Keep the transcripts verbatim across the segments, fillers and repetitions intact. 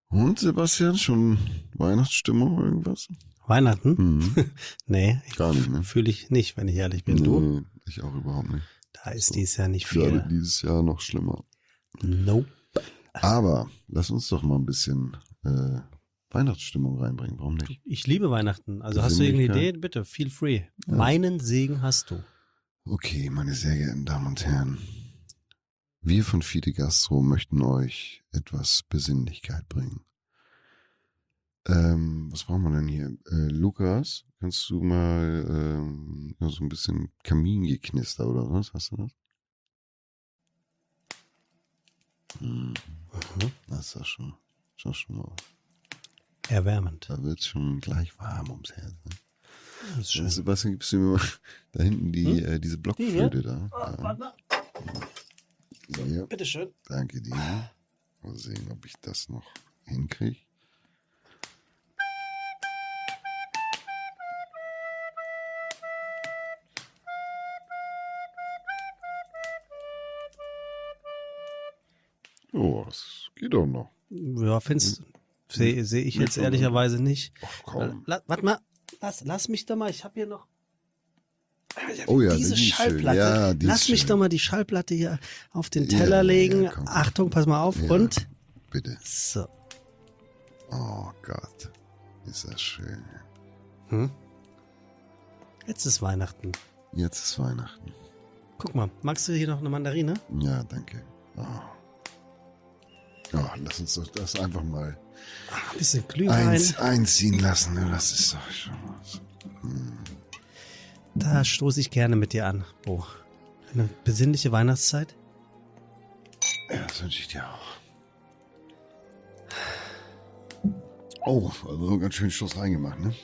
Und Sebastian, schon Weihnachtsstimmung oder irgendwas? Weihnachten? Mhm. Nee, Gar nicht, ne? Fühle ich nicht, wenn ich ehrlich bin. Nee, Du? ich auch überhaupt nicht. Da ist So. dieses Jahr nicht Gerade viel. dieses Jahr noch schlimmer. Nope. Aber lass uns doch mal ein bisschen äh, Weihnachtsstimmung reinbringen. Warum nicht? Ich liebe Weihnachten. Also hast du irgendeine Idee? Bitte, feel free. Ja. Meinen Segen hast du. Okay, meine sehr geehrten Damen und Herren. Wir von Fide Gastro möchten euch etwas Besinnlichkeit bringen. Ähm, was brauchen wir denn hier? Äh, Lukas, kannst du mal ähm, ja, so ein bisschen Kamingeknister oder was? Hast du das? Hm. Mhm. Das ist ja schon, schon, schon mal. Erwärmend. Da wird es schon gleich warm ums Herz. Ne? Das ist schön. Und Sebastian, gibst du mir mal da hinten die, Hm? äh, diese Blockflöte da? Oh, Ja. warte mal. So, Ja. bitteschön. Danke dir. Mal sehen, ob ich das noch hinkriege. Oh, das geht doch noch. Ja, findest sehe seh ich Nicht jetzt so, ehrlicherweise nicht. Ach komm. La, warte mal, lass, lass mich doch mal, ich habe hier noch ich hab Oh ja, diese die ist schön. Schallplatte. Ja, die lass ist mich schön. doch mal die Schallplatte hier auf den Ja, Teller ja, legen. ja, komm. Achtung, pass mal auf. Ja. Und Bitte. so. Oh Gott. Ist das schön. Hm? Jetzt ist Weihnachten. Jetzt ist Weihnachten. Guck mal, magst du hier noch eine Mandarine? Ja, danke. Oh. Oh, lass uns doch das einfach mal Ah, ein bisschen Glühwein. eins, einziehen lassen. Ne? Das ist doch schon was. Hm. Da stoße ich gerne mit dir an. Oh, eine besinnliche Weihnachtszeit. Ja, das wünsche ich dir auch. Oh, also ganz schön Schluss reingemacht, ne?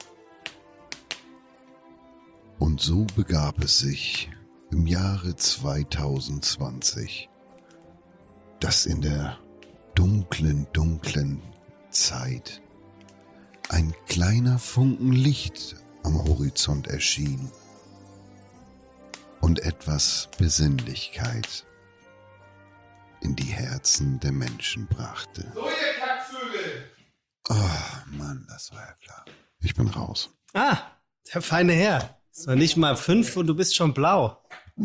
Und so begab es sich im Jahre zweitausendzwanzig, dass in der dunklen, dunklen Zeit ein kleiner Funken Licht am Horizont erschien und etwas Besinnlichkeit in die Herzen der Menschen brachte. So, ihr Kackvögel! Oh Mann, das war ja klar. Ich bin raus. Ah, der feine Herr. Ist noch nicht mal fünf und du bist schon blau.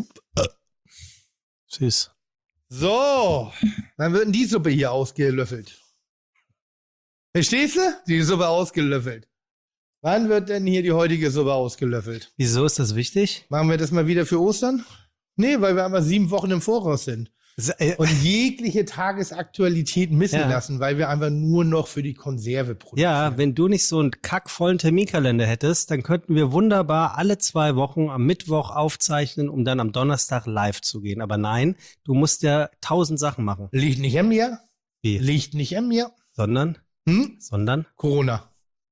Süß. So, dann wird denn die Suppe hier ausgelöffelt. Verstehst du? Die Suppe ausgelöffelt. Wann wird denn hier die heutige Suppe ausgelöffelt? Wieso ist das wichtig? Machen wir das mal wieder für Ostern? Nee, weil wir aber sieben Wochen im Voraus sind. Und jegliche Tagesaktualität missen Ja. lassen, weil wir einfach nur noch für die Konserve produzieren. Ja, wenn du nicht so einen kackvollen Terminkalender hättest, dann könnten wir wunderbar alle zwei Wochen am Mittwoch aufzeichnen, um dann am Donnerstag live zu gehen. Aber nein, du musst ja tausend Sachen machen. Liegt nicht an mir. Wie? Liegt nicht an mir. Sondern? Hm? Sondern? Corona.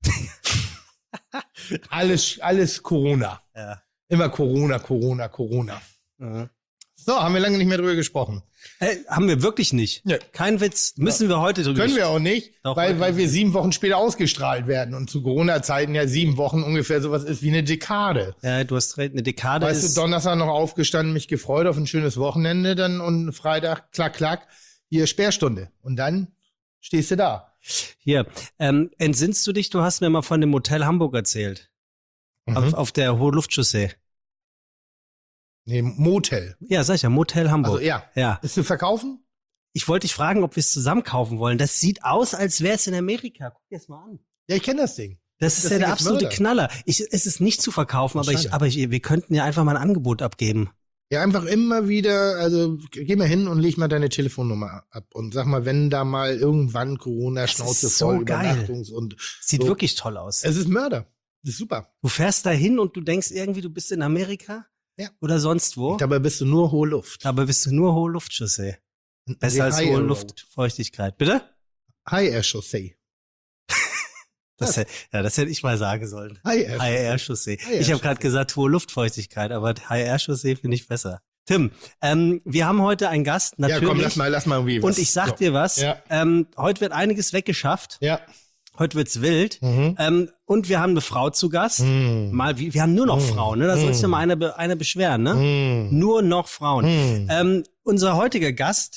alles, alles Corona. Ja. Immer Corona, Corona, Corona. Mhm. So, haben wir lange nicht mehr drüber gesprochen. Hey, haben wir wirklich nicht. Ja. Kein Witz. Müssen wir heute drüber Können wir auch nicht, Doch, weil, heute. weil wir sieben Wochen später ausgestrahlt werden und zu Corona-Zeiten ja sieben Wochen ungefähr sowas ist wie eine Dekade. Ja, du hast recht. Eine Dekade Weißt ist... du, Donnerstag noch aufgestanden, mich gefreut auf ein schönes Wochenende, dann und Freitag, klack, klack, hier Sperrstunde. Und dann stehst du da. Hier, ähm, entsinnst du dich, du hast mir mal von dem Motel Hamburg erzählt. Mhm. Auf, auf der Hohe Luftchaussee. Nee, Motel. Ja, sag ich ja, Motel Hamburg. Also ja. Ja. Ist zu verkaufen? Ich wollte dich fragen, ob wir es zusammen kaufen wollen. Das sieht aus, als wäre es in Amerika. Guck dir das mal an. Ja, ich kenne das Ding. Das ist Das ja Ding der ist absolute Mörder. Knaller. Ich, es ist nicht zu verkaufen, aber ich, Schade. aber ich, wir könnten ja einfach mal ein Angebot abgeben. Ja, einfach immer wieder, also geh mal hin und leg mal deine Telefonnummer ab und sag mal, wenn da mal irgendwann Corona, Das Schnauze ist so voll, geil. Übernachtungs- und Sieht so. wirklich toll aus. Es ist Mörder. Das ist super. Du fährst da hin und du denkst irgendwie, du bist in Amerika Ja. oder sonst wo. Dabei bist du nur hohe Luft. Dabei bist du nur Hohe Luftchaussee. Die Besser als High hohe Air Road. Luftfeuchtigkeit. Bitte? High Air Chaussee. Das, hätte- ja, das hätte ich mal sagen sollen. High Air High Air Chaussee. High Air Ich habe gerade Chaussee. gesagt hohe Luftfeuchtigkeit, aber High Air Chaussee finde ich besser. Tim, ähm, wir haben heute einen Gast, natürlich. Ja, komm, lass mal, lass mal irgendwie was. Und ich sag So. dir was, Ja. ähm, heute wird einiges weggeschafft. Ja. Heute wird's wild. Mhm. Ähm, und wir haben eine Frau zu Gast. Mhm. Mal, wie- wir haben nur noch Mhm. Frauen, ne? Da soll sich Mhm. ja mal einer, be- einer beschweren, ne? Mhm. Nur noch Frauen. Mhm. Ähm, unser heutiger Gast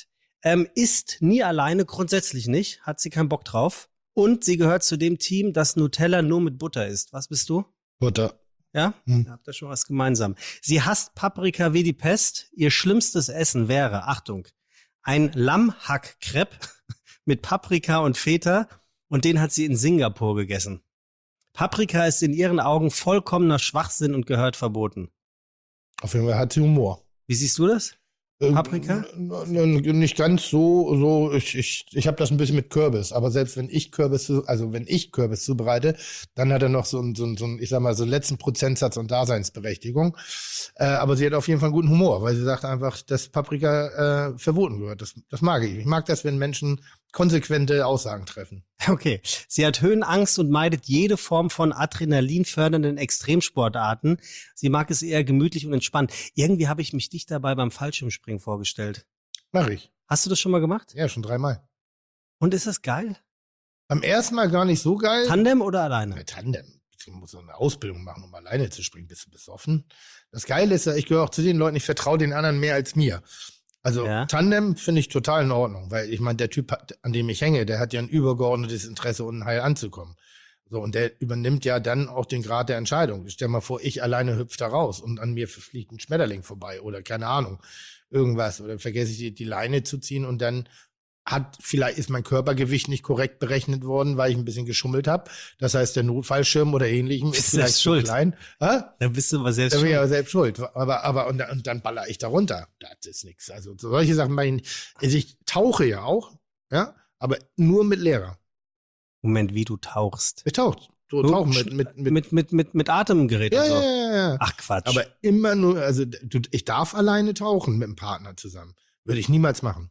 Ähm, isst nie alleine, grundsätzlich nicht. Hat sie keinen Bock drauf. Und sie gehört zu dem Team, das Nutella nur mit Butter isst. Was bist du? Butter. Ja? Hm. Habt ihr schon was gemeinsam. Sie hasst Paprika wie die Pest. Ihr schlimmstes Essen wäre, Achtung, ein Lammhack-Crepe mit Paprika und Feta. Und den hat sie in Singapur gegessen. Paprika ist in ihren Augen vollkommener Schwachsinn und gehört verboten. Auf jeden Fall hat sie Humor. Wie siehst du das? Paprika? Äh, nicht ganz so, so ich, ich, ich habe das ein bisschen mit Kürbis, aber selbst wenn ich Kürbis, zu- also wenn ich Kürbis zubereite, dann hat er noch so einen, so einen, so einen, ich sag mal, so einen letzten Prozentsatz an Daseinsberechtigung. Äh, aber sie hat auf jeden Fall einen guten Humor, weil sie sagt einfach, dass Paprika äh, verboten gehört. Das, das mag ich. Ich mag das, wenn Menschen konsequente Aussagen treffen. Okay. Sie hat Höhenangst und meidet jede Form von adrenalinfördernden Extremsportarten. Sie mag es eher gemütlich und entspannt. Irgendwie habe ich mich dich dabei beim Fallschirmspringen vorgestellt. Mach ich. Hast du das schon mal gemacht? Ja, schon dreimal. Und ist das geil? Beim ersten Mal gar nicht so geil. Tandem oder alleine? Ja, Tandem. Du musst so eine Ausbildung machen, um alleine zu springen. Bist du besoffen? Das Geile ist ja, ich gehöre auch zu den Leuten, ich vertraue den anderen mehr als mir. Also Ja. Tandem finde ich total in Ordnung, weil ich meine, der Typ, hat- an dem ich hänge, der hat ja ein übergeordnetes Interesse, unten heil anzukommen. So, und der übernimmt ja dann auch den Grad der Entscheidung. Stell mal vor, ich alleine hüpfe da raus und an mir fliegt ein Schmetterling vorbei oder keine Ahnung, irgendwas. Oder vergesse ich die, die Leine zu ziehen und dann hat, vielleicht ist mein Körpergewicht nicht korrekt berechnet worden, weil ich ein bisschen geschummelt habe. Das heißt, der Notfallschirm oder ähnlichem ist Bist vielleicht selbst zu schuld. klein. Hä? Da bist du aber selbst Da bin ich schuld. aber selbst schuld. Aber, aber, und, und dann baller ich da runter. Das ist nichts. Also, so solche Sachen meine ich. Also ich tauche ja auch, ja, aber nur mit Lehrer. Moment, wie du tauchst. Ich tauche. So Du tauchen sch- mit, mit, mit, Mit, mit, mit, mit Atemgerät ja, und so. ja, ja, ja. Ach Quatsch. Aber immer nur, also, du, ich darf alleine tauchen mit einem Partner zusammen. Würde ich niemals machen.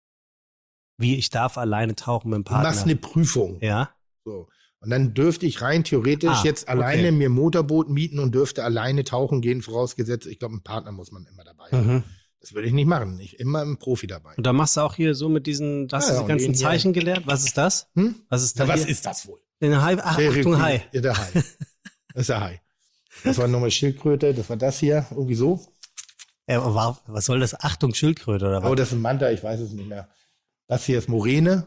Wie, ich darf alleine tauchen mit dem Du Partner. machst eine Prüfung. Ja? So. Und dann dürfte ich rein theoretisch Ah, jetzt alleine okay. mir ein Motorboot mieten und dürfte alleine tauchen gehen, vorausgesetzt, ich glaube, einen Partner muss man immer dabei haben. Mhm. Das würde ich nicht machen. Ich immer einen Profi dabei. Und da machst du auch hier so mit diesen, hast Ja, du ja, die und ganzen den hier- Zeichen gelernt? Was ist das? Hm? Was ist da Na, was hier? ist das wohl? Den Hai. Ach, Der- Achtung, Hai. Ja, der Hai. Das ist der Hai. Das war nochmal Schildkröte, das war das hier, irgendwie so. Ja, aber war, was soll das? Achtung, Schildkröte oder was? Oh, das ist ein Manta, ich weiß es nicht mehr. Das hier ist Moräne.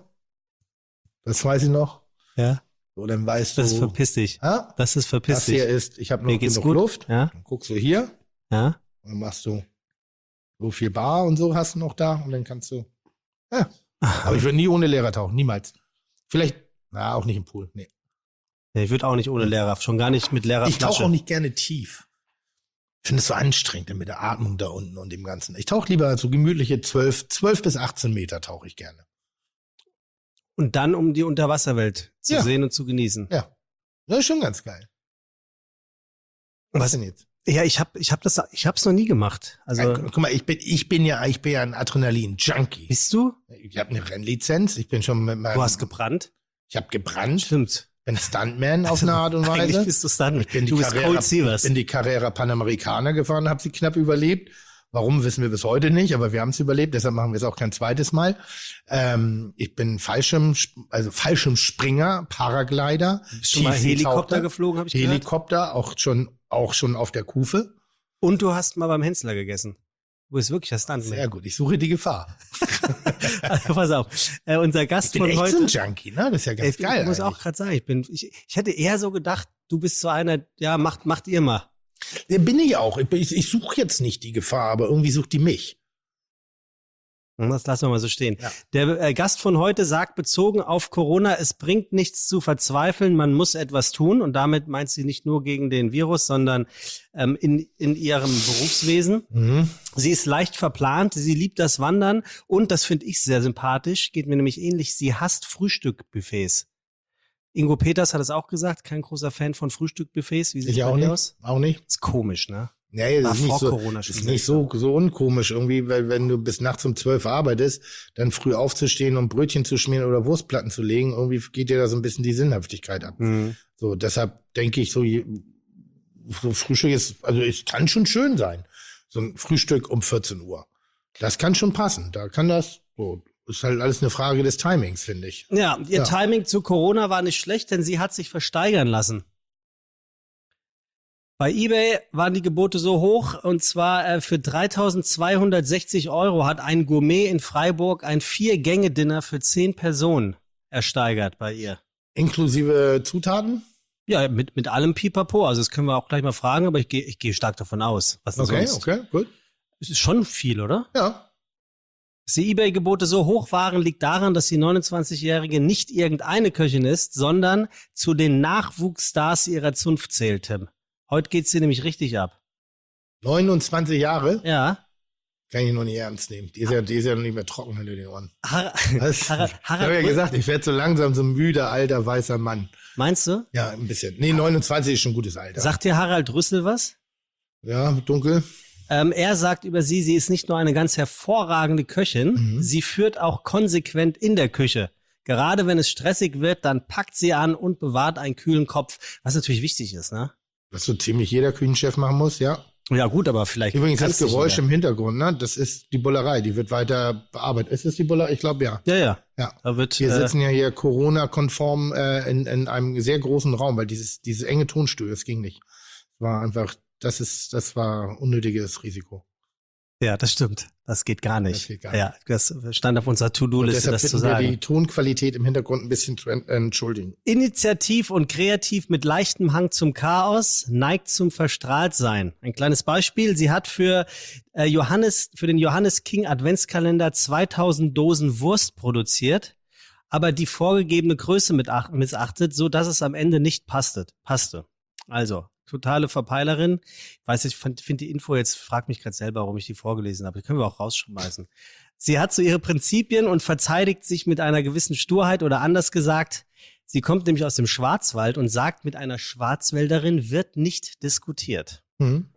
Das weiß ich noch. Ja, So, dann weißt du. das ist verpiss dich. ah, Das ist verpiss das hier dich. ist, ich habe Mir noch geht's genug gut. Luft. Ja, Dann guckst du hier ja. und dann machst du so viel Bar und so hast du noch da und dann kannst du. Ja. Aber ich würde nie ohne Lehrer tauchen, niemals. Vielleicht, na, auch nicht im Pool. Nee. Ja, ich würde auch nicht ohne Lehrer, schon gar nicht mit Ich Lehrerflasche. tauche auch nicht gerne tief. Ich finde es so anstrengend mit der Atmung da unten und dem Ganzen. Ich tauche lieber so gemütliche zwölf, zwölf bis achtzehn Meter tauche ich gerne. Und dann, um die Unterwasserwelt zu Ja. sehen und zu genießen. Ja. Das ist schon ganz geil. Was, Was- denn jetzt? Ja, ich habe ich hab das, ich hab's noch nie gemacht. Also, Ja, guck mal, ich bin, ich bin ja, ich bin ja ein Adrenalin-Junkie. bist du? Ich habe eine Rennlizenz. Ich bin schon mit meinem. Du hast gebrannt? Ich habe gebrannt. Stimmt. Bin Stuntman auf eine Art und Eigentlich Weise. bist du dann. Ich bin die Du bist Carrera, Cold ich Sievers. bin die Carrera Panamericana gefahren, habe sie knapp überlebt. Warum, wissen wir bis heute nicht, aber wir haben es überlebt, deshalb machen wir es auch kein zweites Mal. Ähm, ich bin Fallschirm, also Fallschirmspringer, Paraglider, Bist schon mal Helikopter Tiefseetaucher, geflogen, habe ich gehört. Helikopter, auch schon, auch schon auf der Kufe. Und du hast mal beim Hensler gegessen. Du bist wirklich das Stuntman. Sehr gut, ich suche die Gefahr. Also, pass auf. Äh, unser Gast Ich bin von echt heute. so ein Junkie, ne? Das ist ja ganz ich geil. muss auch eigentlich. gerade sagen, ich bin, ich, ich hätte eher so gedacht, du bist so einer, ja, macht, macht ihr mal. Ja, bin ich auch. Ich, ich, ich suche jetzt nicht die Gefahr, aber irgendwie sucht die mich. Das lassen wir mal so stehen. Ja. Der äh, Gast von heute sagt bezogen auf Corona, es bringt nichts zu verzweifeln, man muss etwas tun. Und damit meint sie nicht nur gegen den Virus, sondern ähm, in, in ihrem Berufswesen. Mhm. Sie ist leicht verplant, sie liebt das Wandern und, das finde ich sehr sympathisch, geht mir nämlich ähnlich, sie hasst Frühstückbuffets. Ingo Peters hat es auch gesagt, kein großer Fan von Frühstückbuffets. Wie sieht Ich es auch bei dir nicht. aus? Auch nicht. Ist komisch, ne? Nee, War das ist nicht vor so, Corona das schon ist nicht so, so unkomisch irgendwie, weil wenn du bis nachts um zwölf arbeitest, dann früh aufzustehen und Brötchen zu schmieren oder Wurstplatten zu legen, irgendwie geht dir da so ein bisschen die Sinnhaftigkeit ab. Mhm. So, deshalb denke ich so, je- so Frühstück ist, also es kann schon schön sein. So ein Frühstück um vierzehn Uhr. Das kann schon passen. Da kann das, so, ist halt alles eine Frage des Timings, finde ich. Ja, ihr Ja. Timing zu Corona war nicht schlecht, denn sie hat sich versteigern lassen. Bei eBay waren die Gebote so hoch, und zwar äh, für dreitausendzweihundertsechzig Euro hat ein Gourmet in Freiburg ein Vier-Gänge-Dinner für zehn Personen ersteigert bei ihr. Inklusive Zutaten? Ja, mit, mit allem Pipapo. Also das können wir auch gleich mal fragen, aber ich gehe ich gehe stark davon aus. Was denn Okay, sonst? okay, gut. Es ist schon viel, oder? Ja. Dass die eBay-Gebote so hoch waren, liegt daran, dass die neunundzwanzigjährige nicht irgendeine Köchin ist, sondern zu den Nachwuchsstars ihrer Zunft zählt, Tim. Heute geht's dir nämlich richtig ab. neunundzwanzig Jahre? Ja. Kann ich noch nicht ernst nehmen. Die ist ja, die ist ja noch nicht mehr trocken hinter den Ohren. Har Was? Harald, Ich Harald habe ja Brü- gesagt, ich werde so langsam so ein müder, alter, weißer Mann. Meinst du? Ja, ein bisschen. Nee, neunundzwanzig ist schon ein gutes Alter. Sagt dir Harald Rüssel was? Ja, dunkel. Ähm, er sagt über sie, sie ist nicht nur eine ganz hervorragende Köchin, Mhm. sie führt auch konsequent in der Küche. Gerade wenn es stressig wird, dann packt sie an und bewahrt einen kühlen Kopf, was natürlich wichtig ist, ne? Was so ziemlich jeder Küchenchef machen muss, ja. Ja gut, aber vielleicht Übrigens, das kannst du Geräusch nicht im Hintergrund, ne, das ist die Bullerei. Die wird weiter bearbeitet. Ist es die Bullerei? Ich glaube, ja. mehr. Ja, ja. Ja. Da wird, Wir äh, sitzen ja hier Corona-konform äh, in, in einem sehr großen Raum, weil dieses, dieses enge Tonstuhl, das ging nicht. Es war einfach, das ist, das war unnötiges Risiko. ja, das stimmt. Das geht gar nicht. Das geht gar Ja, das stand auf unserer Und To-Do-Liste, deshalb das zu bitten wir sagen. die Tonqualität im Hintergrund ein bisschen zu ent- entschuldigen. Initiativ und kreativ mit leichtem Hang zum Chaos, neigt zum Verstrahltsein. Ein kleines Beispiel. Sie hat für äh, Johannes, für den Johannes King Adventskalender zweitausend Dosen Wurst produziert, aber die vorgegebene Größe mitach- missachtet, so dass es am Ende nicht passte. passte. Also, totale Verpeilerin. Ich weiß nicht, ich finde die Info jetzt, frag mich gerade selber, warum ich die vorgelesen habe. Die können wir auch rausschmeißen. Sie hat so ihre Prinzipien und verteidigt sich mit einer gewissen Sturheit, oder anders gesagt, sie kommt nämlich aus dem Schwarzwald und sagt, mit einer Schwarzwälderin wird nicht diskutiert. Mhm.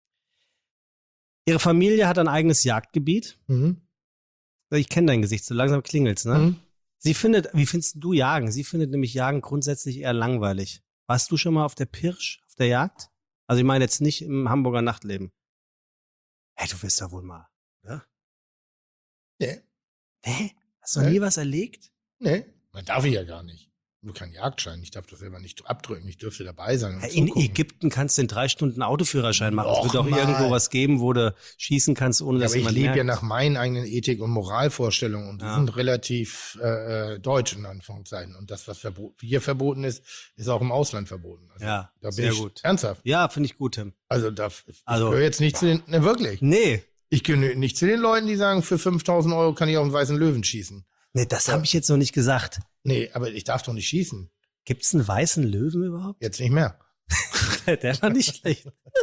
Ihre Familie hat ein eigenes Jagdgebiet. Mhm. Ich kenne dein Gesicht, so langsam klingelt's, ne? Mhm. Sie findet, wie findest du Jagen? Sie findet nämlich Jagen grundsätzlich eher langweilig. Warst du schon mal auf der Pirsch, auf der Jagd? Also ich meine jetzt nicht im Hamburger Nachtleben. Hey, du wirst da wohl mal, oder? Nee. Nee? Hast du noch Nee. nie was erlegt? Nee. Man darf ich ja gar nicht. Nur kein Jagdschein. Ich darf das selber nicht abdrücken. Ich dürfte dabei sein. Und In zugucken. Ägypten kannst du in drei Stunden Autoführerschein machen. Och, es wird doch mal. irgendwo was geben, wo du schießen kannst, ohne Ja, dass aber ich jemand lebe ja merkt. nach meinen eigenen Ethik- und Moralvorstellungen und die Ja. sind relativ äh, äh, deutsch in Anführungszeichen. Und das, was verbo- hier verboten ist, ist auch im Ausland verboten. Also, Ja, da bin sehr ich gut. ernsthaft. Ja, finde ich gut, Tim. Also da, ich Also- gehöre jetzt nicht zu den, ne, wirklich. Nee, Ich gehöre nicht zu den Leuten, die sagen, für fünftausend Euro kann ich auf einen weißen Löwen schießen. nee, das habe ich jetzt noch nicht gesagt. Nee, aber ich darf doch nicht schießen. Gibt's einen weißen Löwen überhaupt? Jetzt nicht mehr. Der war nicht schlecht.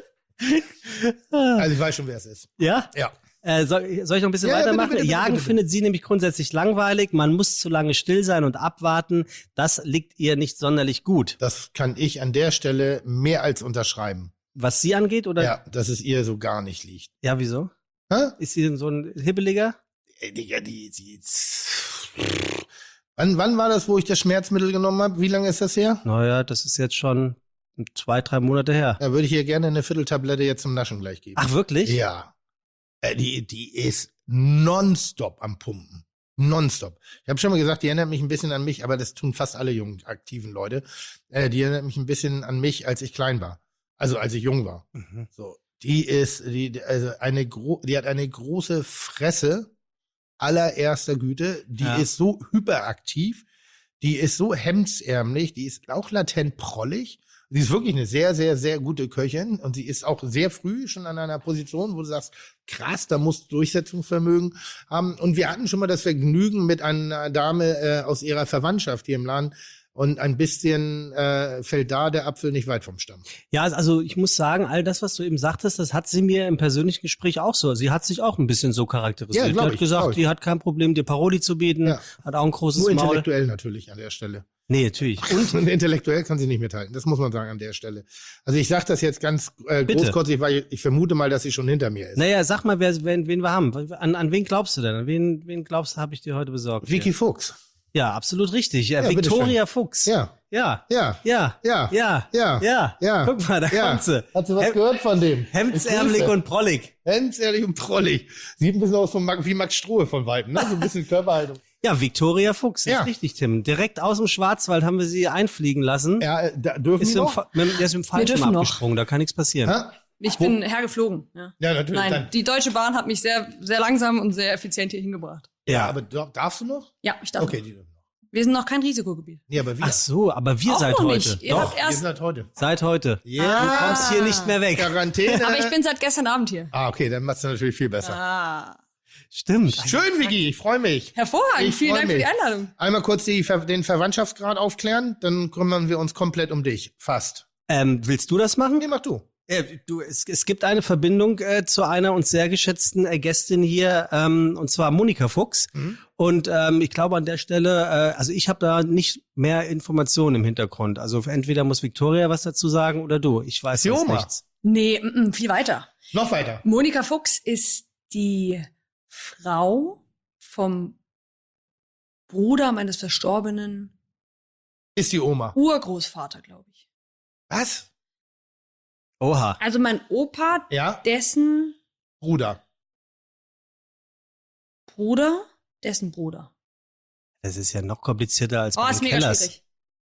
Also ich weiß schon, wer es ist. Ja? Ja. Äh, soll, soll ich noch ein bisschen Ja, ja, bitte, weitermachen? bitte, bitte, Jagen bitte, bitte. findet sie nämlich grundsätzlich langweilig. Man muss zu lange still sein und abwarten. Das liegt ihr nicht sonderlich gut. Das kann ich an der Stelle mehr als unterschreiben. Was sie angeht, oder? Ja, dass es ihr so gar nicht liegt. Ja, wieso? Hä? Ist sie denn so ein Hibbeliger? Ey, Digga, die, die, wann, wann war das, wo ich das Schmerzmittel genommen habe? Wie lange ist das her? Naja, das ist jetzt schon zwei, drei Monate her. Da würde ich ihr gerne eine Vierteltablette jetzt zum Naschen gleich geben. Ach, wirklich? Ja. Äh, die, die ist nonstop am Pumpen. Nonstop. Ich habe schon mal gesagt, die erinnert mich ein bisschen an mich, aber das tun fast alle jungen, aktiven Leute. Äh, die erinnert mich ein bisschen an mich, als ich klein war. Also als ich jung war. Mhm. So. Die ist, die, die- also eine gro die hat eine große Fresse allererster Güte. Die Ja. ist so hyperaktiv. Die ist so hemdsärmlich. Die ist auch latent prollig. Sie ist wirklich eine sehr, sehr, sehr gute Köchin und sie ist auch sehr früh schon an einer Position, wo du sagst, krass, da musst du Durchsetzungsvermögen haben. Und wir hatten schon mal das Vergnügen mit einer Dame äh, aus ihrer Verwandtschaft hier im Laden und ein bisschen äh, fällt da der Apfel nicht weit vom Stamm. Ja, also ich muss sagen, all das, was du eben sagtest, das hat sie mir im persönlichen Gespräch auch so. Sie hat sich auch ein bisschen so charakterisiert. Ja, glaub die hat ich, glaub gesagt, ich. die hat kein Problem, dir Paroli zu bieten, Ja. hat auch ein großes Nur Maul. intellektuell natürlich an der Stelle. Nee, natürlich. Und, und intellektuell kann sie nicht mithalten. Das muss man sagen an der Stelle. Also ich sage das jetzt ganz äh, Bitte. großkotzig, weil ich vermute mal, dass sie schon hinter mir ist. Naja, sag mal, wer, wen, wen wir haben. An, an wen glaubst du denn? An wen, wen glaubst du, habe ich dir heute besorgt? Vicky Fuchs. Ja, absolut richtig. Ja, Ja, Victoria bitteschön. Fuchs. Ja, Ja. ja, Ja. ja, Ja. ja, Ja. ja. Guck mal, da ja. kommt sie. Hast du was Hem- gehört von dem? Hemdsärmelig Ich grüße. und prollig. Hemdsärmelig und prollig. Sieht ein bisschen aus von Max, wie Max Strohe von Weitem, ne? So ein bisschen Körperhaltung. Ja, Viktoria Fuchs, ist Ja. richtig, Tim. Direkt aus dem Schwarzwald haben wir sie einfliegen lassen. Ja, äh, da dürfen Ist wir im, noch? Fa- mit, der ist im Fallschirm dürfen noch. abgesprungen, da kann nichts passieren. Hä? Ich Wo- bin hergeflogen. Ja. Ja, natürlich. Nein, Dann, die Deutsche Bahn hat mich sehr, sehr langsam und sehr effizient hier hingebracht. ja, aber dar- darfst du noch? Ja, ich darf. Okay, noch. die dürfen noch. Wir sind noch kein Risikogebiet. Nee, aber wir. Ach so, aber wir Auch seit noch heute. nicht. Ihr Doch, habt wir erst. sind seit heute. seit heute. Ja. Du kommst hier nicht mehr weg. Quarantäne. Aber ich bin seit gestern Abend hier. Ah, okay, dann machst du natürlich viel besser. Ah. Stimmt. Schön, Vicky, ich freue mich. Hervorragend. Ich Vielen freu Dank für die mich. Einladung. Einmal kurz die, Ver- den Verwandtschaftsgrad aufklären, dann kümmern wir uns komplett um dich. Fast. Ähm, willst du das machen? Nee, mach du. Äh, du, es, es gibt eine Verbindung äh, zu einer uns sehr geschätzten äh, Gästin hier, ähm, und zwar Monika Fuchs. Mhm. Und ähm, ich glaube an der Stelle, äh, also ich habe da nicht mehr Informationen im Hintergrund. Also entweder muss Viktoria was dazu sagen oder du. Ich weiß Die jetzt Oma. nichts. Nee, mm, mm, viel weiter. Noch weiter. Monika Fuchs ist die Frau vom Bruder meines verstorbenen Ist die Oma. Urgroßvater, glaube ich. Was? Oha. Also mein Opa, Ja, dessen Bruder. Bruder, dessen Bruder. Das ist ja noch komplizierter als Oh, bei ist den mega Kellers. schwierig.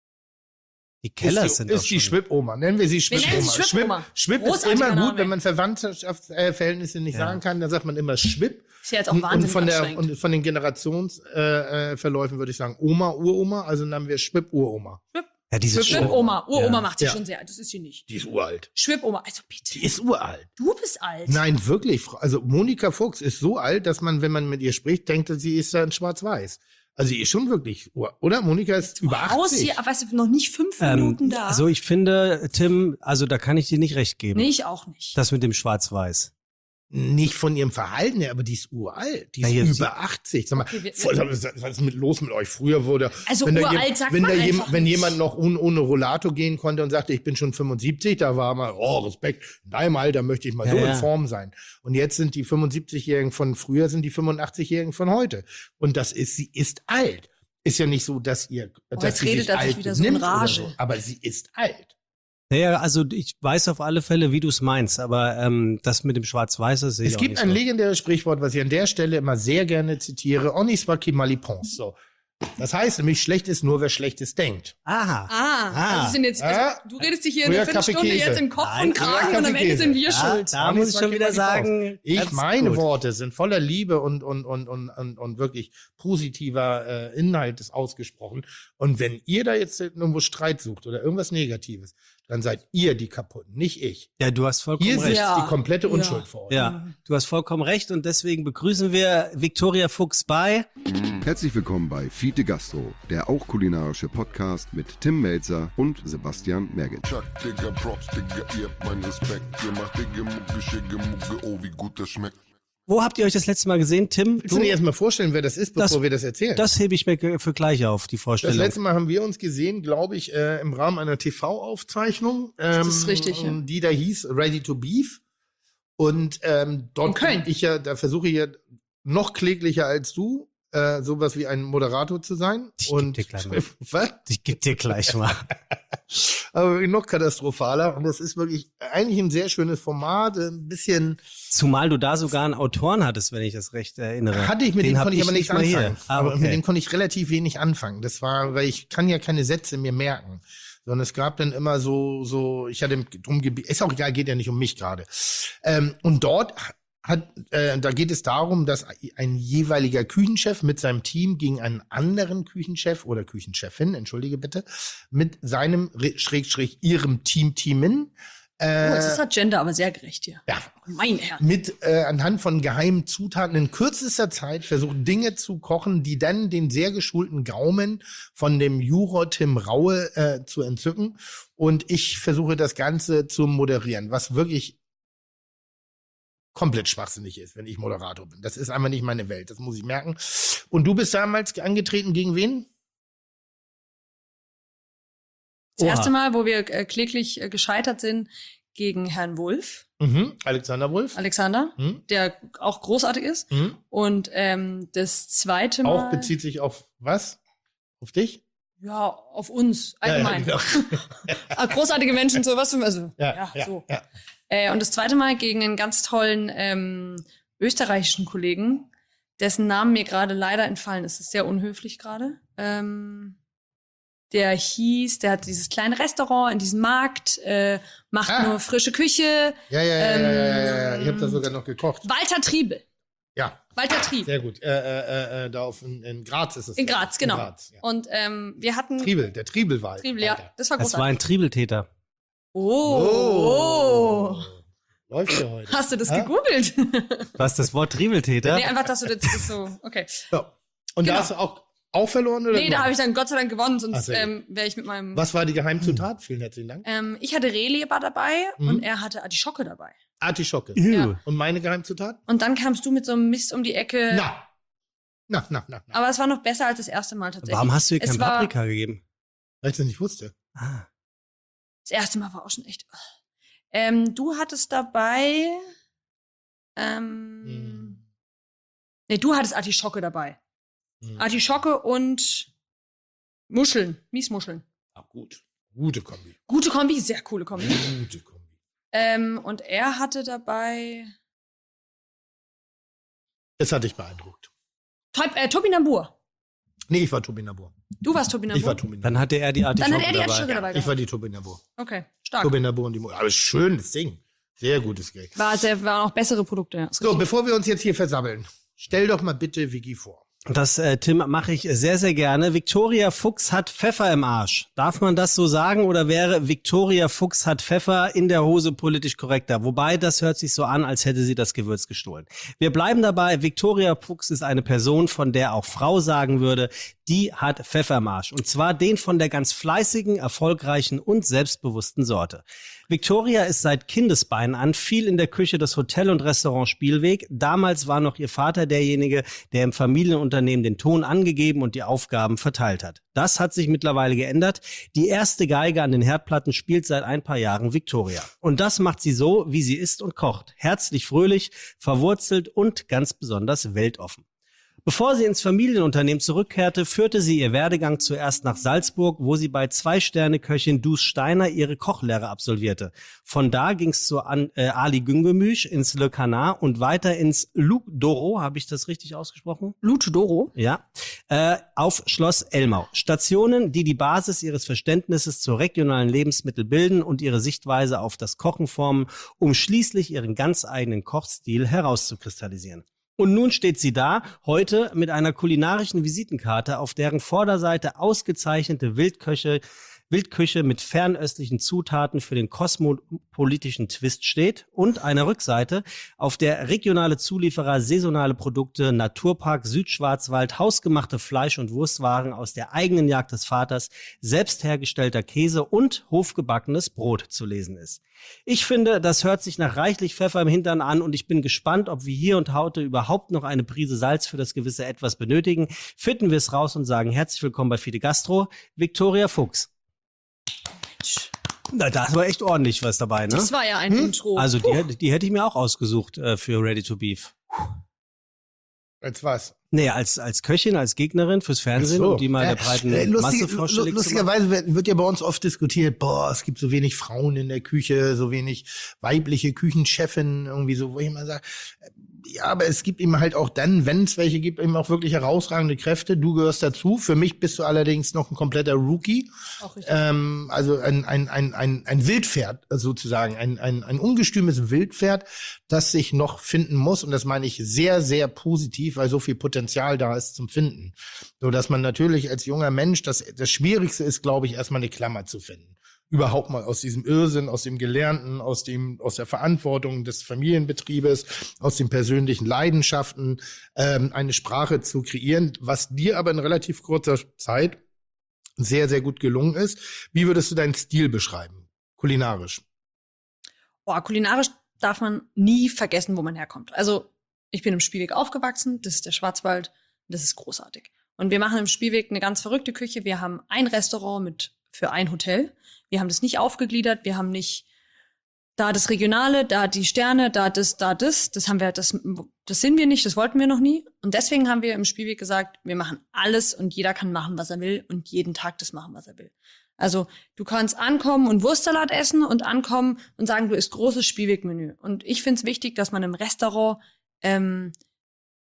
Die Kellers ist die, sind ist doch die schon. Schwipp-Oma. Nennen wir sie Wir nennen Schwipp-Oma. sie Schwipp-Oma. Schwipp ist Großartiger immer gut, Name. wenn man Verwandtschaftsverhältnisse nicht Ja. sagen kann, dann sagt man immer Schwipp. Ist ja jetzt auch Und, und, wahnsinnig von der, anstrengend. und von den Generationsverläufen äh, äh, Verläufen würde ich sagen Oma, Uroma, also nennen wir Schwipp-Uroma. Ja, diese Schwipp-Oma. Uroma Ja. macht sie Ja. schon sehr alt. Das ist sie nicht. Die ist uralt. Schwipp-Oma. Also bitte. Die ist uralt. Du bist alt. Nein, wirklich. Frau- Also Monika Fuchs ist so alt, dass man, wenn man mit ihr spricht, denkt, sie ist dann schwarz-weiß. Also sie ist schon wirklich, ur- oder? Monika ist über Raus achtzig. hier, aber weißt du, noch nicht fünf Ähm, Minuten da. also ich finde, Tim, also da kann ich dir nicht recht geben. nee, ich auch nicht. Das mit dem Schwarz-Weiß. Nicht von ihrem Verhalten her, aber die ist uralt. Die Ja, ist hier, über achtzig. Sag mal, Okay, wir- voll- was ist mit, los mit euch? Früher wurde, Also wenn da uralt jem- sagt wenn man da jem- einfach wenn nicht. jemand noch un, ohne Rollator gehen konnte und sagte, ich bin schon fünfundsiebzig, da war mal, oh, Respekt, in deinem Alter möchte ich mal Ja, so ja. in Form sein. Und jetzt sind die fünfundsiebzigjährigen von früher, sind die fünfundachtzigjährigen von heute. Und das ist, sie ist alt. Ist ja nicht so, dass ihr, dass jetzt sie redet sich er sich alt wieder so in nimmt oder Rage. so, aber sie ist alt. Naja, also ich weiß auf alle Fälle, wie du es meinst, aber ähm, das mit dem Schwarz-Weiß, das sehe ich Es auch gibt nicht ein so. legendäres Sprichwort, was ich an der Stelle immer sehr gerne zitiere. On y soit qui mal y pense. So. Das heißt nämlich, schlecht ist nur, wer Schlechtes denkt. Aha. Ah, Ah. also sind jetzt, Ah. also, du redest dich hier in Früher der Viertelstunde Kaffee-Käse. jetzt im Kopf Nein, und Kragen früher und am Ende Kaffee-Käse. sind wir Ja, schuld. da On y muss ich soit schon qui wieder mal y sagen, pense. Ich, ganz meine gut. Worte sind voller Liebe und, und, und, und, und, und wirklich positiver äh, Inhalt ist ausgesprochen. Und wenn ihr da jetzt irgendwo Streit sucht oder irgendwas Negatives, dann seid ihr die Kaputten, nicht ich. Ja, du hast vollkommen Hier recht. sitzt Ja. die komplette Ja. Unschuld vor euch. Ja, du hast vollkommen recht und deswegen begrüßen wir Viktoria Fuchs bei. Herzlich willkommen bei Fiete Gastro, der auch kulinarische Podcast mit Tim Melzer und Sebastian Merget. Chuck, Digga, Props, Digga, ihr habt meinen Respekt. Ihr macht Digga, Mucke, Schicke, Mucke, oh, wie gut das schmeckt. Wo habt ihr euch das letzte Mal gesehen, Tim? Willst du dir erstmal vorstellen, wer das ist, bevor Das- wir das erzählen? Das hebe ich mir ge- für gleich auf, die Das Vorstellung. letzte Mal haben wir uns gesehen, glaube ich, äh, im Rahmen einer T V-Aufzeichnung. Ähm, Das ist richtig, ja. Die da hieß Ready to Beef. Und ähm, dort In Köln. bin ich ja, da versuche ich ja noch kläglicher als du, äh, sowas wie ein Moderator zu sein. Ich geb Und dir gleich mal. was? Ich geb dir gleich mal. Aber noch katastrophaler. Und das ist wirklich eigentlich ein sehr schönes Format, ein bisschen Zumal du da sogar einen Autoren hattest, wenn ich das recht erinnere. hatte ich, mit Den dem hab konnte ich aber nicht nichts mal hier. anfangen. Ah, Aber okay. mit dem konnte ich relativ wenig anfangen. Das war, weil ich kann ja keine Sätze mir merken. Sondern es gab dann immer so, so, ich hatte drum gebeten, ist auch egal, geht ja nicht um mich gerade. Ähm, und dort hat, äh, da geht es darum, dass ein jeweiliger Küchenchef mit seinem Team gegen einen anderen Küchenchef oder Küchenchefin, entschuldige bitte, mit seinem, Re- Schrägstrich, ihrem Team teamen, äh, Oh, jetzt ist das Gender aber sehr gerecht hier. ja, Mein Herr. mit äh, anhand von geheimen Zutaten in kürzester Zeit versucht, Dinge zu kochen, die dann den sehr geschulten Gaumen von dem Juror Tim Raue äh, zu entzücken. Und ich versuche das Ganze zu moderieren, was wirklich komplett schwachsinnig ist, wenn ich Moderator bin. Das ist einfach nicht meine Welt, das muss ich merken. Und du bist damals angetreten gegen wen? Das Oha. erste Mal, wo wir äh, kläglich äh, gescheitert sind, gegen Herrn Wolf, Mhm. Alexander Wolf. Alexander, Mhm. der auch großartig ist. Mhm. Und ähm, das zweite Mal. Auch bezieht sich auf was? Auf dich? Ja, auf uns, allgemein. Ja, ja, Ah, großartige Menschen, so was. Also, ja, ja, ja, so. ja. Äh, und das zweite Mal gegen einen ganz tollen ähm, österreichischen Kollegen, dessen Namen mir gerade leider entfallen ist. Das ist sehr unhöflich gerade. Ähm, der hieß, der hat dieses kleine Restaurant in diesem Markt, äh, macht Ah. nur frische Küche. Ja, ja, ja, ja, ja, ja, ja. Ähm, Ich habe das sogar noch gekocht. Walter Triebel. Ja, Walter Trieb. sehr gut. Äh, äh, äh, da auf in, in Graz ist es. In ja. Graz, genau. In Graz, ja. Und ähm, wir hatten Triebel, der Triebelwald. Triebel, ja, das war Es war großartig. ein Triebeltäter. Oh, oh. Läuft ja heute. Hast du das Ha? gegoogelt? Was, das Wort Triebeltäter? Nee, einfach, dass du das, das so, okay. So. Und Genau. da hast du auch, auch verloren? Oder Nee, da habe ich dann Gott sei Dank gewonnen, Ach, sonst sehr ähm, wäre ich mit meinem... Was war die Geheimzutat? Vielen herzlichen Dank. Ähm, ich hatte Rehleber dabei Mhm. und er hatte Artischocke dabei. Artischocke. Ew. Ja. Und meine Geheimzutat? Und dann kamst du mit so einem Mist um die Ecke. Na. Na, na, na, na. Aber es war noch besser als das erste Mal tatsächlich. Warum hast du ihr Es kein war- Paprika gegeben? Weil ich das nicht wusste. Ah. Das erste Mal war auch schon echt... Ähm, du hattest dabei... Ähm, Hm. Nee, du hattest Artischocke dabei. Hm. Artischocke und Muscheln, Miesmuscheln. Ah, gut. Gute Kombi. Gute Kombi, sehr coole Kombi. Gute Kombi. ähm, und er hatte dabei Das hat dich beeindruckt. Top, äh, Topinambur. Nee, ich war Tobinabur. Du warst Topinambur. Ich war Tobinabur. Dann hatte er die Artischocke Dann hat er die dabei. Artischocke dabei Ich gehabt. war die Tobinabur. Okay, stark. Tobinabur und die Mu Aber schönes Ding. Sehr gutes Geld. War sehr, waren auch bessere Produkte. Ja. Ist So, richtig. bevor wir uns jetzt hier versammeln, stell doch mal bitte Vicky vor. Das, äh, Tim, mache ich sehr, sehr gerne. Victoria Fuchs hat Pfeffer im Arsch. Darf man das so sagen oder wäre Victoria Fuchs hat Pfeffer in der Hose politisch korrekter? Wobei, das hört sich so an, als hätte sie das Gewürz gestohlen. Wir bleiben dabei, Victoria Fuchs ist eine Person, von der auch Frau sagen würde, die hat Pfeffer im Arsch. Und zwar den von der ganz fleißigen, erfolgreichen und selbstbewussten Sorte. Victoria ist seit Kindesbeinen an viel in der Küche des Hotel- und Restaurant Spielweg. Damals war noch ihr Vater derjenige, der im Familienunternehmen den Ton angegeben und die Aufgaben verteilt hat. Das hat sich mittlerweile geändert. Die erste Geige an den Herdplatten spielt seit ein paar Jahren Victoria. Und das macht sie so, wie sie isst und kocht. Herzlich fröhlich, verwurzelt und ganz besonders weltoffen. Bevor sie ins Familienunternehmen zurückkehrte, führte sie ihr Werdegang zuerst nach Salzburg, wo sie bei Zwei-Sterne-Köchin Dus Steiner ihre Kochlehre absolvierte. Von da ging es zu An äh, Ali Güngemüsch ins Le Canard und weiter ins Luc Doro, habe ich das richtig ausgesprochen? Luce Doro. Ja, äh, auf Schloss Elmau. Stationen, die die Basis ihres Verständnisses zu regionalen Lebensmitteln bilden und ihre Sichtweise auf das Kochen formen, um schließlich ihren ganz eigenen Kochstil herauszukristallisieren. Und nun steht sie da, heute mit einer kulinarischen Visitenkarte, auf deren Vorderseite ausgezeichnete Wildköche, Wildküche mit fernöstlichen Zutaten für den kosmopolitischen Twist steht und einer Rückseite, auf der regionale Zulieferer, saisonale Produkte, Naturpark Südschwarzwald, hausgemachte Fleisch- und Wurstwaren aus der eigenen Jagd des Vaters, selbst hergestellter Käse und hofgebackenes Brot zu lesen ist. Ich finde, das hört sich nach reichlich Pfeffer im Hintern an und ich bin gespannt, ob wir hier und heute überhaupt noch eine Prise Salz für das gewisse Etwas benötigen. Finden wir es raus und sagen herzlich willkommen bei Fide Gastro, Victoria Fuchs. Na, da war echt ordentlich was dabei, ne? Das war ja ein Hm? Intro. Also die, die hätte ich mir auch ausgesucht äh, für Ready to Beef. Als was? Nee, als, als Köchin, als Gegnerin fürs Fernsehen, Ach so. um die mal Ja, der breiten äh, lustig- Masse vorstellig zu machen. Lustigerweise wird, wird ja bei uns oft diskutiert, boah, es gibt so wenig Frauen in der Küche, so wenig weibliche Küchenchefin, irgendwie so, wo ich immer sage, äh, ja, aber es gibt eben halt auch dann, wenn es welche gibt, eben auch wirklich herausragende Kräfte. Du gehörst dazu. Für mich bist du allerdings noch ein kompletter Rookie. Auch richtig. Ähm, also ein, ein, ein, ein, ein Wildpferd sozusagen, ein, ein, ein ungestümes Wildpferd, das sich noch finden muss. Und das meine ich sehr, sehr positiv, weil so viel Potenzial da ist zum Finden. So dass man natürlich als junger Mensch, das, das Schwierigste ist, glaube ich, erstmal eine Klammer zu finden. Überhaupt mal aus diesem Irrsinn, aus dem Gelernten, aus dem, aus der Verantwortung des Familienbetriebes, aus den persönlichen Leidenschaften, ähm, eine Sprache zu kreieren, was dir aber in relativ kurzer Zeit sehr, sehr gut gelungen ist. Wie würdest du deinen Stil beschreiben? Kulinarisch? Boah, kulinarisch darf man nie vergessen, wo man herkommt. Also, ich bin im Spielweg aufgewachsen, das ist der Schwarzwald, das ist großartig. Und wir machen im Spielweg eine ganz verrückte Küche. Wir haben ein Restaurant mit für ein Hotel. Wir haben das nicht aufgegliedert, wir haben nicht da das Regionale, da die Sterne, da das, da das. Das haben wir, das, das sind wir nicht, das wollten wir noch nie. Und deswegen haben wir im Spielweg gesagt, wir machen alles und jeder kann machen, was er will und jeden Tag das machen, was er will. Also du kannst ankommen und Wurstsalat essen und ankommen und sagen, du isst großes Spielwegmenü. Und ich finde es wichtig, dass man im Restaurant ähm,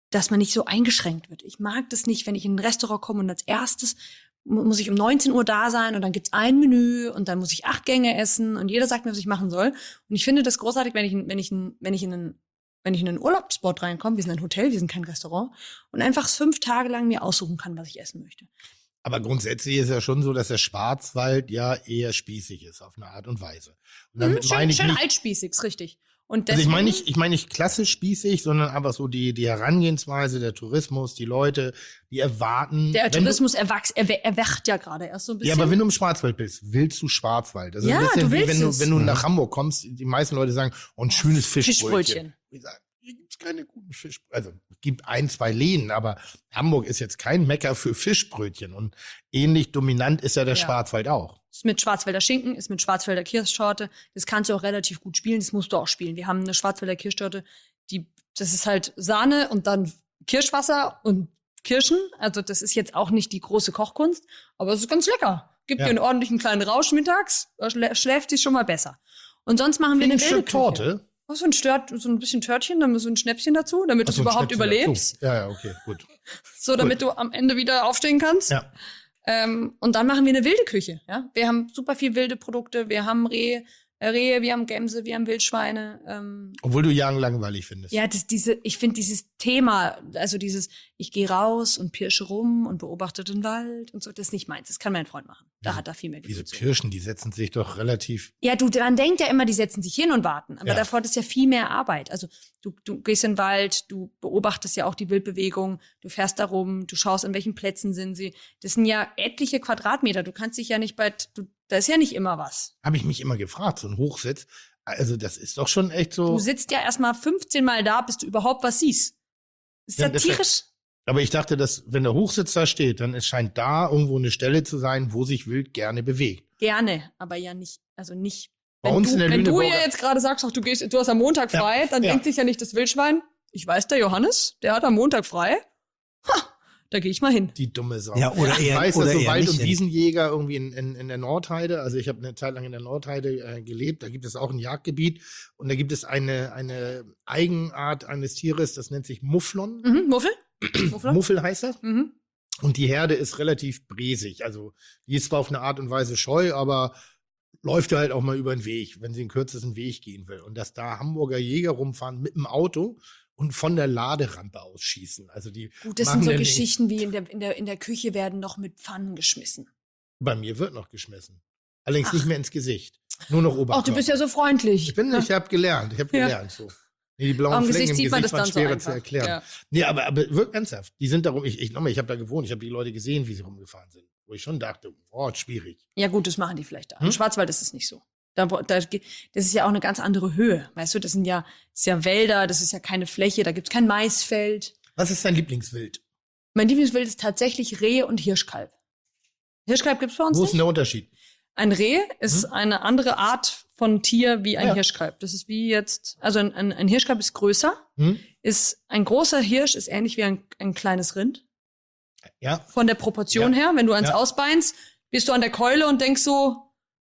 dass man nicht so eingeschränkt wird. Ich mag das nicht, wenn ich in ein Restaurant komme und als erstes muss ich um neunzehn Uhr da sein und dann gibt's ein Menü und dann muss ich acht Gänge essen und jeder sagt mir, was ich machen soll. Und ich finde das großartig, wenn ich, wenn ich, wenn ich in einen, wenn ich in einen Urlaubsspot reinkomme, wir sind ein Hotel, wir sind kein Restaurant, und einfach fünf Tage lang mir aussuchen kann, was ich essen möchte. Aber grundsätzlich ist ja schon so, dass der Schwarzwald ja eher spießig ist auf eine Art und Weise. Und damit Mhm, schön meine ich schön nicht, altspießig, ist richtig. Und also ich deswegen- meine nicht, ich meine nicht klassisch spießig, sondern einfach so die, die Herangehensweise, der Tourismus, die Leute, die erwarten. Der wenn Tourismus erwachs, erwe- erwacht ja gerade erst so ein Du, ja, bisschen. aber wenn du im Schwarzwald bist, willst du Schwarzwald. Also Ja, ein bisschen du wie willst wenn du, es. wenn du Mhm. nach Hamburg kommst, die meisten Leute sagen, oh, ein schönes Fischbrötchen. Fischbrötchen. Ich sage, hier gibt's keine guten Fischbrötchen. Also es gibt ein, zwei Läden, aber Hamburg ist jetzt kein Mecker für Fischbrötchen. Und ähnlich dominant ist ja der Ja. Schwarzwald auch. Ist mit Schwarzwälder Schinken, ist mit Schwarzwälder Kirschtorte. Das kannst du auch relativ gut spielen, das musst du auch spielen. Wir haben eine Schwarzwälder Kirschtorte, die, das ist halt Sahne und dann Kirschwasser und Kirschen. Also das ist jetzt auch nicht die große Kochkunst, aber es ist ganz lecker. Gibt Ja. dir einen ordentlichen kleinen Rausch mittags, da schlä schläft sich schon mal besser. Und sonst machen wir Wie eine ein wilde Stück Küche. Torte. Oh, so ein Stört, so ein bisschen Törtchen, dann so ein Schnäpschen dazu, damit Ach du so, es ein überhaupt Schnäpschen überlebst. dazu. Ja, ja, okay, gut. So, damit du am Ende wieder aufstehen kannst. Ja. Ähm, und dann machen wir eine wilde Küche. Ja? Wir haben super viel wilde Produkte. Wir haben Rehe, äh, Rehe, wir haben Gämse, wir haben Wildschweine. Ähm, Obwohl du Jagen langweilig findest. ja, das, diese, ich finde dieses Thema, also dieses, ich gehe raus und pirsche rum und beobachte den Wald und so, das ist nicht meins. Das kann mein Freund machen. Da Diese- hat er viel mehr Diese Geduld zu. Pirschen, die setzen sich doch relativ. Ja, du, man denkt ja immer, die setzen sich hin und warten, aber Ja. davor ist ja viel mehr Arbeit. Also du, du gehst in den Wald, du beobachtest ja auch die Wildbewegung, du fährst da rum, du schaust, an welchen Plätzen sind sie. Das sind ja etliche Quadratmeter. Du kannst dich ja nicht bei, du, da ist ja nicht immer was. Habe ich mich immer gefragt, so ein Hochsitz. Also das ist doch schon echt so. Du sitzt ja erstmal fünfzehn Mal da, bis du überhaupt was siehst. Das ist Ja, ja, das- tierisch. Aber ich dachte, dass wenn der Hochsitz da steht, dann es scheint da irgendwo eine Stelle zu sein, wo sich Wild gerne bewegt. Gerne, aber ja nicht, also nicht. Bei Wenn uns du, in der wenn du Lüneburger- ja jetzt gerade sagst, ach, du gehst, du hast am Montag Ja, frei, dann ja. denkt sich ja nicht das Wildschwein, ich weiß, der Johannes, der hat am Montag frei. Ha, da gehe ich mal hin. Die dumme Sau. Ja, oder ich eher- weiß, oder dass so eher Wald- nicht und in- Wiesenjäger irgendwie in, in, in der Nordheide, also ich habe eine Zeit lang in der Nordheide äh, gelebt, da gibt es auch ein Jagdgebiet und da gibt es eine, eine Eigenart eines Tieres, das nennt sich Mufflon. Mhm, Muffel? Muffel? Muffel heißt das. Mhm. Und die Herde ist relativ bresig. Also die ist zwar auf eine Art und Weise scheu, aber läuft ja halt auch mal über den Weg, wenn sie den kürzesten Weg gehen will. Und dass da Hamburger Jäger rumfahren mit dem Auto und von der Laderampe ausschießen. Also die Gut, das machen sind so dann den- Geschichten wie in der, in, der, in der Küche werden noch mit Pfannen geschmissen. Bei mir wird noch geschmissen. Allerdings Ach. nicht mehr ins Gesicht. Nur noch Oberkörper. Ach, du bist ja so freundlich. Ich bin, ich habe gelernt. Ich habe Ja. gelernt so. Nee, die blauen Am Flecken Gesicht im sieht man Gesicht das waren dann so schwerer einfach. zu erklären. Ja. Nee, aber, aber wirklich ernsthaft. Die sind darum, ich, ich, nochmal, ich habe da gewohnt, ich habe die Leute gesehen, wie sie rumgefahren sind. Wo ich schon dachte, oh, schwierig. Ja gut, das machen die vielleicht da. Hm? Im Schwarzwald ist es nicht so. Da, da, das ist ja auch eine ganz andere Höhe. Weißt du, das sind ja, das ist ja Wälder, das ist ja keine Fläche, da gibt's kein Maisfeld. Was ist dein Lieblingswild? Mein Lieblingswild ist tatsächlich Rehe und Hirschkalb. Hirschkalb gibt's bei uns Wo ist nicht. denn der Unterschied? Ein Reh ist Hm? eine andere Art von Tier wie ein Ja. Hirschkalb. Das ist wie jetzt, also ein, ein, ein Hirschkalb ist größer, Hm? ist ein großer Hirsch ist ähnlich wie ein, ein kleines Rind. Ja, Von der Proportion Ja. her, wenn du eins Ja. ausbeinst, bist du an der Keule und denkst so,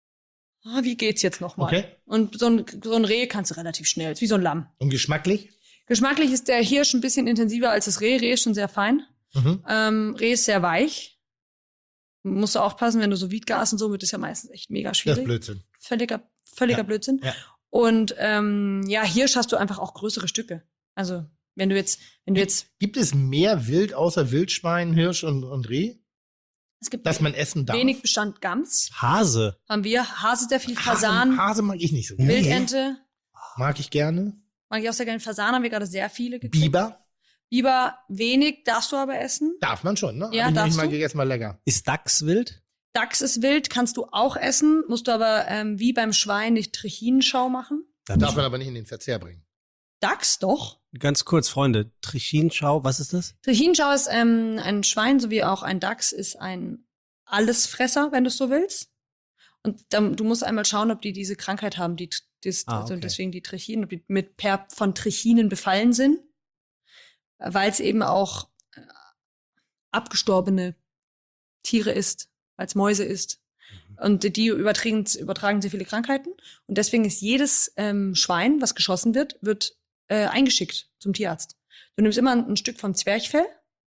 ah, wie geht's jetzt nochmal? okay. Und so ein, so ein Reh kannst du relativ schnell, ist wie so ein Lamm. Und geschmacklich? Geschmacklich ist der Hirsch ein bisschen intensiver als das Reh. Reh ist schon sehr fein. Mhm. Ähm, Reh ist sehr weich. Musst du aufpassen, wenn du so Wiedgas und so, wird das ja meistens echt mega Das ist schwierig. Blödsinn. Völliger, völliger Ja. Blödsinn. Ja. Und ähm, ja, Hirsch hast du einfach auch größere Stücke. Also wenn du jetzt, wenn du jetzt, Gibt es mehr Wild außer Wildschwein, Hirsch und, und Reh, es gibt dass man essen darf? wenig Bestand Gams, Hase. haben wir. Hase sehr viel, Hase, Fasan, Hase mag ich nicht so gerne. Wildente, Mag ich gerne. mag ich auch sehr gerne. Fasan haben wir gerade sehr viele gekriegt. Biber Biber wenig, darfst du aber essen. darf man schon, ne? Ja, Hab ich darfst mal du. gegessen, mal lecker. Ist Dachs wild? Dachs ist wild, kannst du auch essen, musst du aber ähm, wie beim Schwein nicht Trichinenschau machen. Dann Darf man aber nicht in den Verzehr bringen. Dachs doch. Ganz kurz, Freunde. Trichinschau, was ist das? Trichinenschau ist ähm, ein Schwein, sowie auch ein Dachs ist ein Allesfresser, wenn du es so willst. Und dann, du musst einmal schauen, ob die diese Krankheit haben, die das, Ah, also okay. deswegen die Trichinen, ob die mit per von Trichinen befallen sind, weil es eben auch äh, abgestorbene Tiere ist, als Mäuse ist. Und die übertragen, übertragen sehr viele Krankheiten. Und deswegen ist jedes ähm, Schwein, was geschossen wird, wird äh, eingeschickt zum Tierarzt. Du nimmst immer ein, ein Stück vom Zwerchfell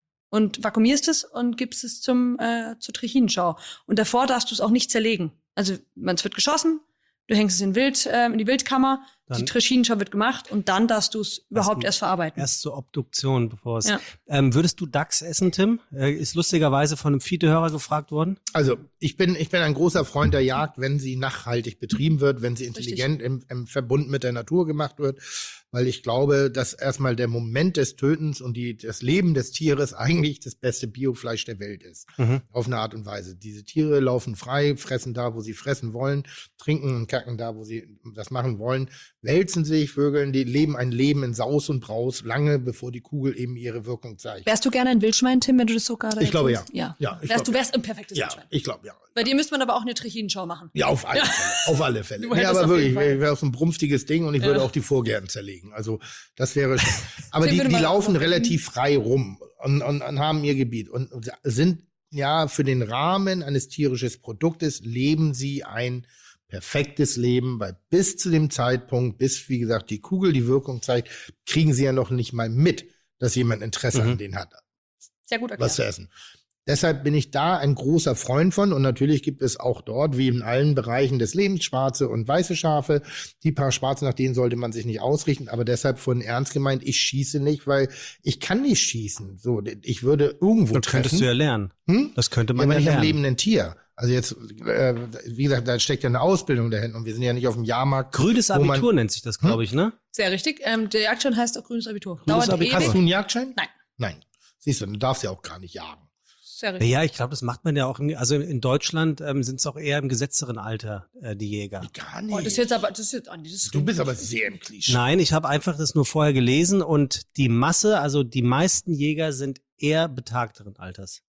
und vakuumierst es und gibst es zum äh, zur Trichinenschau. Und davor darfst du es auch nicht zerlegen. Also man, es wird geschossen, du hängst es in, Wild, äh, in die Wildkammer, Dann die Trichinenschau wird gemacht und dann darfst du es überhaupt du erst verarbeiten. Erst zur Obduktion, bevor es. Ja. Ähm, würdest du Dachs essen, Tim? Äh, ist lustigerweise von einem Fiete-Hörer gefragt worden. Also ich bin, ich bin ein großer Freund der Jagd, wenn sie nachhaltig betrieben wird, wenn sie intelligent im, im Verbund mit der Natur gemacht wird, weil ich glaube, dass erstmal der Moment des Tötens und die, das Leben des Tieres eigentlich das beste Biofleisch der Welt ist. Mhm. Auf eine Art und Weise. Diese Tiere laufen frei, fressen da, wo sie fressen wollen, trinken und kacken da, wo sie das machen wollen, wälzen sich, vögeln, die leben ein Leben in Saus und Braus, lange bevor die Kugel eben ihre Wirkung zeigt. Wärst du gerne ein Wildschwein, Tim, wenn du das so gerade Ich glaube, erzählst? Ja. Ja, ich wärst, glaub, du wärst ein perfektes Ja, Wildschwein. ich glaube, ja. Bei dir müsste man aber auch eine Trichinenschau machen. Ja, auf alle Fälle. Auf alle Fälle. Du Nee, hättest aber auf wirklich, jeden Fall- wäre auch so ein brumpftiges Ding und ich Ja. würde auch die Vorgärten zerlegen. Also das wäre schon. Aber Tim die, würde die mal laufen machen. relativ frei rum und, und, und haben ihr Gebiet und sind ja für den Rahmen eines tierischen Produktes leben sie ein perfektes Leben, weil bis zu dem Zeitpunkt, bis, wie gesagt, die Kugel die Wirkung zeigt, kriegen sie ja noch nicht mal mit, dass jemand Interesse Mhm. an denen hat, Sehr gut erklärt. was zu essen. Deshalb bin ich da ein großer Freund von und natürlich gibt es auch dort, wie in allen Bereichen des Lebens, schwarze und weiße Schafe. Die paar Schwarze, nach denen sollte man sich nicht ausrichten, aber deshalb von ernst gemeint, ich schieße nicht, weil ich kann nicht schießen. So, ich würde irgendwo Das treffen. könntest du ja lernen. Hm? Das könnte Ja, man aber ja nicht am lernen. lebenden Tier. Also jetzt, äh, wie gesagt, da steckt ja eine Ausbildung dahinter und wir sind ja nicht auf dem Jahrmarkt. Grünes wo man- Abitur nennt sich das, glaube ich, ne? Sehr richtig. Ähm, der Jagdschein heißt auch grünes Abitur. Grünes Dauert Abitur. Hast du ewig. einen Jagdschein? Nein. Nein. Siehst du, du darfst ja auch gar nicht jagen. Sehr richtig. Ja, ich glaube, das macht man ja auch. Im, also in Deutschland ähm, sind es auch eher im gesetzteren Alter, äh, die Jäger. Gar nicht. Oh, das ist jetzt aber, das ist jetzt, Andi, das ist du bist richtig. aber sehr im Klischee. Nein, ich habe einfach das nur vorher gelesen und die Masse, also die meisten Jäger sind eher betagteren Alters.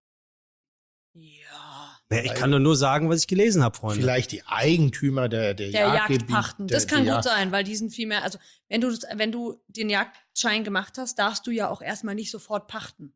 Ja. Ja, ich kann doch nur sagen, was ich gelesen habe, Freunde. Vielleicht die Eigentümer der, der, Der Jagdgebiet- Jagdpachten. der- Das kann der gut Jagd- sein, weil die sind viel mehr, also wenn du, wenn du den Jagdschein gemacht hast, darfst du ja auch erstmal nicht sofort pachten.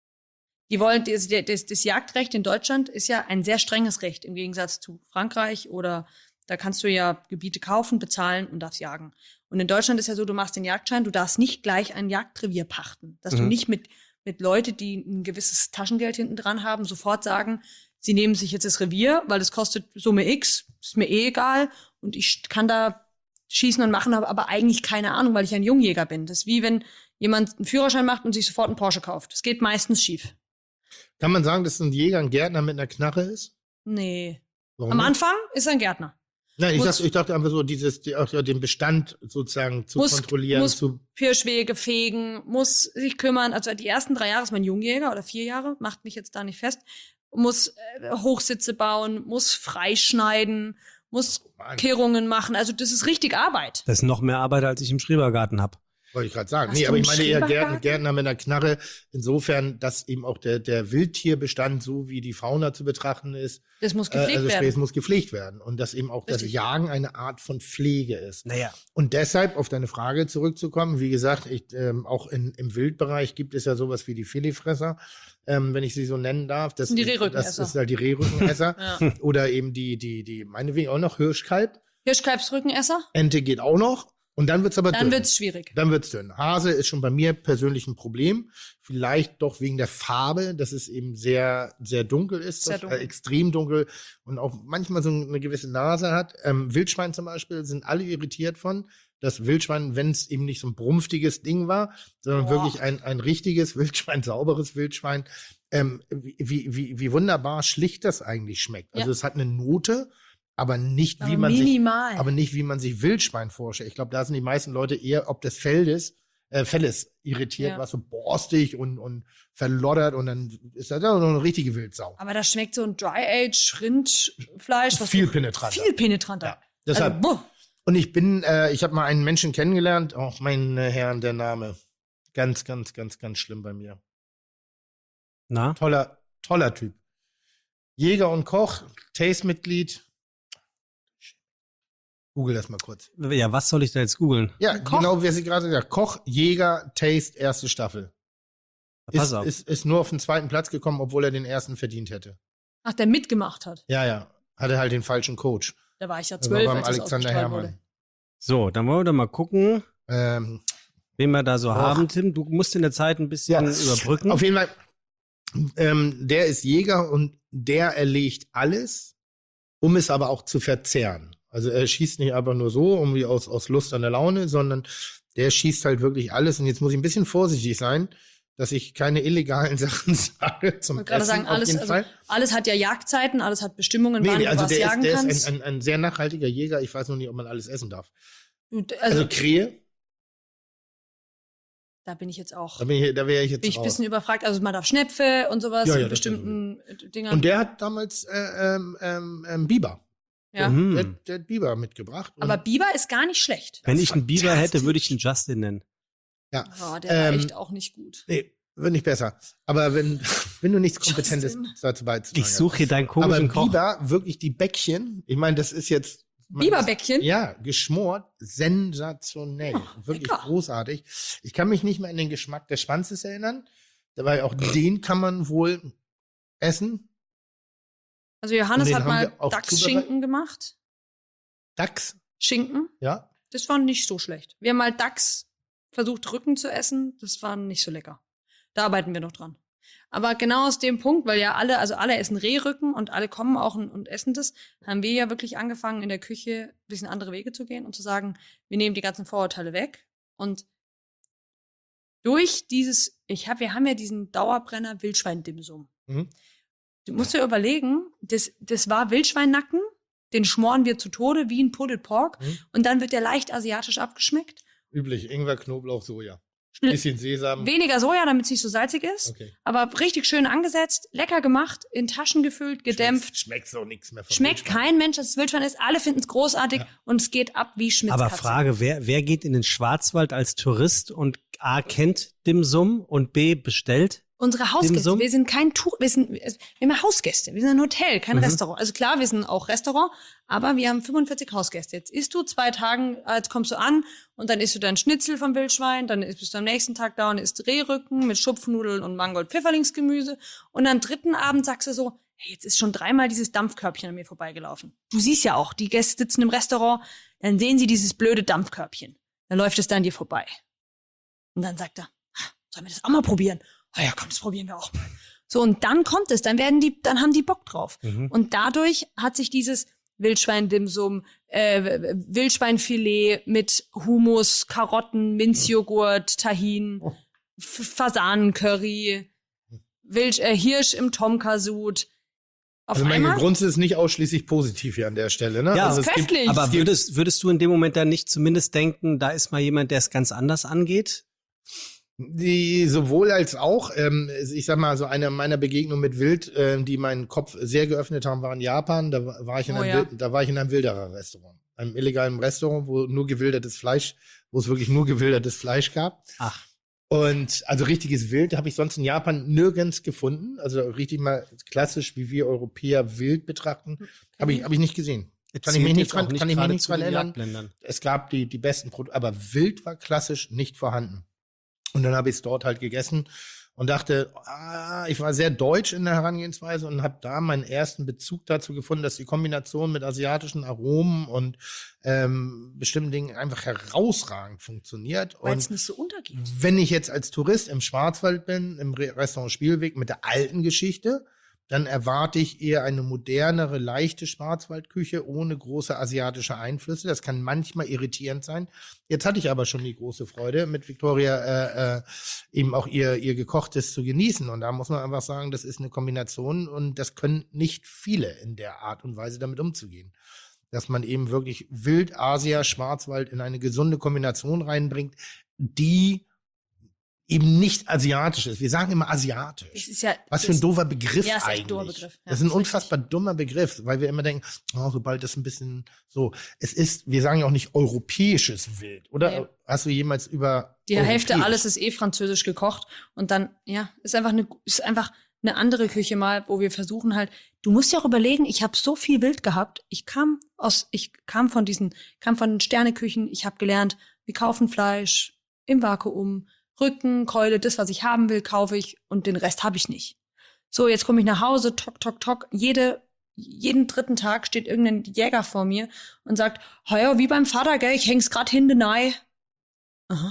Die wollen, das, das, das Jagdrecht in Deutschland ist ja ein sehr strenges Recht im Gegensatz zu Frankreich oder da kannst du ja Gebiete kaufen, bezahlen und darfst jagen. Und in Deutschland ist ja so, du machst den Jagdschein, du darfst nicht gleich ein Jagdrevier pachten. Dass du Mhm. nicht mit, mit Leute, die ein gewisses Taschengeld hinten dran haben, sofort sagen, sie nehmen sich jetzt das Revier, weil das kostet Summe X, ist mir eh egal und ich kann da schießen und machen, habe aber eigentlich keine Ahnung, weil ich ein Jungjäger bin. Das ist wie wenn jemand einen Führerschein macht und sich sofort einen Porsche kauft. Das geht meistens schief. Kann man sagen, dass ein Jäger ein Gärtner mit einer Knarre ist? Nee. Warum Am nicht? Anfang ist er ein Gärtner. Nein, ich muss- dachte, ich dachte einfach so, dieses, die, auch, ja, den Bestand sozusagen zu Muss- kontrollieren, muss- zu. Pirschwege fegen, muss sich kümmern. Also die ersten drei Jahre ist man Jungjäger oder vier Jahre, macht mich jetzt da nicht fest. Muss äh, Hochsitze bauen, muss freischneiden, muss Mann, Kehrungen machen. Also das ist richtig Arbeit. Das ist noch mehr Arbeit, als ich im Schrebergarten habe. wollte ich gerade sagen. Hast Nee, du aber ich einen meine eher Gärtner, Schrebergarten? Gärtner mit einer Knarre. Insofern, dass eben auch der, der Wildtierbestand so wie die Fauna zu betrachten ist. Das muss Äh, gepflegt also sprich, werden. es muss gepflegt werden. Und dass eben auch das Richtig. Jagen eine Art von Pflege ist. Naja. Und deshalb, auf deine Frage zurückzukommen, wie gesagt, ich, ähm, auch in, im Wildbereich gibt es ja sowas wie die Filetfresser, ähm, wenn ich sie so nennen darf. Das, Die ist- Rehrückenesser. Das ist halt die Rehrückenesser. Ja. Oder eben die, die, die, meinetwegen auch noch Hirschkalb. Hirschkalbsrückenesser, Ente geht auch noch. Und dann wird's aber dann dünn. wird's schwierig. Dann wird's dünn. Hase ist schon bei mir persönlich ein Problem. Vielleicht doch wegen der Farbe, dass es eben sehr, sehr dunkel ist. Sehr das, dunkel. Äh, extrem dunkel und auch manchmal so eine gewisse Nase hat. Ähm, Wildschwein zum Beispiel sind alle irritiert von. Das Wildschwein, wenn es eben nicht so ein brumpftiges Ding war, sondern Boah. wirklich ein, ein richtiges Wildschwein, sauberes Wildschwein, ähm, wie, wie, wie wunderbar schlicht das eigentlich schmeckt. Also Ja. es hat eine Note, aber nicht, wie Aber man sich minimal. aber nicht, wie man sich Wildschwein vorstellt. Ich glaube, da sind die meisten Leute eher ob des Feldes, äh, Felles irritiert, Ja. was so borstig und, und verloddert und dann ist das ja noch eine richtige Wildsau. Aber da schmeckt so ein Dry-Age-Rindfleisch. was Viel so- penetranter. Viel penetranter. Ja. Deshalb, Also, buh. und ich bin, äh, ich habe mal einen Menschen kennengelernt, auch meine Herren, der Name. Ganz, ganz, ganz, ganz schlimm bei mir. Na? Toller, toller Typ. Jäger und Koch, Taste-Mitglied. Google das mal kurz. Ja, was soll ich da jetzt googeln? Ja, Koch? genau wie sie gerade gesagt Koch, Jäger, Taste, erste Staffel. Pass Ist, auf. ist, ist nur auf den zweiten Platz gekommen, obwohl er den ersten verdient hätte. Ach, der mitgemacht hat. Ja, ja. Hatte halt den falschen Coach. Da war ich ja Das war zwölf, beim als das Alexander ausgestrahlt Herrmann. wurde. So, dann wollen wir doch mal gucken. Ähm, wen wir da so Och. haben, Tim. Du musst in der Zeit ein bisschen überbrücken. Auf jeden Fall, ähm, der ist Jäger und der erlegt alles, um es aber auch zu verzehren. Also er schießt nicht einfach nur so, irgendwie aus, aus Lust an der Laune, sondern der schießt halt wirklich alles. Und jetzt muss ich ein bisschen vorsichtig sein, dass ich keine illegalen Sachen sage zum Ich wollte gerade Essen sagen, auf alles, jeden also, Fall. alles hat ja Jagdzeiten, alles hat Bestimmungen, Nee, wann nee, du also was der jagen ist, der kannst. ist ein, ein, ein sehr nachhaltiger Jäger. Ich weiß noch nicht, ob man alles essen darf. Du, Also, also, Krähe, da bin ich jetzt auch, da, bin ich, da wäre ich jetzt bin ich ein raus. bisschen überfragt. Also man darf Schnäpfe und sowas Ja, ja, in das bestimmten Dingern. Und der hat damals äh, ähm, ähm, ähm, Biber. ja. Mhm. Der, der hat Biber mitgebracht. Und, Aber Biber ist gar nicht schlecht. Wenn ich einen Biber fantastisch. hätte, würde ich ihn Justin nennen. ja, Oh, der war Ähm, echt auch nicht gut. nee, wird nicht besser. Aber wenn, wenn du nichts Kompetentes Justin. dazu beizutragen Ich suche hier deinen hast. Aber komischen Koch. Biber, wirklich die Bäckchen, ich meine, das ist jetzt man- Biberbäckchen? Ja, geschmort, sensationell. Wirklich lecker. großartig. Ich kann mich nicht mehr an den Geschmack des Schwanzes erinnern. Dabei auch den kann man wohl essen. Also Johannes Und den hat haben mal wir auch Dachsschinken gemacht. Dachs, Schinken. ja. Das war nicht so schlecht. Wir haben mal Dachs versucht, Rücken zu essen. Das war nicht so lecker. Da arbeiten wir noch dran. Aber genau aus dem Punkt, weil ja alle, also alle essen Rehrücken und alle kommen auch und, und essen das, haben wir ja wirklich angefangen, in der Küche ein bisschen andere Wege zu gehen und zu sagen, wir nehmen die ganzen Vorurteile weg. Und durch dieses, ich hab, wir haben ja diesen Dauerbrenner Wildschwein-Dimsum. Mhm. Du musst dir überlegen, das, das war Wildschweinnacken, den schmoren wir zu Tode wie ein Pulled Pork Mhm. und dann wird der leicht asiatisch abgeschmeckt. Üblich, Ingwer, Knoblauch, Soja. Schnell- Bisschen Sesam. Weniger Soja, damit es nicht so salzig ist, Okay. aber richtig schön angesetzt, lecker gemacht, in Taschen gefüllt, gedämpft. Schmeckt auch nichts mehr von Schmeckt Wildschwein. kein Mensch, dass es Wildschwein ist. Alle finden es großartig Ja. und es geht ab wie Schmitz. Aber Katze. Frage, wer, wer geht in den Schwarzwald als Tourist und A, kennt Dimsum und B, bestellt? Unsere Hausgäste, Dimsum? wir sind kein Tour, wir sind, wir haben Hausgäste, wir sind ein Hotel, kein Mhm. Restaurant. Also klar, wir sind auch Restaurant, aber wir haben fünfundvierzig Hausgäste. Jetzt isst du zwei Tagen, jetzt kommst du an und dann isst du dein Schnitzel vom Wildschwein, dann bist du am nächsten Tag da und isst Rehrücken mit Schupfnudeln und Mangold-Pfifferlingsgemüse und am dritten Abend sagst du so, hey, jetzt ist schon dreimal dieses Dampfkörbchen an mir vorbeigelaufen. Du siehst ja auch, die Gäste sitzen im Restaurant, dann sehen sie dieses blöde Dampfkörbchen. Dann läuft es da an dir vorbei. Und dann sagt er, "Ah, sollen wir das auch mal probieren? Ah ja, komm, das probieren wir auch mal. So, und dann kommt es, dann werden die, dann haben die Bock drauf. Mhm. Und dadurch hat sich dieses Wildschwein-Dimsum, äh, Wildschweinfilet mit Hummus, Karotten, Minzjoghurt, Tahin, F- Fasanencurry, Wild, äh, Hirsch im Tomkasud. Auf Also mein einmal, Grund ist nicht ausschließlich positiv hier an der Stelle. Ne? Ja, also ist es gibt, köstlich. Aber würdest, würdest du in dem Moment dann nicht zumindest denken, da ist mal jemand, der es ganz anders angeht? Die sowohl als auch, ähm, ich sag mal, so eine meiner Begegnungen mit Wild, ähm, die meinen Kopf sehr geöffnet haben, war in Japan. Da war war ich in Oh einem, ja. Wild, da war ich in einem Wilderer-Restaurant, einem illegalen Restaurant, wo nur gewildertes Fleisch, wo es wirklich nur gewildertes Fleisch gab. Ach. Und also richtiges Wild habe ich sonst in Japan nirgends gefunden. Also richtig mal klassisch, wie wir Europäer Wild betrachten, habe ich, hab ich nicht gesehen. Kann ich mich Zählt nicht jetzt dran, auch kann ich mich gerade nicht zu dran den erinnern. Jagdländern. Es gab die, die besten Produkte, aber Wild war klassisch nicht vorhanden. Und dann habe ich es dort halt gegessen und dachte, ah, ich war sehr deutsch in der Herangehensweise und habe da meinen ersten Bezug dazu gefunden, dass die Kombination mit asiatischen Aromen und ähm, bestimmten Dingen einfach herausragend funktioniert. weil Und es nicht so untergeht. wenn ich jetzt als Tourist im Schwarzwald bin, im Re- Restaurant Spielweg mit der alten Geschichte, dann erwarte ich eher eine modernere, leichte Schwarzwaldküche ohne große asiatische Einflüsse. Das kann manchmal irritierend sein. Jetzt hatte ich aber schon die große Freude, mit Victoria äh, äh, eben auch ihr, ihr Gekochtes zu genießen. Und da muss man einfach sagen, das ist eine Kombination und das können nicht viele in der Art und Weise damit umzugehen. Dass man eben wirklich Wild, Asia, Schwarzwald in eine gesunde Kombination reinbringt, die eben nicht asiatisch ist. Wir sagen immer Das asiatisch. ist ja, Was für ein das- doofer Begriff Ja, ist echt ein eigentlich. doofer Begriff. Ja, das ist ein ist unfassbar dummer Begriff, weil wir immer denken, oh, sobald das ein bisschen so, es ist, wir sagen ja auch nicht europäisches Wild, oder? Nee. Hast du jemals über Die Hälfte europäisch- alles ist eh französisch gekocht und dann, ja, ist einfach eine, ist einfach eine andere Küche mal, wo wir versuchen halt, du musst ja auch überlegen, ich habe so viel Wild gehabt, ich kam aus, ich kam von diesen, kam von den Sterneküchen, ich habe gelernt, wir kaufen Fleisch im Vakuum, Rücken, Keule, das, was ich haben will, kaufe ich und den Rest habe ich nicht. So, jetzt komme ich nach Hause, tok, tok, tok, jede, jeden dritten Tag steht irgendein Jäger vor mir und sagt, ja, wie beim Vater, gell, ich häng's grad hinten rein. Aha.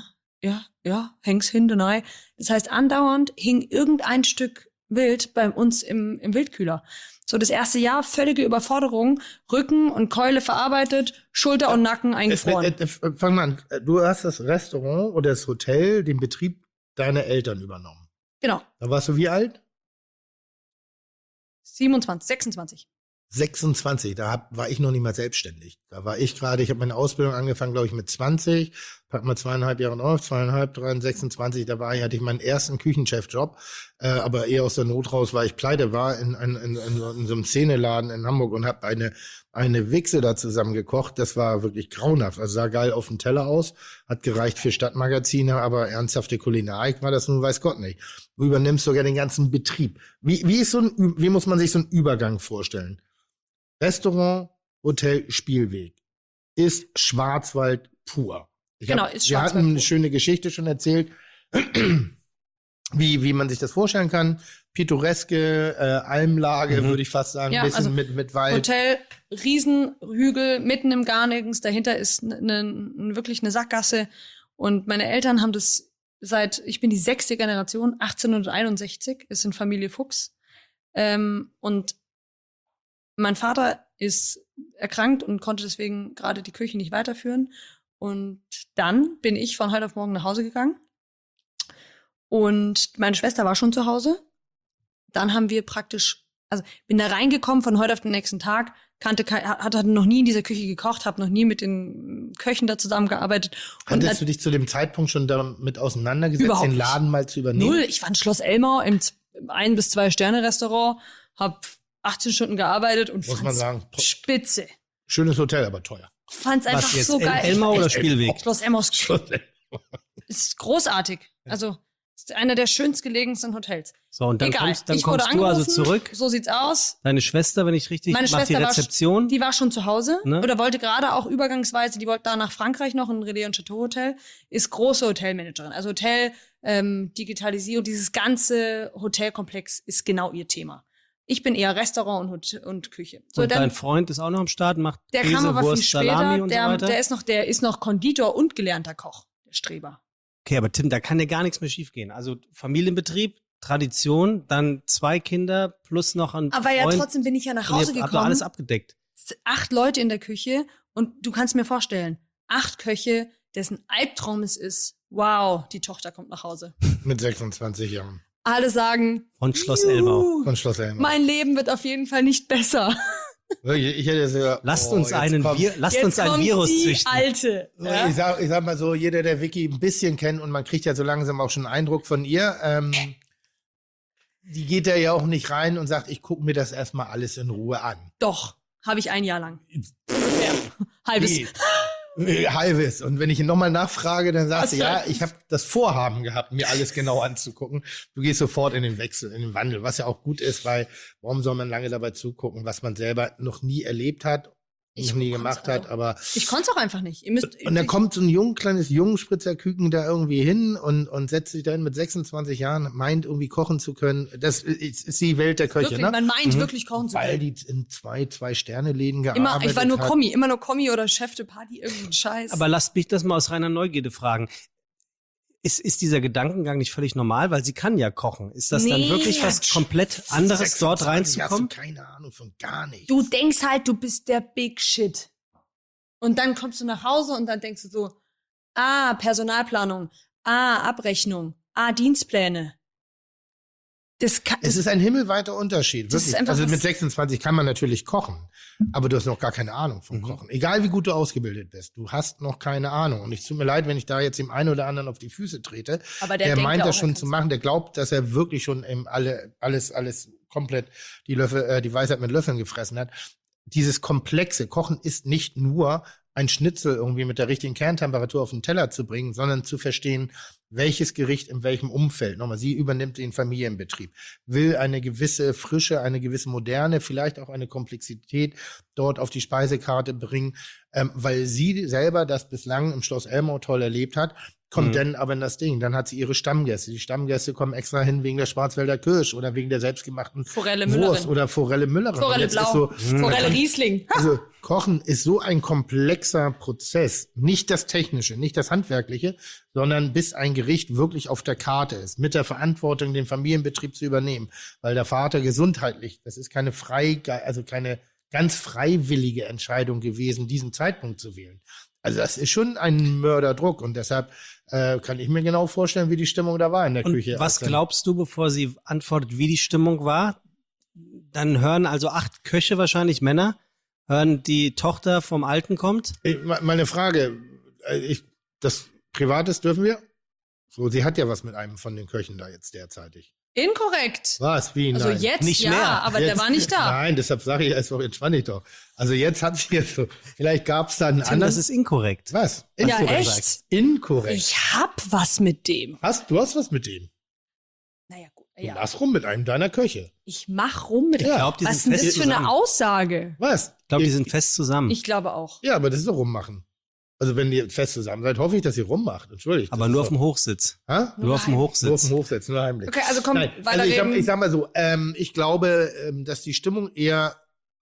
ja, ja, häng's hinten rein. Das heißt, andauernd hing irgendein Stück Wild bei uns im, im Wildkühler. So das erste Jahr, völlige Überforderung, Rücken und Keule verarbeitet, Schulter und Nacken eingefroren. Äh, äh, äh, fang mal an, du hast das Restaurant oder das Hotel, den Betrieb deiner Eltern übernommen. Genau, Da warst du wie alt? siebenundzwanzig, sechsundzwanzig. sechsundzwanzig, da hab, war ich noch nicht mal selbstständig. Da war ich gerade, ich habe meine Ausbildung angefangen, glaube ich, mit zwanzig, pack mal zweieinhalb Jahre auf, zweieinhalb, drei, sechsundzwanzig, da war ich, hatte ich meinen ersten Küchenchef-Job, äh, aber eher aus der Not raus, weil ich pleite war in, in, in, in, so, in so einem Szeneladen in Hamburg und habe eine eine Wichse da zusammen gekocht. Das war wirklich grauenhaft, also sah geil auf dem Teller aus, hat gereicht für Stadtmagazine, aber ernsthafte Kulinarik war das nun, weiß Gott nicht. Du übernimmst sogar den ganzen Betrieb. Wie, wie ist so ein, wie muss man sich so einen Übergang vorstellen? Restaurant, Hotel, Spielweg ist Schwarzwald pur. Ich Genau, hab, ist wir Schwarzwald hatten eine pur. schöne Geschichte schon erzählt, wie, wie man sich das vorstellen kann. Pittoreske, äh, Almlage, Mhm. würde ich fast sagen, Ja, ein bisschen also mit, mit Wald. Hotel, Riesenhügel, mitten im gar nirgends. Dahinter ist ne, ne, wirklich eine Sackgasse. Und meine Eltern haben das seit, ich bin die sechste Generation, achtzehnhunderteinundsechzig, ist in Familie Fuchs. Ähm, und mein Vater ist erkrankt und konnte deswegen gerade die Küche nicht weiterführen. Und dann bin ich von heute auf morgen nach Hause gegangen. Und meine Schwester war schon zu Hause. Dann haben wir praktisch, also bin da reingekommen von heute auf den nächsten Tag, kannte, hatte noch nie in dieser Küche gekocht, habe noch nie mit den Köchen da zusammengearbeitet. Und Hattest du dich zu dem Zeitpunkt schon damit auseinandergesetzt, Überhaupt den Laden mal zu übernehmen? null. Ich war in Schloss Elmau im Z- ein- bis zwei Sterne-Restaurant, hab achtzehn Stunden gearbeitet und Muss man fand's sagen, to- spitze. schönes Hotel, aber teuer. Fand's einfach Was jetzt, so El geil. Elmau oder Echt, Spielweg? Schloss Elmau ist, ist großartig. Also ist einer der schönst gelegensten Hotels. So, und dann Egal. kommst, dann ich wurde kommst du also angerufen, zurück. So sieht's aus. Deine Schwester, wenn ich richtig, Meine macht die Schwester war sch- Rezeption. Die war schon zu Hause Ne? oder wollte gerade auch übergangsweise, die wollte da nach Frankreich noch, ein Relais und Chateau Hotel, ist große Hotelmanagerin. Also Hotel, ähm, Digitalisierung, dieses ganze Hotelkomplex ist genau ihr Thema. Ich bin eher Restaurant und, Hot- und Küche. So, und dann, dein Freund ist auch noch am Start, macht der Käse, kam aber Wurst, viel später. Salami und Der, so weiter. der ist noch, der ist noch Konditor und gelernter Koch, der Streber. Okay, aber Tim, da kann ja gar nichts mehr schiefgehen. Also Familienbetrieb, Tradition, dann zwei Kinder plus noch ein Aber ja, Freund. trotzdem bin ich ja nach Und Hause ihr habt doch gekommen. alles abgedeckt. Acht Leute in der Küche und du kannst mir vorstellen, acht Köche, dessen Albtraum es ist, wow, die Tochter kommt nach Hause. Mit sechsundzwanzig Jahren. Alle sagen, Von Schloss "Juhu, Elmau. Von Schloss Elmau. mein Leben wird auf jeden Fall nicht besser. Wirklich, ich hätte sogar, Lasst oh, uns jetzt einen, kommt- Wir lasst Jetzt uns ein kommt Virus die züchten. Alte. Ja? Ich, sag, ich sag mal so, jeder, der Vicky ein bisschen kennt und man kriegt ja so langsam auch schon einen Eindruck von ihr, ähm, die geht da ja auch nicht rein und sagt, ich gucke mir das erstmal alles in Ruhe an. Doch, habe ich ein Jahr lang. Ja, halbes. Nee. Äh, Halbes. Und wenn ich ihn nochmal nachfrage, dann sagst du, Ach so. ja, ich habe das Vorhaben gehabt, mir alles genau anzugucken. Du gehst sofort in den Wechsel, in den Wandel, was ja auch gut ist, weil warum soll man lange dabei zugucken, was man selber noch nie erlebt hat, Ich noch nie konnte gemacht also- hat, aber Ich konnte es auch einfach nicht. Ihr müsst, und dann ich- kommt so ein jung, kleines Jungspritzer-Küken da irgendwie hin und, und setzt sich dahin mit sechsundzwanzig Jahren, meint irgendwie kochen zu können. Das ist, ist die Welt der Köche, wirklich, ne? man meint Mhm. wirklich kochen zu Weil können. die in zwei, zwei Sterne-Läden gearbeitet Immer, ich war nur hat. Kommi, immer nur Kommi oder Chef de Party, irgendein Scheiß. Aber lasst mich das mal aus reiner Neugierde fragen. Ist, ist dieser Gedankengang nicht völlig normal? Weil sie kann ja kochen. Ist das dann Nee. wirklich was komplett anderes, dort sechsundzwanzig reinzukommen? Hast du keine Ahnung von gar nichts. du denkst halt, du bist der Big Shit. Und dann kommst du nach Hause und dann denkst du so, ah, Personalplanung, ah, Abrechnung, ah, Dienstpläne. Das kann, Es ist ein himmelweiter Unterschied. Das ist Wirklich. einfach Also was- mit sechsundzwanzig kann man natürlich kochen, aber du hast noch gar keine Ahnung vom Mhm. Kochen. Egal wie gut du ausgebildet bist, du hast noch keine Ahnung. Und es tut mir leid, wenn ich da jetzt dem einen oder anderen auf die Füße trete. aber Der, der, denkt meint ja das auch, schon er zu kann's. machen, der glaubt, dass er wirklich schon im alle, alles, alles komplett die Löffel, äh, die Weisheit mit Löffeln gefressen hat. Dieses komplexe Kochen ist nicht nur ein Schnitzel irgendwie mit der richtigen Kerntemperatur auf den Teller zu bringen, sondern zu verstehen, welches Gericht in welchem Umfeld. Nochmal, sie übernimmt den Familienbetrieb, will eine gewisse Frische, eine gewisse Moderne, vielleicht auch eine Komplexität dort auf die Speisekarte bringen, ähm, weil sie selber das bislang im Schloss Elmau toll erlebt hat kommt Mhm. dann aber in das Ding. Dann hat sie ihre Stammgäste. Die Stammgäste kommen extra hin wegen der Schwarzwälder Kirsch oder wegen der selbstgemachten Forelle Wurst Müllerin. oder Forelle Müllerin. Und Forelle jetzt ist Blau. so, Forelle Riesling. also Kochen ist so ein komplexer Prozess. Nicht das Technische, nicht das Handwerkliche, sondern bis ein Gericht wirklich auf der Karte ist. Mit der Verantwortung, den Familienbetrieb zu übernehmen. Weil der Vater gesundheitlich, das ist keine frei, also keine ganz freiwillige Entscheidung gewesen, diesen Zeitpunkt zu wählen. Also das ist schon ein Mörderdruck und deshalb äh, kann ich mir genau vorstellen, wie die Stimmung da war in der Und Küche. was Als dann- glaubst du, bevor sie antwortet, wie die Stimmung war? Dann hören also acht Köche wahrscheinlich Männer, hören die Tochter vom Alten kommt. Ich, me- meine Frage, äh, ich, das Privates dürfen wir? So, sie hat ja was mit einem von den Köchen da jetzt derzeitig. Inkorrekt. Was? Wie? Also Nein. jetzt Nicht ja, mehr. aber Jetzt- der war nicht da. Nein, deshalb sage ich, also entspann dich doch. Also jetzt hat sie jetzt so, vielleicht gab es da einen Tim, anderen. das ist inkorrekt. Was? Ja, Inkorrekt. echt? Inkorrekt. Ich hab was mit dem. Hast, du hast was mit dem. Naja, gut. Du Ja. machst rum mit einem deiner Köche. Ich mach rum mit Ich dem. glaube, die Was ist sind denn das fest für eine zusammen. Aussage? Was? Ich glaube, die sind fest zusammen. Ich glaube auch. Ja, aber das ist doch rummachen. Also wenn ihr fest zusammen seid, hoffe ich, dass ihr rummacht. Entschuldigt. Aber das nur ist auf dem Hochsitz. doch- Hä? Nur auf dem Nein. Nur auf Hochsitz. dem Hochsitz, nur heimlich. Okay, also komm, Nein, weiter also ich, sag, reden. ich sag mal so, ähm, ich glaube, ähm, dass die Stimmung eher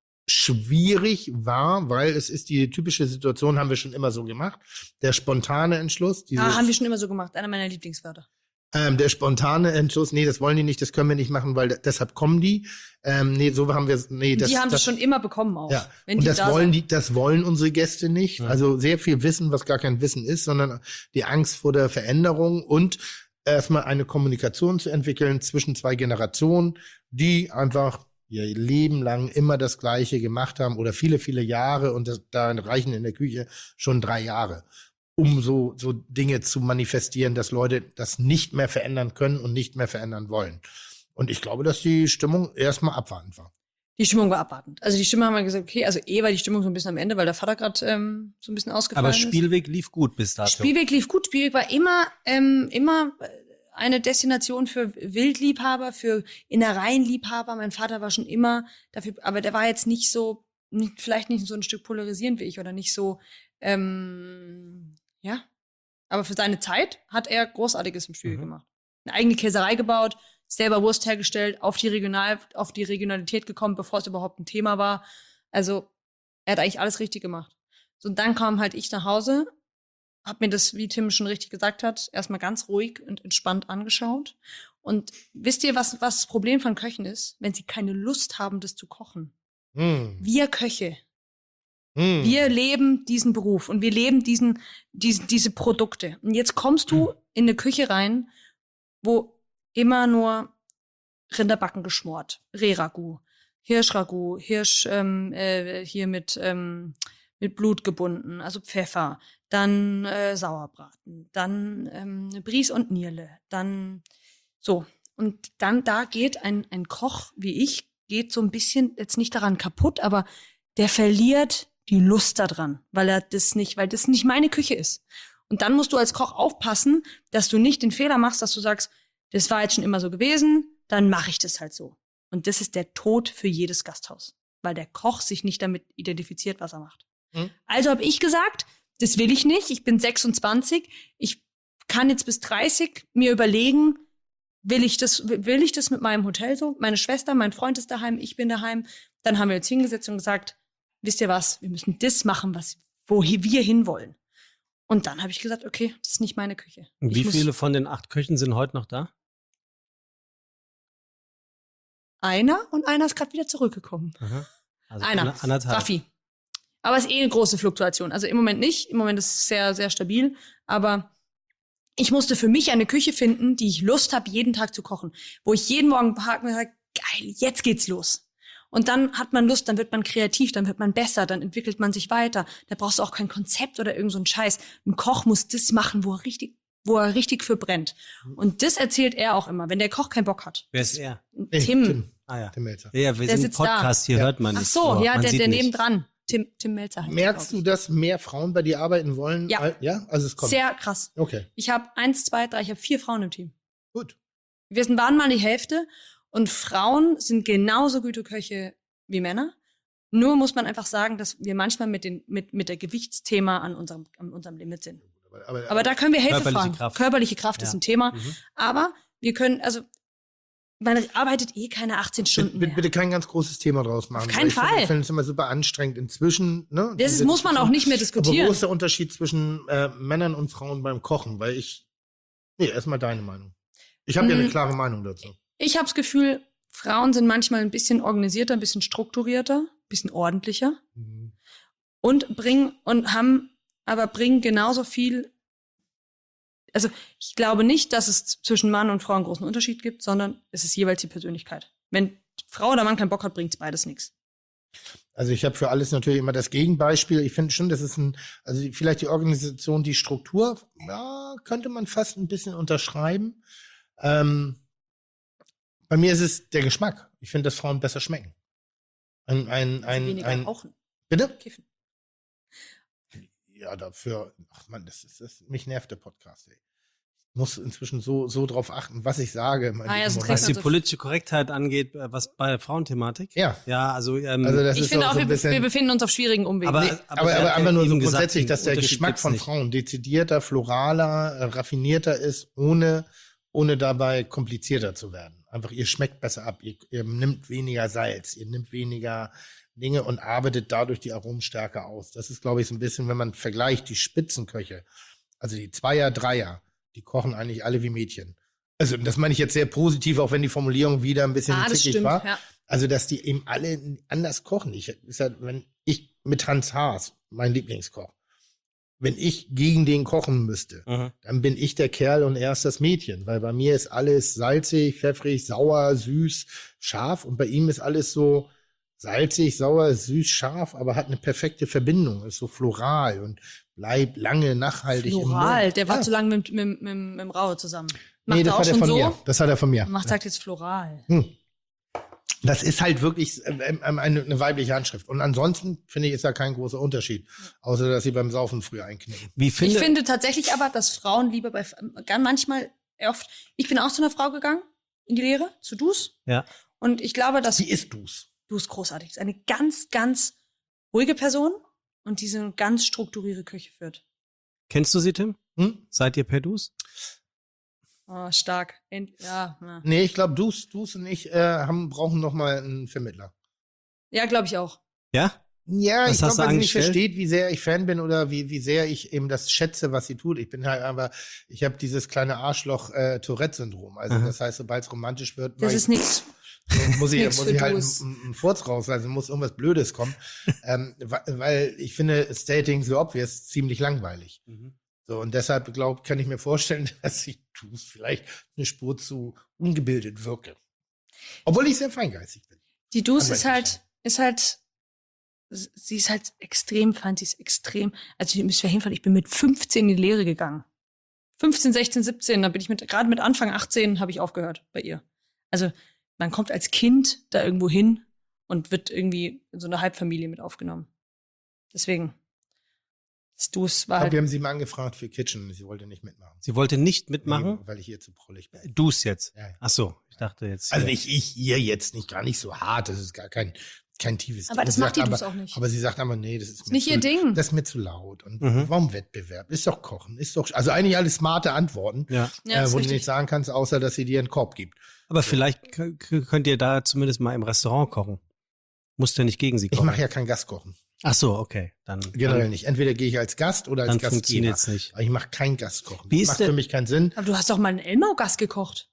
schwierig war, weil es ist die typische Situation, haben wir schon immer so gemacht. Der spontane Entschluss, diese, Ah, haben wir schon immer so gemacht. Einer meiner Lieblingswörter. ähm, der spontane Entschluss, nee, das wollen die nicht, das können wir nicht machen, weil d- deshalb kommen die. Ähm, nee, so haben wir, nee, das, die haben das, das schon immer bekommen auch. Ja, Wenn und die das da wollen sind. die, das wollen unsere Gäste nicht. Ja. Also sehr viel Wissen, was gar kein Wissen ist, sondern die Angst vor der Veränderung und erstmal eine Kommunikation zu entwickeln zwischen zwei Generationen, die einfach ihr Leben lang immer das Gleiche gemacht haben oder viele, viele Jahre und das, da reichen in der Küche schon drei Jahre, um so, so Dinge zu manifestieren, dass Leute das nicht mehr verändern können und nicht mehr verändern wollen. Und ich glaube, dass die Stimmung erstmal abwartend war. Die Stimmung war abwartend. Also die Stimmung haben wir gesagt, okay, also eh war die Stimmung so ein bisschen am Ende, weil der Vater gerade ähm, so ein bisschen ausgefallen Aber ist. Spielweg lief gut bis dato. Spielweg lief gut. Spielweg war immer, ähm, immer eine Destination für Wildliebhaber, für Innereienliebhaber. Mein Vater war schon immer dafür, aber der war jetzt nicht so, nicht, vielleicht nicht so ein Stück polarisierend wie ich oder nicht so, ähm, ja. Aber für seine Zeit hat er Großartiges im Spiel Mhm. gemacht. Eine eigene Käserei gebaut, selber Wurst hergestellt, auf die Regional, auf die Regionalität gekommen, bevor es überhaupt ein Thema war. Also er hat eigentlich alles richtig gemacht. So, und dann kam halt ich nach Hause, hab mir das, wie Tim schon richtig gesagt hat, erstmal ganz ruhig und entspannt angeschaut. Und wisst ihr, was, was das Problem von Köchen ist? Wenn sie keine Lust haben, das zu kochen. Hm. Wir Köche, Hm. wir leben diesen Beruf und wir leben diesen, diese, diese Produkte. Und jetzt kommst du in eine Küche rein, wo immer nur Rinderbacken geschmort, Rehragout, Hirschragout, Hirsch ähm, äh, hier mit ähm, mit Blut gebunden, also Pfeffer, dann äh, Sauerbraten, dann ähm, Bries und Nierle, dann so. Und dann da geht ein, ein Koch wie ich, geht so ein bisschen jetzt nicht daran kaputt, aber der verliert die Lust daran, weil er das nicht, weil das nicht meine Küche ist. Und dann musst du als Koch aufpassen, dass du nicht den Fehler machst, dass du sagst, das war jetzt schon immer so gewesen, dann mache ich das halt so. Und das ist der Tod für jedes Gasthaus, weil der Koch sich nicht damit identifiziert, was er macht. Hm. Also habe ich gesagt, das will ich nicht. Ich bin sechsundzwanzig. Ich kann jetzt bis dreißig mir überlegen, will ich das, will ich das mit meinem Hotel so? Meine Schwester, mein Freund ist daheim, ich bin daheim. Dann haben wir uns hingesetzt und gesagt, wisst ihr was, wir müssen das machen, was, wo wir hinwollen. Und dann habe ich gesagt, okay, das ist nicht meine Küche. Und Ich wie muss- viele von den acht Köchen sind heute noch da? Einer und einer ist gerade wieder zurückgekommen. Aha. Also Einer. Anna- Anderthalb. Raffi. Aber es ist eh eine große Fluktuation. Also im Moment nicht. Im Moment ist es sehr, sehr stabil. Aber ich musste für mich eine Küche finden, die ich Lust habe, jeden Tag zu kochen. Wo ich jeden Morgen parke und sage, geil, jetzt geht's los. Und dann hat man Lust, dann wird man kreativ, dann wird man besser, dann entwickelt man sich weiter. Da brauchst du auch kein Konzept oder irgend so einen Scheiß. Ein Koch muss das machen, wo er richtig, wo er richtig für brennt. Und das erzählt er auch immer, wenn der Koch keinen Bock hat. Wer ist er? Nee, Tim. Tim. Ah ja. Tim Melzer. Ja, wir Der sind sitzt da. Podcast, hier Ja. hört man Ach nicht. so, aber ja, man der, sieht der nicht. nebendran. Tim, Tim Melzer heißt er, Merkst glaub du, dass mehr Frauen bei dir arbeiten wollen? Ja. Al- Ja, also es ich. kommt. Sehr krass. Okay, Ich habe eins, zwei, drei, ich habe vier Frauen im Team. gut. Wir sind, waren mal die Hälfte und Frauen sind genauso gute Köche wie Männer. Nur muss man einfach sagen, dass wir manchmal mit, den, mit, mit der Gewichtsthema an unserem, an unserem Limit sind. Aber, aber, Aber da können wir Hilfe Körperliche fragen. Kraft. Körperliche Kraft Ja. ist ein Thema. Mhm. Aber wir können, also man arbeitet eh keine achtzehn Stunden bitte, mehr. bitte kein ganz großes Thema draus machen. Auf keinen Ich finde- Fall. Ich finde es immer super anstrengend inzwischen. Ne? Das ist, Diese muss man auch nicht mehr Aber diskutieren. wo ist der Unterschied zwischen äh, Männern und Frauen beim Kochen? Weil ich, nee, erstmal deine Meinung. Ich habe ja eine Mhm. klare Meinung dazu. Ich habe das Gefühl, Frauen sind manchmal ein bisschen organisierter, ein bisschen strukturierter, ein bisschen ordentlicher Mhm. und bringen und haben, aber bringen genauso viel. Also ich glaube nicht, dass es zwischen Mann und Frau einen großen Unterschied gibt, sondern es ist jeweils die Persönlichkeit. Wenn Frau oder Mann keinen Bock hat, bringt es beides nichts. Also ich habe für alles natürlich immer das Gegenbeispiel. Ich finde schon, das ist ein, also die- vielleicht die Organisation, die Struktur, ja, könnte man fast ein bisschen unterschreiben. Ähm, bei mir ist es der Geschmack. Ich finde, dass Frauen besser schmecken. Ein, ein, ein, Weniger ein, rauchen, bitte? kiffen. Ja, dafür, ach man, das ist, das, mich nervt der Podcast, ey. Ich muss inzwischen so, so drauf achten, was ich sage. mein Ah ja, lieber sonst Moment. Was kriegt die man so- politische Korrektheit angeht, äh, was bei der Frauenthematik? Ja, Ja, also, ähm, also das Ich ist finde auch auch, so wir, ein bisschen. wir befinden uns auf schwierigen Umwegen. Aber- Nee, aber aber, sie aber, hat einfach ja nur so eben gesagt, grundsätzlich, den dass der Unterschied Geschmack gibt's von nicht. Frauen dezidierter, floraler, äh, raffinierter ist, ohne, ohne dabei komplizierter zu werden. Einfach, ihr schmeckt besser ab, ihr, ihr nimmt weniger Salz, ihr nimmt weniger Dinge und arbeitet dadurch die Aromen stärker aus. Das ist, glaube ich, so ein bisschen, wenn man vergleicht, die Spitzenköche, also die Zweier, Dreier, die kochen eigentlich alle wie Mädchen. Also das meine ich jetzt sehr positiv, auch wenn die Formulierung wieder ein bisschen ah, das zickig stimmt, war. ja. Also, dass die eben alle anders kochen. Ich, ist halt, wenn ich mit Hans Haas, mein Lieblingskoch, wenn ich gegen den kochen müsste, Mhm. dann bin ich der Kerl und er ist das Mädchen, weil bei mir ist alles salzig, pfeffrig, sauer, süß, scharf und bei ihm ist alles so salzig, sauer, süß, scharf, aber hat eine perfekte Verbindung, ist so floral und bleibt lange nachhaltig Floral, im Mund. der war ja. zu lange mit, mit, mit, mit dem Raue zusammen. Macht Nee, er das auch hat er schon von so? mir. Das hat er von mir. Macht sagt jetzt floral. Hm. Das ist halt wirklich ähm, ähm, eine, eine weibliche Handschrift. Und ansonsten finde ich, ist da kein großer Unterschied. Außer, dass sie beim Saufen früher einknicken. wie Ich finde, finde tatsächlich aber, dass Frauen lieber bei, ganz manchmal oft, ich bin auch zu einer Frau gegangen, in die Lehre, zu Dus. Ja. Und ich glaube, dass Wie isst du's? Dus großartig ist. Eine ganz, ganz ruhige Person und die so eine ganz strukturierte Küche führt. kennst du sie, Tim? Hm? Seid ihr per Dus? Oh, stark. End, ja, ja. Nee, ich glaube, du's, du's und ich äh, haben, brauchen noch mal einen Vermittler. ja glaube ich auch. Ja? Ja, Was ich hast glaube, du weil sie nicht angestellt? versteht, wie sehr ich Fan bin oder wie, wie sehr ich eben das schätze, was sie tut. Ich bin halt aber, ich habe dieses kleine Arschloch-Tourette-Syndrom. Also Aha. das heißt, sobald es romantisch wird, Das mach ist ich- nichts. muss ich, Nix muss für ich halt Dus. einen, einen Furz raus, also muss irgendwas Blödes kommen. ähm, wa- weil ich finde das Dating so obvious ziemlich langweilig. Mhm. So, und deshalb glaub, kann ich mir vorstellen, dass ich Dus vielleicht eine Spur zu ungebildet wirke. Obwohl ich sehr feingeistig bin. Die Dus An ist manchen halt, ist halt, sie ist halt extrem fein, sie ist extrem, also ihr müsst ja hinfahren, ich bin mit fünfzehn in die Lehre gegangen. fünfzehn, sechzehn, siebzehn, da bin ich mit, gerade mit Anfang achtzehn habe ich aufgehört bei ihr. Also man kommt als Kind da irgendwo hin und wird irgendwie in so eine Halbfamilie mit aufgenommen. Deswegen, das Dus war Aber halt, wir haben sie mal angefragt für Kitchen, sie wollte nicht mitmachen. Sie wollte nicht mitmachen? Nee, weil ich ihr zu prollig bin. Dus jetzt. Ja, ja. Ach so, ich dachte jetzt. Also hier. nicht ich, ihr jetzt nicht, gar nicht so hart, das ist gar kein, kein tiefes aber Ding. das Sie macht sagt die Dus aber, auch nicht. Aber sie sagt aber, nee, das ist, Ist mir nicht zu, ihr Ding. Das ist mir zu laut. Und Mhm. warum Wettbewerb? Ist doch Kochen, ist doch, also eigentlich alles smarte Antworten, Ja. Ja, äh, ist wo du richtig. nicht sagen kannst, außer dass sie dir einen Korb gibt. Aber vielleicht k- k- könnt ihr da zumindest mal im Restaurant kochen. Musst du nicht gegen sie Ich kochen. mache ja kein Gastkochen. Ach so, okay. Dann, Generell dann, nicht. Entweder gehe ich als Gast oder als dann Gastgeber. funktioniert's nicht. Aber ich mache kein Gastkochen. Wie das ist macht der- für mich keinen Sinn. Aber du hast doch mal einen Elmau-Gast gekocht.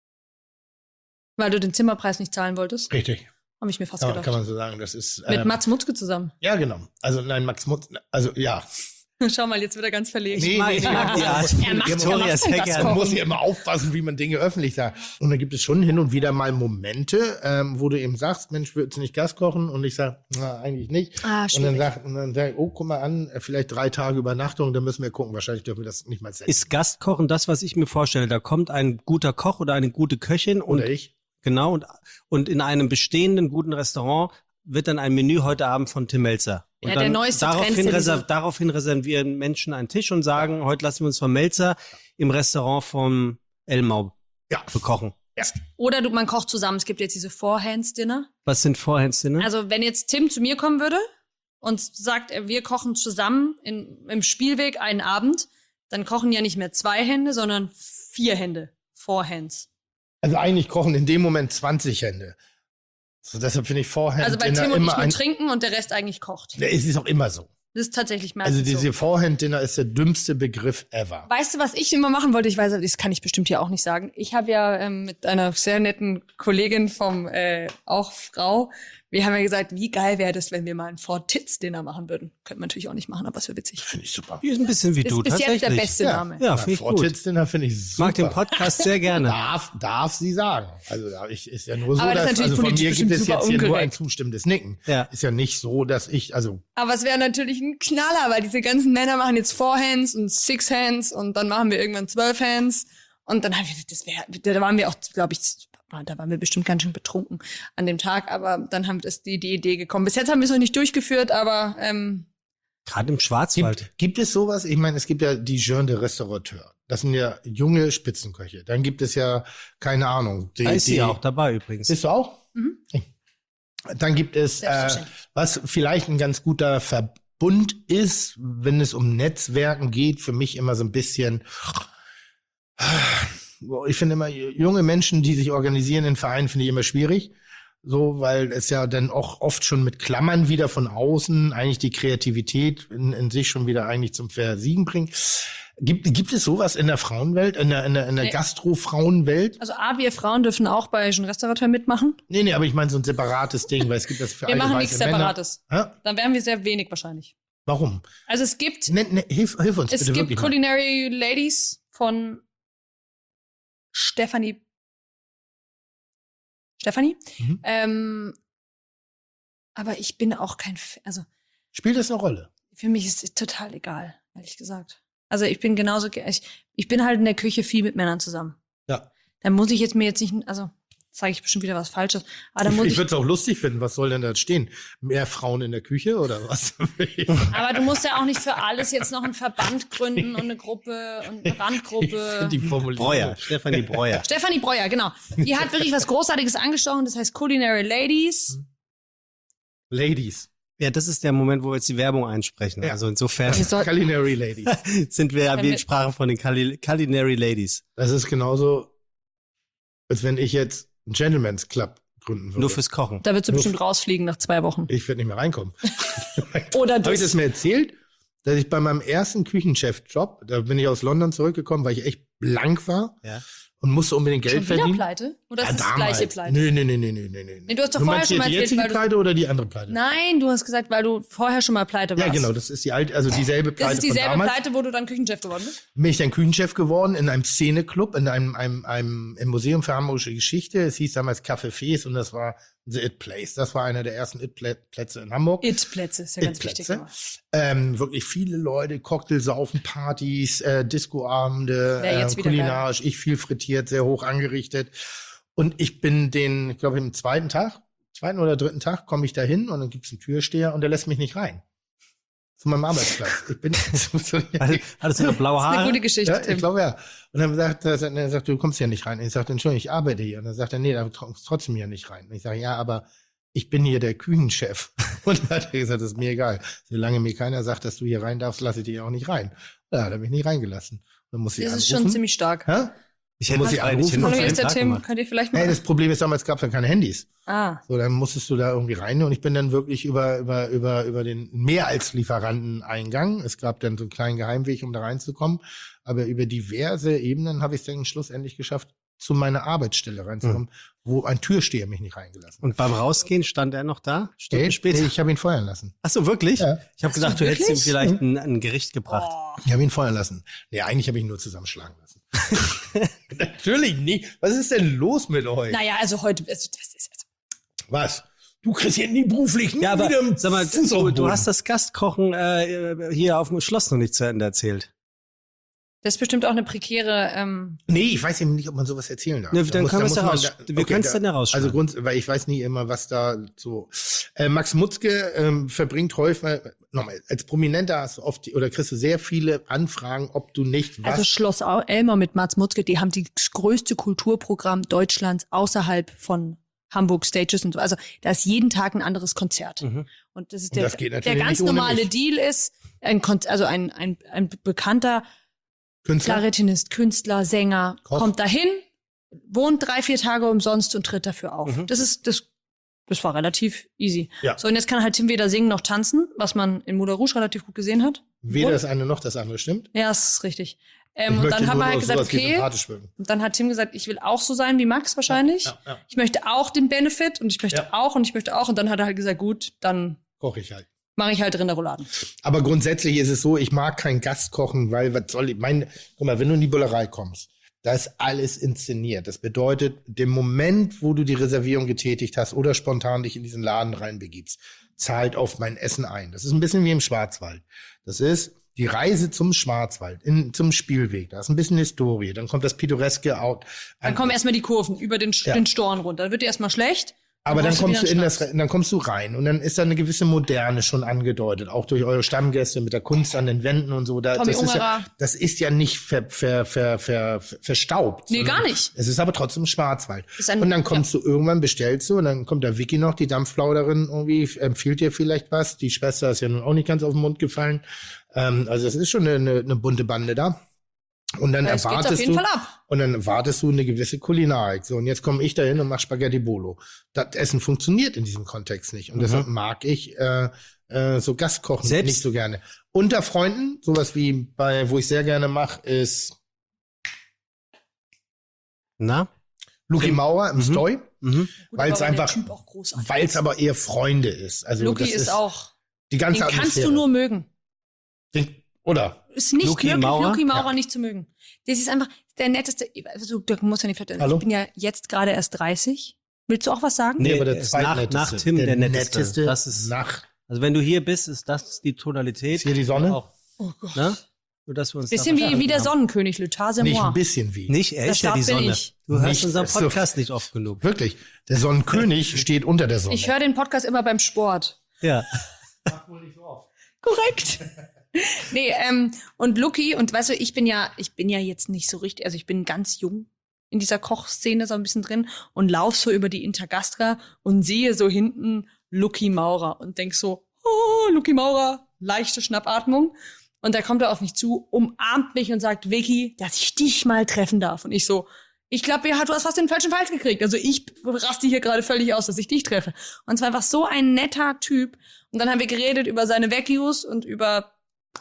Weil du den Zimmerpreis nicht zahlen wolltest. Richtig. Habe ich mir fast Kann, gedacht. kann man so sagen. Das ist. Mit ähm, Mats Mutzke zusammen. Ja, genau. Also nein, Max Mutz, also ja. Schau mal, jetzt wird er ganz verlegen. Ich mag- ich mag die Art. Er macht, Victoria er ist macht sehr kein gerne. Man muss Gastkochen. ja immer aufpassen, wie man Dinge öffentlich sagt. Und da gibt es schon hin und wieder mal Momente, ähm, wo du eben sagst, Mensch, würdest du nicht Gas kochen? Und ich sage, na, eigentlich nicht. Ah, Und dann schwierig. sag, und dann sag ich, oh, guck mal an, äh, vielleicht drei Tage Übernachtung, dann müssen wir gucken. Wahrscheinlich dürfen wir das nicht mal senden. Ist Gastkochen das, was ich mir vorstelle? Da kommt ein guter Koch oder eine gute Köchin und Oder ich? genau und, und in einem bestehenden guten Restaurant wird dann ein Menü heute Abend von Tim Melzer. Und Ja, der dann neueste daraufhin, Trend ist ja reserv diese- daraufhin reservieren Menschen einen Tisch und sagen, heute lassen wir uns von Melzer im Restaurant vom Elmau Ja. bekochen. Ja. Oder du, man kocht zusammen. Es gibt jetzt diese Four-Hands-Dinner. Was sind Vorhandsdinner? Also wenn jetzt Tim zu mir kommen würde und sagt, äh, wir kochen zusammen in, im Spielweg einen Abend, dann kochen ja nicht mehr zwei Hände, sondern vier Hände. Four hands. Also eigentlich kochen in dem Moment zwanzig Hände. So, deshalb finde ich Vorhand Also bei Dinner Tim und ich immer nur ein. trinken und der Rest eigentlich kocht. Ja, es ist auch immer so. Das ist tatsächlich meistens Also diese so. Vorhand Dinner ist der dümmste Begriff ever. Weißt du, was ich immer machen wollte? Ich weiß, das kann ich bestimmt hier auch nicht sagen. Ich habe ja ähm, mit einer sehr netten Kollegin vom, äh, auch Frau, wir haben ja gesagt, wie geil wäre das, wenn wir mal ein Four-Tits-Dinner machen würden. Könnten wir natürlich auch nicht machen, aber es wäre witzig. Finde ich super. Die ist ein bisschen wie Das du, ist bis jetzt tatsächlich. der beste Ja. Name. Ja, finde ich gut. Vortits Dinner finde ich super. Mag den Podcast sehr gerne. Darf, darf sie sagen. Also da ich, ist ja nur so, Aber das ist dass natürlich also von politisch mir gibt es bestimmt jetzt super hier nur ein unkorrekt. zustimmendes Nicken. Ja. Ist ja nicht so, dass ich, also Aber es wäre natürlich ein Knaller, weil diese ganzen Männer machen jetzt Four Hands und Six Hands und dann machen wir irgendwann Zwölf Hands. Und dann haben wir, das wäre, da waren wir auch, glaube ich, da waren wir bestimmt ganz schön betrunken an dem Tag, aber dann haben wir das die, die Idee gekommen. Bis jetzt haben wir es noch nicht durchgeführt, aber ähm, Gerade im Schwarzwald. gibt, gibt es sowas? Ich meine, es gibt ja die Jeune de Restaurateur. Das sind ja junge Spitzenköche. Dann gibt es ja, keine Ahnung. Die, Da ist sie die, ja auch dabei übrigens. Bist du auch? Mhm. Dann gibt es, äh, Selbstverständlich. was vielleicht ein ganz guter Verbund ist, wenn es um Netzwerken geht, für mich immer so ein bisschen, ich finde immer, junge Menschen, die sich organisieren in Vereinen, finde ich immer schwierig. So, weil es ja dann auch oft schon mit Klammern wieder von außen eigentlich die Kreativität in, in sich schon wieder eigentlich zum Versiegen bringt. Gibt, gibt es sowas in der Frauenwelt, in der, in der, in der Nee. Gastro-Frauenwelt? Also A, wir Frauen dürfen auch bei Jeune Restaurateur mitmachen. Nee, nee, aber ich meine so ein separates Ding, weil es gibt das für Wir alte machen weiße nichts Männer. Separates. Hä? Dann wären wir sehr wenig wahrscheinlich. Warum? Also es gibt, Ne, ne, hilf, hilf uns es bitte gibt wirklich mal. Culinary Ladies von Stefanie. Stefanie. Mhm. Ähm, aber ich bin auch kein, F- also Spielt das eine Rolle? für mich ist es total egal, ehrlich gesagt. Also ich bin genauso, ge- ich, ich bin halt in der Küche viel mit Männern zusammen. Ja. Da muss ich jetzt mir jetzt nicht, also sage ich bestimmt wieder was Falsches, aber da Ich, muss ich ich, würde es auch lustig finden. Was soll denn da stehen? Mehr Frauen in der Küche oder was? aber du musst ja auch nicht für alles jetzt noch einen Verband gründen und eine Gruppe und eine Ich Randgruppe. find die Formulierung. Breuer, Stefanie Breuer. Stefanie Breuer, genau. Die hat wirklich was Großartiges angestochen, das heißt Culinary Ladies. Ladies. Ja, das ist der Moment, wo wir jetzt die Werbung einsprechen. Ja. Also insofern Wir sollten- Culinary Ladies. sind wir ja Wenn wie wir- in Sprache von den Culi- Culinary Ladies. Das ist genauso, als wenn ich jetzt einen Gentleman's Club gründen würde. Nur fürs Kochen. Da wird sie Nur bestimmt rausfliegen nach zwei Wochen. Ich werde nicht mehr reinkommen. Oder Habe ich das. das mir erzählt, dass ich bei meinem ersten Küchenchef-Job, da bin ich aus London zurückgekommen, weil ich echt blank war Ja. und musste unbedingt Geld Schon wieder verdienen. Pleite? Oder ist Ja, das damals. gleiche Pleite? Nee, nee, nee, nee, nee, nee, nee. Nee, du hast doch du vorher meinst schon mal jetzt die erzählt, jetzige weil du- Pleite oder die andere Pleite? Nein, du hast gesagt, weil du vorher schon mal pleite warst. Ja, genau, das ist die alte, also dieselbe Pleite Das ist von dieselbe damals. Pleite, wo du dann Küchenchef geworden bist? Bin ich dann Küchenchef geworden in einem Szeneclub, in einem, einem, einem im Museum für Hamburgische Geschichte. Es hieß damals Café Fes und das war The It Place. Das war einer der ersten It-Plätze in Hamburg. It-Plätze, ist ja ganz wichtig. It-Plätze. Ähm, wirklich viele Leute, Cocktailsaufen, Partys, äh, Discoabende, Wär jetzt äh, wieder kulinarisch, ich viel frittiert, sehr hoch angerichtet. Und ich bin den, ich glaube, im zweiten Tag, zweiten oder dritten Tag komme ich da hin und dann gibt's einen Türsteher und der lässt mich nicht rein. Zu meinem Arbeitsplatz. Ich bin, Hattest du noch blaue Das ist eine Haare? gute Geschichte, ja, ich Tim. glaube ja. Und dann sagt er, er sagt, du kommst ja nicht rein. Ich sagte, Entschuldigung, ich arbeite hier. Und dann sagt er, nee, da kommst du trotzdem ja nicht rein. Und ich sage, ja, aber ich bin hier der Küchenchef. Und dann hat er gesagt, das ist mir egal. Solange mir keiner sagt, dass du hier rein darfst, lasse ich dich auch nicht rein. Ja, hat er mich nicht reingelassen. Dann muss ich Das ist anrufen. schon ziemlich stark. Hä? Ich hätte Muss das ich eigentlich anrufen? hin Hallo, und hier ist der Tag Tim. gemacht. Könnt ihr vielleicht mal... Hey, das Problem ist, damals gab es ja keine Handys. ah, So, dann musstest du da irgendwie rein und ich bin dann wirklich über, über, über, über den mehr als Lieferanten eingegangen. Es gab dann so einen kleinen Geheimweg, um da reinzukommen. Aber über diverse Ebenen habe ich es dann schlussendlich geschafft, zu meiner Arbeitsstelle reinzukommen, wo ein Türsteher mich nicht reingelassen hat. Und beim Rausgehen stand er noch da? Stunden Nee, später? nee, ich habe ihn feuern lassen. Ach so, wirklich? Ja. Ich habe gedacht, du hättest ihm wirklich? vielleicht ein, ein Gericht gebracht. oh. Ich habe ihn feuern lassen. Nee, eigentlich habe ich ihn nur zusammenschlagen lassen. Natürlich nicht. Was ist denn los mit euch? Naja, also heute... Also, das ist, also, Was? Du kriegst hier nie beruflich nie Ja, aber wieder einen sag mal, Fuß auf du, den du Boden. hast das Gastkochen äh, hier auf dem Schloss noch nicht zu Ende erzählt. das ist bestimmt auch eine prekäre... Ähm, Nee, ich weiß eben nicht, ob man sowas erzählen darf. Ne, Da dann muss- können da wir es ja muss raus, man da- wir okay, können es da- dann ja rausschneiden. Also Grund, weil ich weiß nie immer, was da so. Äh, Max Mutzke ähm, verbringt häufig, nochmal, als Prominenter hast du oft, die, oder kriegst du sehr viele Anfragen, ob du nicht was. Also Schloss Au- Elmar mit Mats Mutzke, die haben das größte Kulturprogramm Deutschlands außerhalb von Hamburg Stages und so. Also da ist jeden Tag ein anderes Konzert. Mhm. Und das ist Und der, das geht der natürlich ganz nicht ohne normale mich. Deal ist, ein Kon also ein, ein, ein bekannter Künstler? Klarinettist, Künstler, Sänger, Koch. kommt dahin, wohnt drei, vier Tage umsonst und tritt dafür auf. Mhm. Das ist, das, das war relativ easy. Ja. So, und jetzt kann halt Tim weder singen noch tanzen, was man in Moulin Rouge relativ gut gesehen hat. Weder Und- das eine noch das andere stimmt. Ja, das ist richtig. Ich Ähm, und möchte dann haben nur wir halt noch gesagt, sowas wie okay. sympathisch wirken. Und dann hat Tim gesagt, ich will auch so sein wie Max wahrscheinlich. Ja, ja. Ich möchte auch den Benefit und ich möchte Ja. auch und ich möchte auch. Und dann hat er halt gesagt, gut, dann Koche ich halt. mache ich halt Rinderrouladen. Aber grundsätzlich ist es so, ich mag kein Gast kochen, weil was soll ich, mein, guck mal, wenn du in die Bullerei kommst, da ist alles inszeniert. Das bedeutet, dem Moment, wo du die Reservierung getätigt hast oder spontan dich in diesen Laden reinbegibst, zahlt auf mein Essen ein. Das ist ein bisschen wie im Schwarzwald. Das ist die Reise zum Schwarzwald, in, zum Spielweg. Da ist ein bisschen Historie. Dann kommt das pittoreske Out. Dann kommen erstmal die Kurven über den, Ja. den Storn runter. Dann wird dir erstmal schlecht. Aber dann brauchst du kommst du wieder in einen das, Schnaps. dann kommst du rein und dann ist da eine gewisse Moderne schon angedeutet, auch durch eure Stammgäste mit der Kunst an den Wänden und so. Da, Tommy das, ist ja, Ungerer. das ist ja nicht ver, ver, ver, ver, ver, verstaubt. Nee, sondern gar nicht. Es ist aber trotzdem Schwarzwald. Ist ein- Und dann kommst du irgendwann, bestellst du und dann kommt der Vicky noch, die Dampfplauderin irgendwie, empfiehlt dir vielleicht was. Die Schwester ist ja nun auch nicht ganz auf den Mund gefallen. Ähm, also es ist schon eine, eine, eine bunte Bande da. Und dann Ja, es geht's auf erwartest jeden du, Fall ab. und dann erwartest du eine gewisse Kulinarik. So, und jetzt komme ich dahin und mache Spaghetti Bolo. Das Essen funktioniert in diesem Kontext nicht. Und Mhm. deshalb mag ich äh, äh, so Gastkochen Selbst- nicht so gerne. Unter Freunden, sowas wie bei, wo ich sehr gerne mache, ist Na? Luki Tim- Maurer im Mhm. Stoy, Mhm. Gut, Weil's aber der einfach- Typ auch großartig weil es aber eher Freunde ist. Also Luki das ist, auch, die den ganze kannst Atmosphäre. du nur mögen. Den, oder? Ist nicht Luki möglich, Maurer? Luki Maurer Ja. nicht zu mögen. Das ist einfach der netteste, also du musst ja nicht verstehen. Hallo? Ich bin ja jetzt gerade erst dreißig. Willst du auch was sagen? Nee, aber der er ist zweitnetteste. nach- nach Tim der Netteste. Das ist- nach Also wenn du hier bist, ist das die Tonalität. Ist hier die Sonne? Auch, Oh Gott. ne? Nur, dass wir uns Bisschen da wie, wie der verstanden Sonnenkönig, Le Tase nicht ein Moi. bisschen wie. haben. Nicht, er Der ist ja die Start bin Sonne. ich. Du hörst Nicht- unseren so. Podcast nicht oft genug. Wirklich. Der Sonnenkönig steht unter der Sonne. Ich höre den Podcast immer beim Sport. Ja. Korrekt. Nee, ähm, und Luki, und weißt du, ich bin ja, ich bin ja jetzt nicht so richtig, also ich bin ganz jung in dieser Kochszene so ein bisschen drin und lauf so über die Intergastra und sehe so hinten Luki Maurer und denk so, oh, Luki Maurer, leichte Schnappatmung. Und da kommt er auf mich zu, umarmt mich und sagt, Vicky, dass ich dich mal treffen darf. Und ich so, ich glaube, du hast fast den falschen Fall gekriegt. Also ich raste hier gerade völlig aus, dass ich dich treffe. Und es war einfach so ein netter Typ. Und dann haben wir geredet über seine Vecchios und über,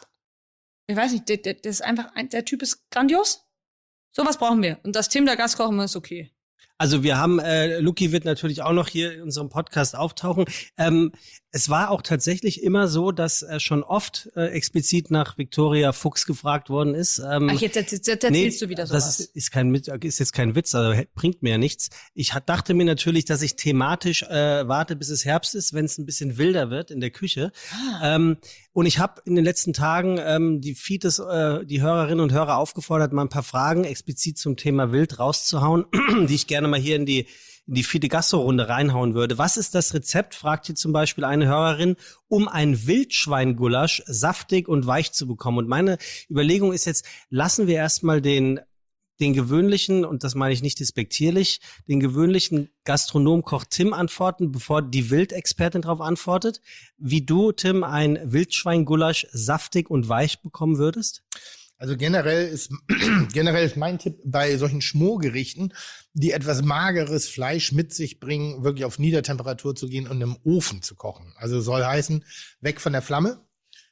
ich weiß nicht, der, der, der ist einfach, ein, der Typ ist grandios. Sowas brauchen wir. Und dass Tim da Gast kochen muss, ist okay. Also wir haben, äh, Luki wird natürlich auch noch hier in unserem Podcast auftauchen. Ähm, es war auch tatsächlich immer so, dass äh, schon oft äh, explizit nach Victoria Fuchs gefragt worden ist. Ähm, Ach, jetzt, jetzt, jetzt, jetzt erzählst du wieder sowas. Das ist, ist, kein, ist jetzt kein Witz, also he- bringt mir ja nichts. Ich hat, dachte mir natürlich, dass ich thematisch äh, warte, bis es Herbst ist, wenn es ein bisschen wilder wird in der Küche. Ah. Ähm, und ich habe in den letzten Tagen ähm, die Feedes, äh, die Hörerinnen und Hörer aufgefordert, mal ein paar Fragen explizit zum Thema Wild rauszuhauen, die ich gerne mal hier in die in die Fide Gastro-Runde reinhauen würde. Was ist das Rezept, fragt hier zum Beispiel eine Hörerin, um ein Wildschweingulasch saftig und weich zu bekommen? Und meine Überlegung ist jetzt, lassen wir erstmal den den gewöhnlichen, und das meine ich nicht despektierlich, den gewöhnlichen Gastronom-Koch Tim antworten, bevor die Wildexpertin darauf antwortet, wie du, Tim, ein Wildschweingulasch saftig und weich bekommen würdest? Also generell ist, generell ist mein Tipp bei solchen Schmorgerichten, die etwas mageres Fleisch mit sich bringen, wirklich auf Niedertemperatur zu gehen und im Ofen zu kochen. Also soll heißen, weg von der Flamme.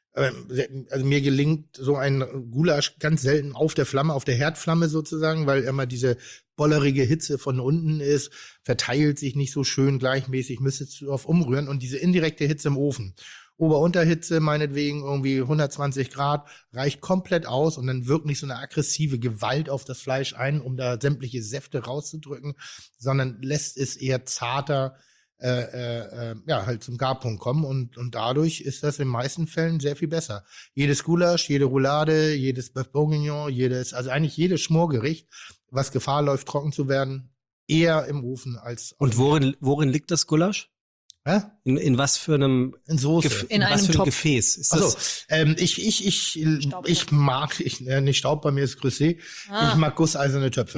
Ähm, Also mir gelingt so ein Gulasch ganz selten auf der Flamme, auf der Herdflamme sozusagen, weil immer diese bollerige Hitze von unten ist, verteilt sich nicht so schön gleichmäßig, müsstest du auf umrühren und diese indirekte Hitze im Ofen. Ober-Unterhitze meinetwegen irgendwie hundertzwanzig Grad reicht komplett aus und dann wirkt nicht so eine aggressive Gewalt auf das Fleisch ein, um da sämtliche Säfte rauszudrücken, sondern lässt es eher zarter äh, äh, ja halt zum Garpunkt kommen und und dadurch ist das in den meisten Fällen sehr viel besser. Jedes Gulasch, jede Roulade, jedes Bœuf Bourguignon, jedes also eigentlich jedes Schmorgericht, was Gefahr läuft trocken zu werden, eher im Ofen als Und worin, worin liegt das Gulasch? Hä? In, in was für einem, in Soße. Gef- In was einem für einem Topf. Gefäß? Ist Also, das, ähm, ich, ich, ich, Staubtopf. ich mag, ich, äh, nicht Staub, bei mir ist Grüssé. Ah. Ich mag gusseiserne Töpfe. mhm.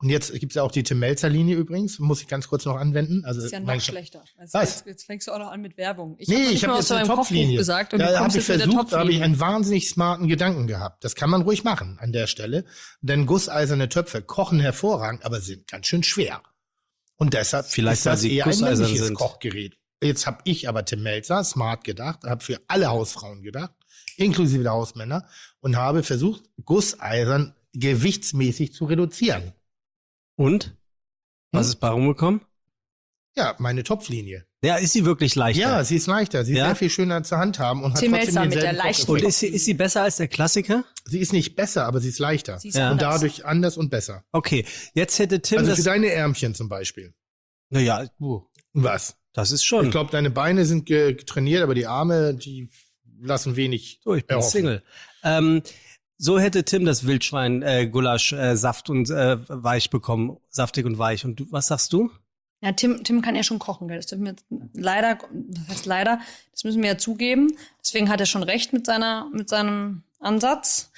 Und jetzt gibt's ja auch die Tim Melzer-Linie übrigens, muss ich ganz kurz noch anwenden. Also Das ist ja noch mein- schlechter. Also Was? Jetzt, jetzt fängst du auch noch an mit Werbung. Ich Nee, hab ich nicht habe mal jetzt aus eine deinem Kochbuch Topflinie gesagt und du Da habe kommst ich jetzt mit der versucht, da habe ich Topflinie. einen wahnsinnig smarten Gedanken gehabt. Das kann man ruhig machen an der Stelle. Denn gusseiserne Töpfe kochen hervorragend, aber sind ganz schön schwer. Und deshalb Vielleicht, ist das weil sie eher ein gusseisern männliches sind. Kochgerät. Jetzt habe ich aber Tim Melzer smart gedacht, habe für alle Hausfrauen gedacht, inklusive der Hausmänner, und habe versucht, Gusseisern gewichtsmäßig zu reduzieren. Und? Was Hm? ist bei rumgekommen? Ja, meine Topflinie. Ja, ist sie wirklich leichter? Ja, sie ist leichter. Sie ist Ja? sehr viel schöner zu handhaben und hat Tim trotzdem Melzer mit denselben der leichten- Und Kocheffekt. ist sie, ist sie besser als der Klassiker? Sie ist nicht besser, aber sie ist leichter. Sie ist Ja. Und anders. dadurch anders und besser. Okay, jetzt hätte Tim Also für das... deine Ärmchen zum Beispiel. Naja, uh, Was? das ist schon... Ich glaube, deine Beine sind ge- trainiert, aber die Arme, die lassen wenig. So, ich bin erhoffen. Single. Ähm, so hätte Tim das Wildschwein äh, Gulasch äh, saft und äh, weich bekommen, saftig und weich. Und du, was sagst du? Ja, Tim, Tim kann ja schon kochen, gell? Das dürfen wir jetzt leider, das heißt leider, das müssen wir ja zugeben. Deswegen hat er schon recht mit seiner, mit seinem Ansatz.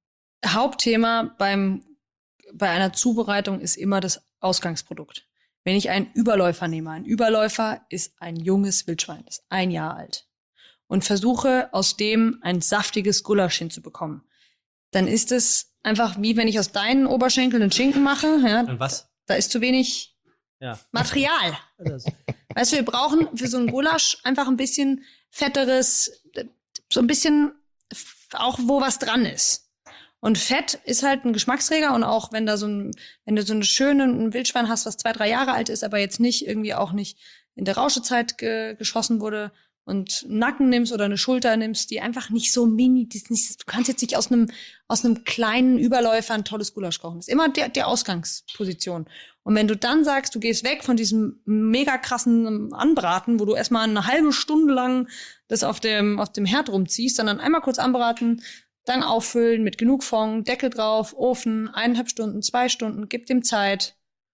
Hauptthema beim, bei einer Zubereitung ist immer das Ausgangsprodukt. Wenn ich einen Überläufer nehme, ein Überläufer ist ein junges Wildschwein, ist ein Jahr alt, und versuche aus dem ein saftiges Gulasch hinzubekommen, dann ist es einfach wie wenn ich aus deinen Oberschenkeln einen Schinken mache, ja, Und was? da ist zu wenig Ja. Material. Weißt du, wir brauchen für so einen Gulasch einfach ein bisschen fetteres, so ein bisschen f- auch wo was dran ist. Und Fett ist halt ein Geschmacksträger, und auch wenn da so ein, wenn du so eine schöne ein Wildschwein hast, was zwei, drei Jahre alt ist, aber jetzt nicht irgendwie auch nicht in der Rauschezeit ge geschossen wurde, und einen Nacken nimmst oder eine Schulter nimmst, die einfach nicht so mini, die ist nicht, du kannst jetzt nicht aus einem, aus einem kleinen Überläufer ein tolles Gulasch kochen. Das ist immer der, der Ausgangsposition. Und wenn du dann sagst, du gehst weg von diesem mega krassen Anbraten, wo du erstmal eine halbe Stunde lang das auf dem, auf dem Herd rumziehst, sondern einmal kurz anbraten, dann auffüllen mit genug Fond, Deckel drauf, Ofen, eineinhalb Stunden, zwei Stunden, gib dem Zeit,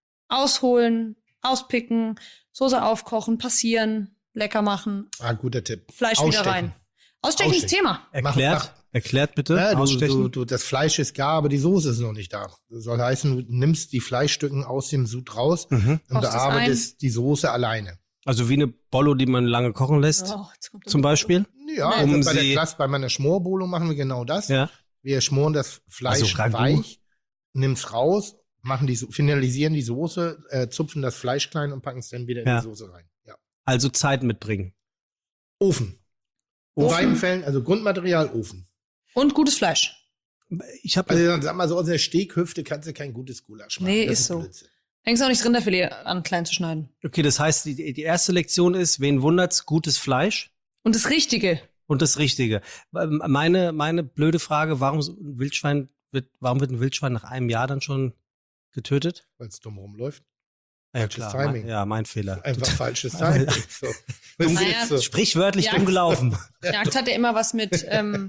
ausholen, auspicken, Soße aufkochen, passieren, lecker machen, Ah, guter Tipp. Fleisch Ausstechen. wieder rein. Ausstechen ist Ausstechen. Thema. Erklärt, Mach- erklärt bitte. Ja, du, Ausstechen. du, du, das Fleisch ist gar, aber die Soße ist noch nicht da. Das soll heißen, du nimmst die Fleischstücken aus dem Sud raus Mhm. und Kochst es bearbeitest die Soße alleine. Also wie eine Bollo, die man lange kochen lässt, Oh, jetzt kommt zum Beispiel. Ja, Um also bei der sie- Klasse, bei meiner Schmorbolo machen wir genau das. Ja. Wir schmoren das Fleisch Also Ragout. weich, nimmen's raus, machen die, So- finalisieren die Soße, äh, zupfen das Fleisch klein und packen es dann wieder in Ja. die Soße rein. Ja. Also Zeit mitbringen. Ofen. In Ofen. beiden Fällen, also Grundmaterial Ofen. Und gutes Fleisch. Ich habe Also sag mal so, aus der Steakhüfte kannst du kein gutes Gulasch machen. Nee, Das ist so. Blödsinn. Fängst auch nicht das Rinderfilet an, klein zu schneiden. okay, das heißt, die, die erste Lektion ist, wen wundert's, gutes Fleisch Und das Richtige. und das Richtige. Ähm, Meine meine blöde Frage, warum so ein Wildschwein wird, warum wird ein Wildschwein nach einem Jahr dann schon getötet? Weil es dumm rumläuft. Ja, Falsches klar, Timing. Mein, ja, mein Fehler. Einfach falsches Timing. So. Das ist Naja, so. Sprichwörtlich Ja. dumm gelaufen. Jagd hat ja immer was mit, ähm,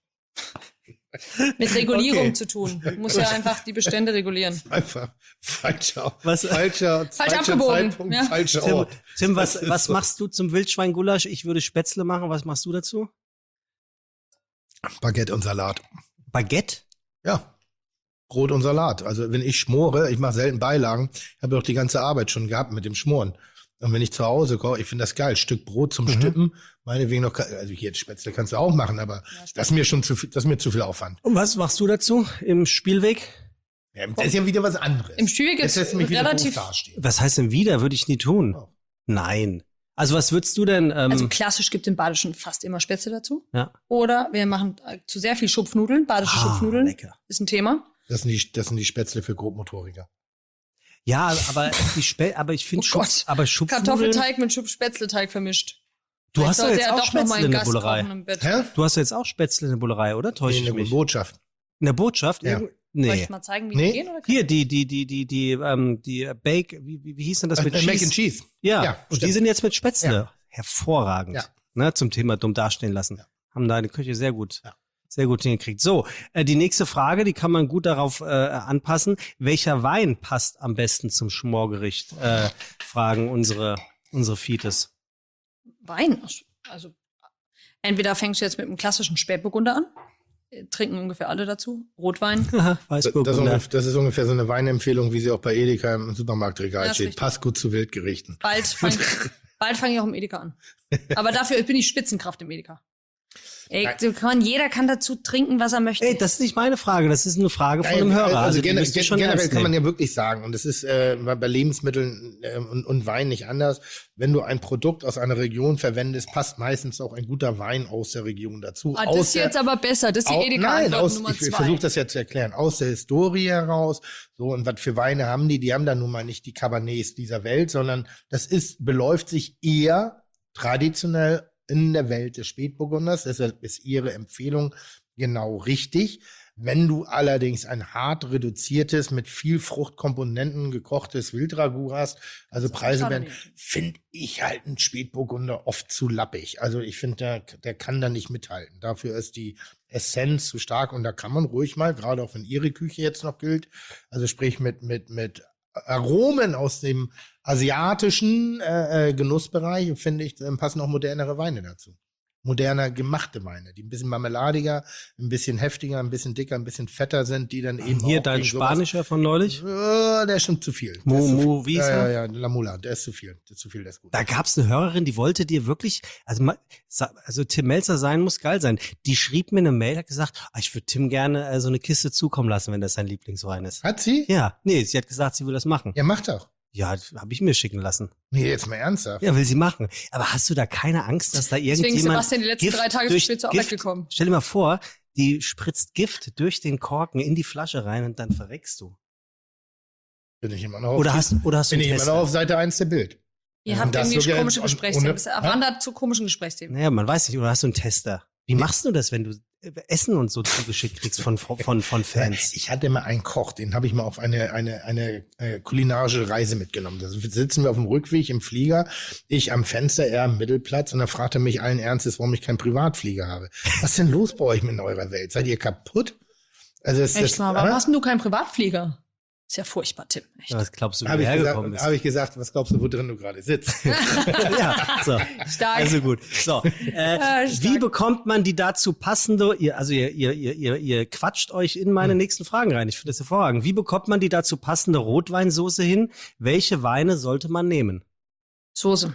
mit Regulierung Okay. zu tun. Du musst ja einfach die Bestände regulieren. Einfach falscher, Was- falscher, falscher abgebogen, Zeitpunkt, ja. falscher Tim, Ort. Tim was, Das ist was so. machst du zum Wildschweingulasch? Ich würde Spätzle machen. Was machst du dazu? Baguette und Salat. Baguette? Ja. Brot und Salat. Also wenn ich schmore, ich mache selten Beilagen, ich habe doch die ganze Arbeit schon gehabt mit dem Schmoren. Und wenn ich zu Hause koche, ich finde das geil. Stück Brot zum Mhm. Stippen, meinetwegen noch, also hier Spätzle kannst du auch machen, aber das ist mir schon zu viel, das ist mir zu viel Aufwand. Und was machst du dazu im Spielweg? Ja, das ist ja wieder was anderes. Im Spielweg Jetzt ist lässt du mich wieder relativ, doof dastehen. Was heißt denn wieder? Würde ich nie tun. Oh. Nein. Also was würdest du denn? Ähm, also klassisch gibt im Badischen fast immer Spätzle dazu. ja. Oder wir machen äh, zu sehr viel Schupfnudeln. Badische Ah, Schupfnudeln lecker. ist ein Thema. Das sind die, das sind die Spätzle für Grobmotoriker. Ja, aber die Spä aber ich finde Oh Schupf, Gott. aber Schupfnudeln. Kartoffelteig mit Schupf Spätzleteig vermischt. Du hast Vielleicht doch sollte jetzt er auch doch noch mal Spätzle einen in der Gast Bullerei. kochen im Bett. Hä? Du hast doch jetzt auch Spätzle in der Bullerei, oder? Täusche Nee, ich eine mich? Botschaft. In der Botschaft? Ja. Irgend- Soll Nee. ich mal zeigen, wie Nee. die gehen? Oder? Hier, die, die, die, die, die, ähm, die Bake, wie, wie, wie hieß denn das mit Äh, Mac Cheese? and Cheese. Ja, Ja, und die stimmt. sind jetzt mit Spätzle. Hervorragend. Ja. Ne, zum Thema dumm dastehen lassen. Ja. Haben da eine Küche sehr gut, Ja. sehr gut hingekriegt. So, äh, die nächste Frage, die kann man gut darauf äh, anpassen. Welcher Wein passt am besten zum Schmorgericht? Äh, fragen unsere, unsere Fites. Wein. Also entweder fängst du jetzt mit einem klassischen Spätburgunder an. trinken ungefähr alle dazu. Rotwein. Das, Weißburg. das, ist ungefähr, das ist ungefähr so eine Weinempfehlung, wie sie auch bei Edeka im Supermarktregal Ja, steht. richtig. Passt gut zu Wildgerichten. Bald fange bald fang ich auch im Edeka an. Aber dafür bin ich Spitzenkraft im Edeka. Ey, du kann, jeder kann dazu trinken, was er möchte. Ey, das ist nicht meine Frage, das ist eine Frage von Nein, einem Hörer. Also, Also, die gener müsst ihr schon generell ernst kann man nehmen. ja wirklich sagen, und das ist äh, bei Lebensmitteln äh, und, und Wein nicht anders, wenn du ein Produkt aus einer Region verwendest, passt meistens auch ein guter Wein aus der Region dazu. Ah, aus das ist der, jetzt aber besser. Das ist die Au- Edeka Nein, Antwort aus, Nummer ich zwei. versuche das ja zu erklären. Aus der Historie heraus. So, und was für Weine haben die? Die haben da nun mal nicht die Cabernets dieser Welt, sondern das ist, beläuft sich eher traditionell in der Welt des Spätburgunders. Deshalb ist ihre Empfehlung genau richtig. Wenn du allerdings ein hart reduziertes, mit viel Fruchtkomponenten gekochtes Wildragout hast, also Das ist Preiselbeeren, schade nicht. finde ich halt einen Spätburgunder oft zu lappig. Also ich finde, der, der kann da nicht mithalten. Dafür ist die Essenz zu stark und da kann man ruhig mal, gerade auch wenn ihre Küche jetzt noch gilt, also sprich mit, mit, mit Aromen aus dem asiatischen äh, äh, Genussbereich, finde ich, dann passen auch modernere Weine dazu. Moderner gemachte Weine, die ein bisschen marmeladiger, ein bisschen heftiger, ein bisschen dicker, ein bisschen fetter sind, die dann eben Hier auch dein gegen sowas- Spanischer von neulich. Äh, der ist schon zu viel. Der Mu, ist zu viel. Mu, wie ist ja, er? ja, ja, La Mula, der ist zu viel. Der ist zu viel, der ist gut. Da gab's eine Hörerin, die wollte dir wirklich, also, ma- sa- also Tim Melzer sein muss geil sein. Die schrieb mir eine Mail, hat gesagt, ah, ich würde Tim gerne äh, so eine Kiste zukommen lassen, wenn das sein Lieblingswein ist. Hat sie? Ja, nee, sie hat gesagt, sie will das machen. Ja, macht doch. Ja, habe ich mir schicken lassen. Nee, jetzt mal ernsthaft. Ja, will sie machen. Aber hast du da keine Angst, dass da Deswegen ist irgendjemand Sebastian die letzten Gift drei Tage zu durch spät zur Gift- Arbeit gekommen. Stell dir mal vor, die spritzt Gift durch den Korken in die Flasche rein und dann verreckst du. Bin ich immer noch auf, Oder hast, oder hast du bin einen ich immer Tester? noch auf Seite eins der Bild. Ihr Ja, habt und das irgendwie sogar- komische und- Gesprächsthemen. und- Es wandert zu komischen Gesprächsthemen. Naja, man weiß nicht, oder hast du einen Tester? Wie machst du das, wenn du Essen und so zugeschickt kriegst von, von, von Fans? Ich hatte mal einen Koch, den habe ich mal auf eine, eine, eine äh, kulinarische Reise mitgenommen. Da sitzen wir auf dem Rückweg im Flieger, ich am Fenster, er am Mittelplatz und dann fragt er mich allen Ernstes, warum ich keinen Privatflieger habe. Was ist denn los bei euch mit in eurer Welt? Seid ihr kaputt? Also das, Echt das, mal, warum hast denn du keinen Privatflieger? Ist ja furchtbar, Tim. Echt. Ja, was glaubst du, wie habe du ich, hergekommen gesagt, bist? hab ich gesagt, was glaubst du, wo drin du gerade sitzt? Ja, so. Stark. Also gut. So, äh, Ah, stark. wie bekommt man die dazu passende, ihr, also ihr, ihr, ihr, ihr, ihr quatscht euch in meine Hm. nächsten Fragen rein. Ich finde das hervorragend. Wie bekommt man die dazu passende Rotweinsoße hin? Welche Weine sollte man nehmen? Soße.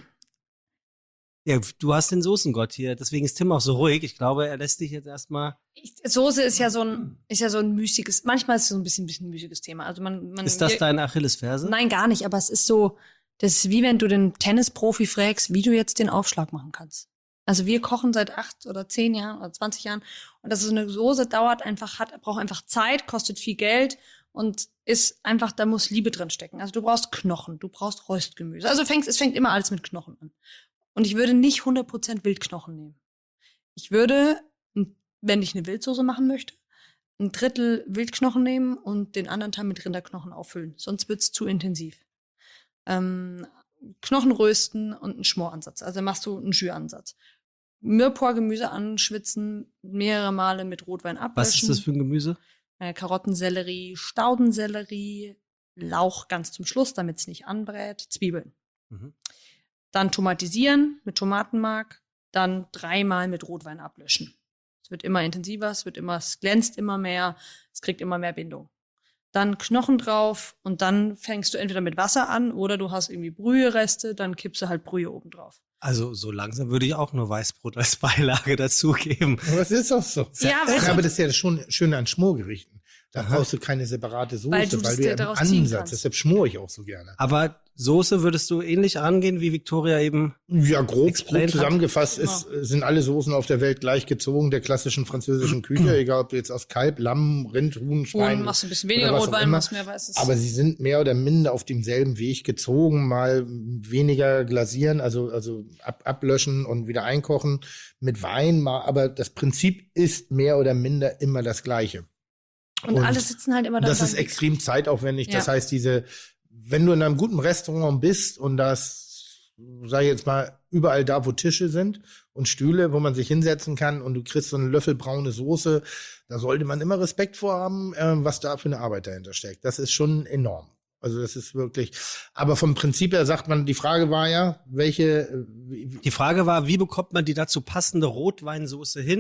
Ja, du hast den Soßengott hier, deswegen ist Tim auch so ruhig. Ich glaube, er lässt dich jetzt erstmal. Ich, Soße ist ja so ein, ist ja so ein müßiges, manchmal ist es so ein bisschen, bisschen ein müßiges Thema. Also man, man, Ist das wir- deine Achillesferse? Nein, gar nicht, aber es ist so, das ist wie wenn du den Tennisprofi fragst, wie du jetzt den Aufschlag machen kannst. Also wir kochen seit acht oder zehn Jahren oder zwanzig Jahren und das ist eine Soße, dauert einfach, hat, braucht einfach Zeit, kostet viel Geld und ist einfach, da muss Liebe drin stecken. Also du brauchst Knochen, du brauchst Röstgemüse. Also fängst, es fängt immer alles mit Knochen an. Und ich würde nicht hundert Prozent Wildknochen nehmen. Ich würde, wenn ich eine Wildsoße machen möchte, ein Drittel Wildknochen nehmen und den anderen Teil mit Rinderknochen auffüllen. Sonst wird's zu intensiv. Ähm, Knochen rösten und einen Schmoransatz. Also machst du einen Schüransatz. Mirpois-Gemüse anschwitzen, mehrere Male mit Rotwein ablöschen. Was ist das für ein Gemüse? Äh, Karottensellerie, Staudensellerie, Lauch ganz zum Schluss, damit es nicht anbrät, Zwiebeln. Mhm. Dann tomatisieren mit Tomatenmark, dann dreimal mit Rotwein ablöschen. Es wird immer intensiver, es wird immer, es glänzt immer mehr, es kriegt immer mehr Bindung. Dann Knochen drauf und dann fängst du entweder mit Wasser an oder du hast irgendwie Brühereste, dann kippst du halt Brühe oben drauf. Also so langsam würde ich auch nur Weißbrot als Beilage dazugeben. Aber das ist doch so. Ja, weißt ja, du- aber das ist ja schon schön an Schmorgerichten. Da Aha. brauchst du keine separate Soße, Weil weil du du, das dir ja im daraus ziehen Ansatz, kannst. deshalb schmore ich auch so gerne. Aber Soße würdest du ähnlich angehen, wie Victoria eben. Ja, grob, Explained grob hat. zusammengefasst ist, sind alle Soßen auf der Welt gleich gezogen, der klassischen französischen Küche, egal ob du jetzt aus Kalb, Lamm, Rind, Huhn, Schwein. Huhn machst du ein bisschen weniger oder was auch Rotwein, immer. machst mehr Weißes. Aber sie sind mehr oder minder auf demselben Weg gezogen, mal weniger glasieren, also, also ab, ablöschen und wieder einkochen mit Wein, mal, aber das Prinzip ist mehr oder minder immer das gleiche. und, und alle sitzen halt immer da. Das und ist sagen, extrem zeitaufwendig. Das Ja. heißt, diese, wenn du in einem guten Restaurant bist und das, sag ich jetzt mal, überall da, wo Tische sind und Stühle, wo man sich hinsetzen kann und du kriegst so einen Löffel braune Soße, da sollte man immer Respekt vor haben, äh, was da für eine Arbeit dahinter steckt. Das ist schon enorm. Also das ist wirklich, aber vom Prinzip her sagt man, die Frage war ja, welche, äh, wie, Die Frage war, wie bekommt man die dazu passende Rotweinsoße hin?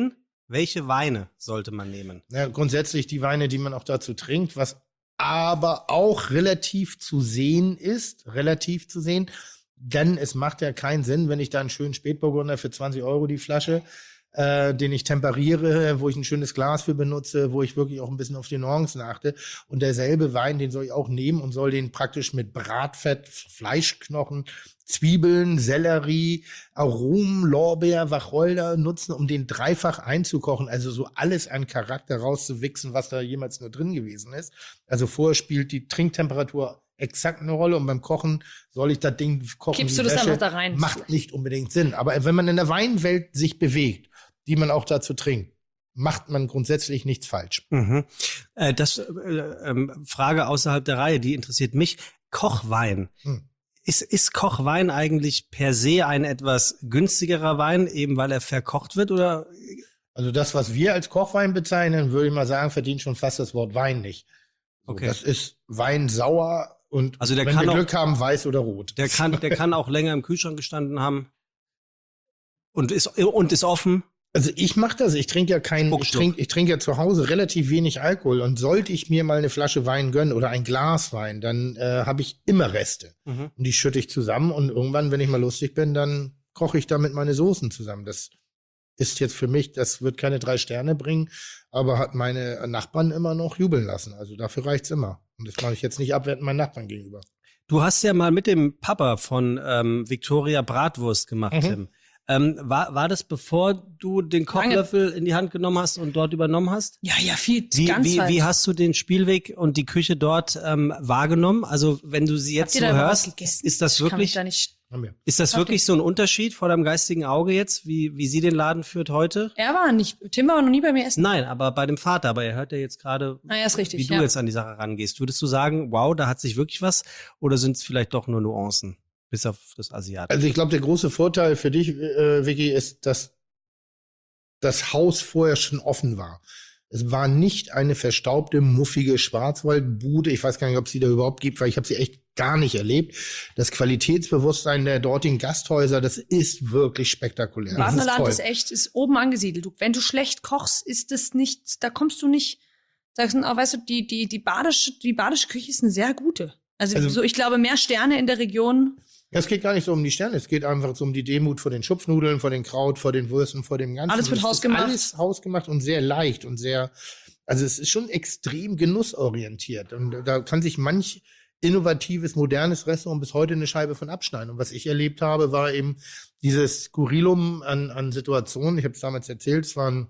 Welche Weine sollte man nehmen? Ja, grundsätzlich die Weine, die man auch dazu trinkt, was aber auch relativ zu sehen ist, relativ zu sehen, denn es macht ja keinen Sinn, wenn ich da einen schönen Spätburgunder für zwanzig Euro die Flasche, äh, den ich temperiere, wo ich ein schönes Glas für benutze, wo ich wirklich auch ein bisschen auf die Nuancen achte. Und derselbe Wein, den soll ich auch nehmen und soll den praktisch mit Bratfett, Fleischknochen, Zwiebeln, Sellerie, Aromen, Lorbeer, Wacholder nutzen, um den dreifach einzukochen. Also so alles an Charakter rauszuwichsen, was da jemals nur drin gewesen ist. Also vorher spielt die Trinktemperatur exakt eine Rolle und beim Kochen soll ich das Ding kochen. Kippst du das Wäsche, einfach da rein? Macht nicht unbedingt Sinn. Aber wenn man in der Weinwelt sich bewegt, die man auch dazu trinkt, macht man grundsätzlich nichts falsch. Mhm. Äh, das äh, äh, Frage außerhalb der Reihe, die interessiert mich. Kochwein. Hm. Ist, ist Kochwein eigentlich per se ein etwas günstigerer Wein, eben weil er verkocht wird, oder? Also das, was wir als Kochwein bezeichnen, würde ich mal sagen, verdient schon fast das Wort Wein nicht. So, okay. Das ist Wein sauer und also der wenn kann wir auch, Glück haben, weiß oder rot. Der kann, der kann auch länger im Kühlschrank gestanden haben und ist, und ist offen. Also ich mache das, ich trinke ja keinen, ich trinke ich trinke ja zu Hause relativ wenig Alkohol und sollte ich mir mal eine Flasche Wein gönnen oder ein Glas Wein, dann äh, habe ich immer Reste. Mhm. Und die schütte ich zusammen und irgendwann, wenn ich mal lustig bin, dann koche ich damit meine Soßen zusammen. Das ist jetzt für mich, das wird keine drei Sterne bringen, aber hat meine Nachbarn immer noch jubeln lassen. Also dafür reicht's immer. Und das mache ich jetzt nicht abwertend meinen Nachbarn gegenüber. Du hast ja mal mit dem Papa von ähm, Victoria Bratwurst gemacht, mhm. Tim. Ähm, war, war das, bevor du den Kochlöffel Lange. in die Hand genommen hast und dort übernommen hast? Ja, ja, viel, wie, ganz wie, wie hast du den Spielweg und die Küche dort ähm, wahrgenommen? Also wenn du sie jetzt so hörst, ist das wirklich, da nicht ist das wirklich so ein Unterschied vor deinem geistigen Auge jetzt, wie, wie sie den Laden führt heute? Er war nicht, Tim war noch nie bei mir essen. Nein, aber bei dem Vater, aber er hört ja jetzt gerade, ah, ja, ist richtig, wie du ja. jetzt an die Sache rangehst. Würdest du sagen, wow, da hat sich wirklich was, oder sind es vielleicht doch nur Nuancen? Bis auf das Asiatische. Also ich glaube, der große Vorteil für dich, äh, Vicky, ist, dass das Haus vorher schon offen war. Es war nicht eine verstaubte, muffige Schwarzwaldbude. Ich weiß gar nicht, ob es die da überhaupt gibt, weil ich habe sie echt gar nicht erlebt. Das Qualitätsbewusstsein der dortigen Gasthäuser, das ist wirklich spektakulär. Partnerland ist, ist echt, ist oben angesiedelt. Du, wenn du schlecht kochst, ist das nicht, da kommst du nicht, sagst du, weißt du, die, die, die badische, die badische Küche ist eine sehr gute. Also, also so, ich glaube, mehr Sterne in der Region. Es geht gar nicht so um die Sterne, es geht einfach so um die Demut vor den Schupfnudeln, vor den Kraut, vor den Würsten, vor dem Ganzen. Alles wird hausgemacht. Alles hausgemacht und sehr leicht und sehr, also es ist schon extrem genussorientiert. Und da kann sich manch innovatives, modernes Restaurant bis heute eine Scheibe von abschneiden. Und was ich erlebt habe, war eben dieses Skurrilum an, an Situationen. Ich habe es damals erzählt, es waren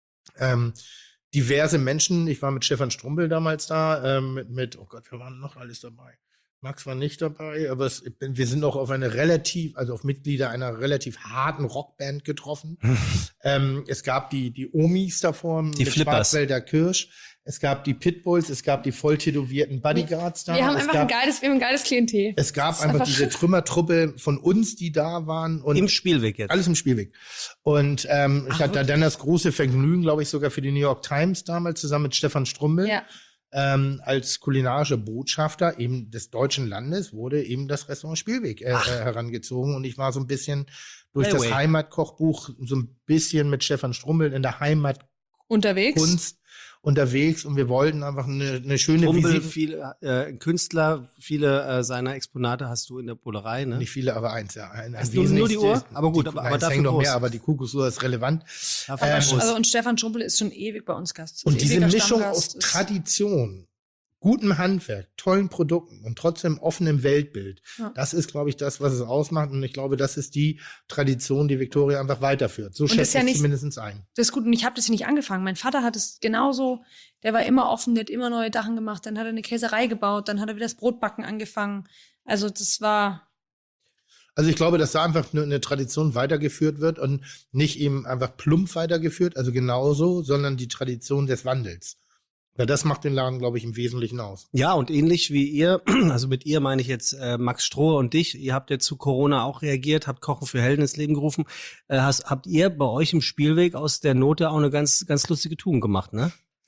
ähm, diverse Menschen. Ich war mit Stefan Strumpel damals da, ähm, mit, mit, oh Gott, wir waren noch alles dabei. Max war nicht dabei, aber es, wir sind auch auf eine relativ, also auf Mitglieder einer relativ harten Rockband getroffen. ähm, es gab die, die Omis davor die mit Flippers. Schwarzwälder Kirsch. Es gab die Pitbulls, es gab die voll tätowierten Bodyguards da. Wir haben es einfach gab, ein geiles, wir haben ein geiles Klientel. Es gab einfach diese Trümmertruppe von uns, die da waren. Und im Spielweg jetzt. Alles im Spielweg. Und ähm, ich Ach, hatte wirklich? dann das große Vergnügen, glaube ich, sogar für die New York Times damals zusammen mit Stefan Strumbel. Ja. Ähm, als kulinarischer Botschafter eben des deutschen Landes wurde eben das Restaurant Spielweg äh, äh, herangezogen und ich war so ein bisschen durch hey, das wait. Heimatkochbuch so ein bisschen mit Stefan Strumbel in der Heimat unterwegs Kunst unterwegs und wir wollten einfach eine, eine schöne Strumbel, Visite. Viele äh, Künstler, viele äh, seiner Exponate hast du in der Bullerei, ne? Nicht viele, aber eins, ja. Ein, ein hast du nur die Uhr? Aber gut, die, aber, nein, aber dafür hängt noch groß. mehr, aber die Kuckucksuhr ist relevant. Ähm, also und Stefan Strumbel ist schon ewig bei uns Gast. Und diese Mischung Stammgast aus Tradition, gutem Handwerk, tollen Produkten und trotzdem offenem Weltbild. Ja. Das ist, glaube ich, das, was es ausmacht. Und ich glaube, das ist die Tradition, die Victoria einfach weiterführt. So schätze ich zumindest ein. Das ist gut. Und ich habe das ja nicht angefangen. Mein Vater hat es genauso, der war immer offen, der hat immer neue Sachen gemacht. Dann hat er eine Käserei gebaut, dann hat er wieder das Brotbacken angefangen. Also das war... Also ich glaube, dass da einfach eine, eine Tradition weitergeführt wird und nicht eben einfach plump weitergeführt, also genauso, sondern die Tradition des Wandels. Ja, das macht den Laden, glaube ich, im Wesentlichen aus. Ja, und ähnlich wie ihr, also mit ihr meine ich jetzt äh, Max Strohe und dich, ihr habt ja zu Corona auch reagiert, habt Kochen für Helden ins Leben gerufen. Äh, hast, habt ihr bei euch im Spielweg aus der Not ja auch eine ganz, ganz lustige Tugend gemacht, ne?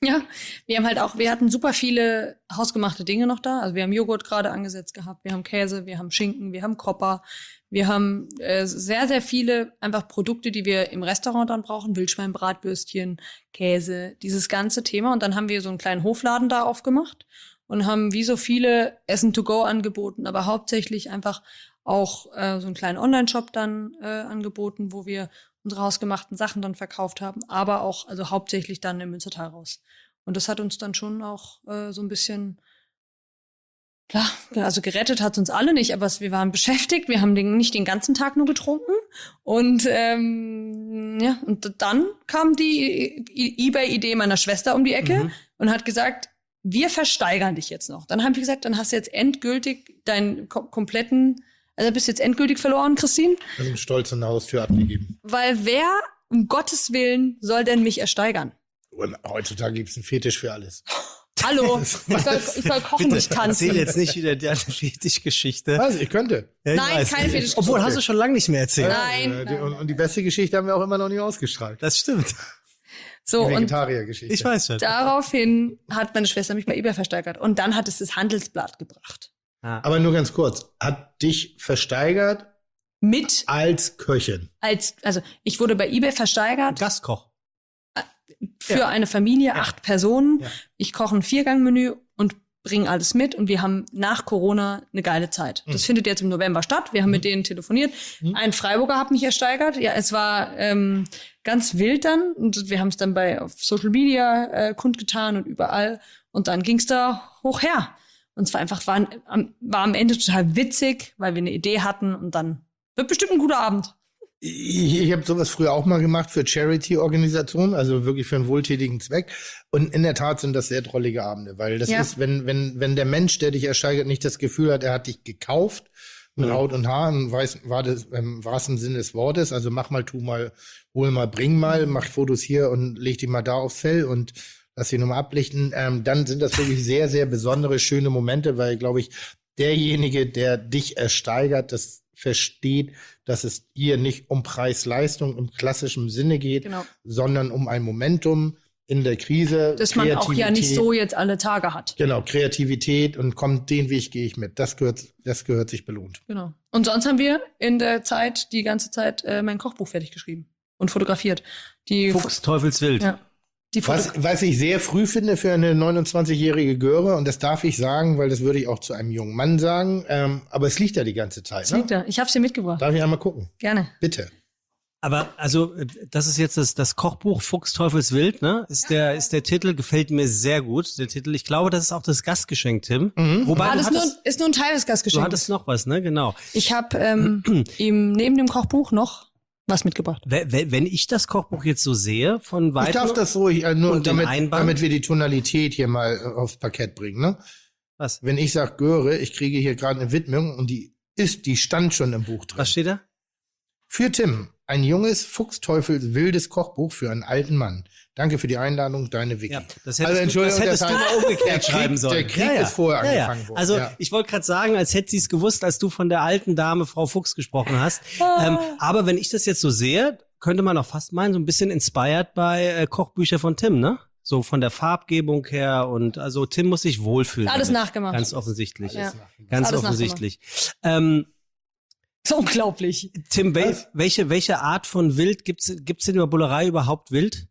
Ja, wir haben halt auch, wir hatten super viele hausgemachte Dinge noch da. Also wir haben Joghurt gerade angesetzt gehabt, wir haben Käse, wir haben Schinken, wir haben Kopper, wir haben äh, sehr, sehr viele einfach Produkte, die wir im Restaurant dann brauchen. Wildschwein, Bratwürstchen, Käse, dieses ganze Thema. Und dann haben wir so einen kleinen Hofladen da aufgemacht und haben wie so viele Essen to go angeboten, aber hauptsächlich einfach auch äh, so einen kleinen Online-Shop dann äh, angeboten, wo wir unsere hausgemachten Sachen dann verkauft haben, aber auch, also hauptsächlich dann im Münstertal raus. Und das hat uns dann schon auch äh, so ein bisschen, klar, also gerettet hat uns alle nicht, aber wir waren beschäftigt, wir haben den, nicht den ganzen Tag nur getrunken. Und ähm, ja, und dann kam die eBay-Idee meiner Schwester um die Ecke mhm. und hat gesagt, wir versteigern dich jetzt noch. Dann haben wir gesagt, dann hast du jetzt endgültig deinen ko- kompletten Also bist du jetzt endgültig verloren, Christine? Also einen Stolz an der Haustür abgegeben. Weil wer, um Gottes Willen, soll denn mich ersteigern? Und heutzutage gibt's einen Fetisch für alles. Hallo, ich soll, ich soll kochen, Bitte, nicht tanzen. erzähl jetzt nicht wieder deine Fetischgeschichte. Also, ich könnte. Ja, ich Nein, weiß. keine Fetischgeschichte. Obwohl, hast du schon lange nicht mehr erzählt. Nein, Äh, die, nein, und, und die beste Geschichte haben wir auch immer noch nicht ausgestrahlt. Das stimmt. So, Die und Vegetariergeschichte. Ich weiß schon. daraufhin hat meine Schwester mich bei eBay versteigert. Und dann hat es das Handelsblatt gebracht. Ah. Aber nur ganz kurz. Hat dich versteigert Mit als Köchin? als, also ich wurde bei eBay versteigert Gastkoch. für Ja. eine Familie, Ja. acht Personen. Ja. Ich koche ein Viergangmenü und bringe alles mit. Und wir haben nach Corona eine geile Zeit. Das Mhm. findet jetzt im November statt. Wir haben Mhm. mit denen telefoniert. Mhm. Ein Freiburger hat mich ersteigert. Ja, es war ähm, ganz wild dann. Und wir haben es dann bei auf Social Media äh, kundgetan und überall. Und dann ging es da hoch her. Und es war einfach, war, am- war am Ende total witzig, weil wir eine Idee hatten. Und dann wird bestimmt ein guter Abend. Ich, ich habe sowas früher auch mal gemacht für Charity-Organisationen, also wirklich für einen wohltätigen Zweck. Und in der Tat sind das sehr drollige Abende, weil das Ja. ist, wenn, wenn, wenn der Mensch, der dich ersteigert, nicht das Gefühl hat, er hat dich gekauft mit Mhm. Haut und Haaren, weiß, war das im wahrsten Sinne des Wortes, also mach mal, tu mal, hol mal, bring mal, mach Fotos hier und leg die mal da aufs Fell und lass sie nochmal ablichten, ähm, dann sind das wirklich sehr, sehr besondere, schöne Momente, weil, glaube ich, derjenige, der dich ersteigert, das versteht, dass es hier nicht um Preis-Leistung im klassischen Sinne geht, Genau. sondern um ein Momentum in der Krise. Dass man auch ja nicht Kreativität. so jetzt alle Tage hat. Genau, Kreativität und kommt, den Weg gehe ich mit. Das gehört, das gehört sich belohnt. Genau. Und sonst haben wir in der Zeit, die ganze Zeit, äh, mein Kochbuch fertig geschrieben und fotografiert. Die Fuchs, Teufelswild. Ja. Die Was, Foto was ich sehr früh finde für eine neunundzwanzigjährige Göre, und das darf ich sagen, weil das würde ich auch zu einem jungen Mann sagen, ähm, aber es liegt ja die ganze Zeit. das Ne? liegt da. Ich hab's dir mitgebracht. Darf ich einmal gucken? Gerne. Bitte. Aber also, äh, das ist jetzt das, das Kochbuch Fuchs, Teufelswild, ne? Ist der, ist der Titel, gefällt mir sehr gut, der Titel. Ich glaube, das ist auch das Gastgeschenk, Tim. Mhm. Wobei Ah, du das ist nur, hattest, ist nur ein Teil des du Gastgeschenks. hattest noch was, ne? Genau. Ich habe ähm, ihm neben dem Kochbuch noch was mitgebracht. We- we- Wenn ich das Kochbuch jetzt so sehe, von Ich weitem. darf das ruhig, äh, nur Und den damit, Einband? damit wir die Tonalität hier mal äh, aufs Parkett bringen. Ne? Was? Wenn ich sage Göre, ich kriege hier gerade eine Widmung und die ist, die stand schon im Buch drin. Was steht da? Für Tim, ein junges, fuchsteufel wildes Kochbuch für einen alten Mann. Danke für die Einladung, deine Vicky. Ja, das hättest, Also, du, Entschuldigung, das hättest das du heißt, mal umgekehrt der Krieg- schreiben sollen. der Krieg ist vorher ja, ja. angefangen worden, Also ja. ich wollte gerade sagen, als hätte sie es gewusst, als du von der alten Dame Frau Fuchs gesprochen hast. Ah. Ähm, aber wenn ich das jetzt so sehe, könnte man auch fast meinen, so ein bisschen inspired bei äh, Kochbücher von Tim, ne? So von der Farbgebung her und also Tim muss sich wohlfühlen. Alles damit. nachgemacht. Ganz offensichtlich. Ja. Ganz Alles offensichtlich. Ähm, So unglaublich. Tim, wel, Was? welche, welche Art von Wild gibt's, gibt's in der Bullerei überhaupt Wild?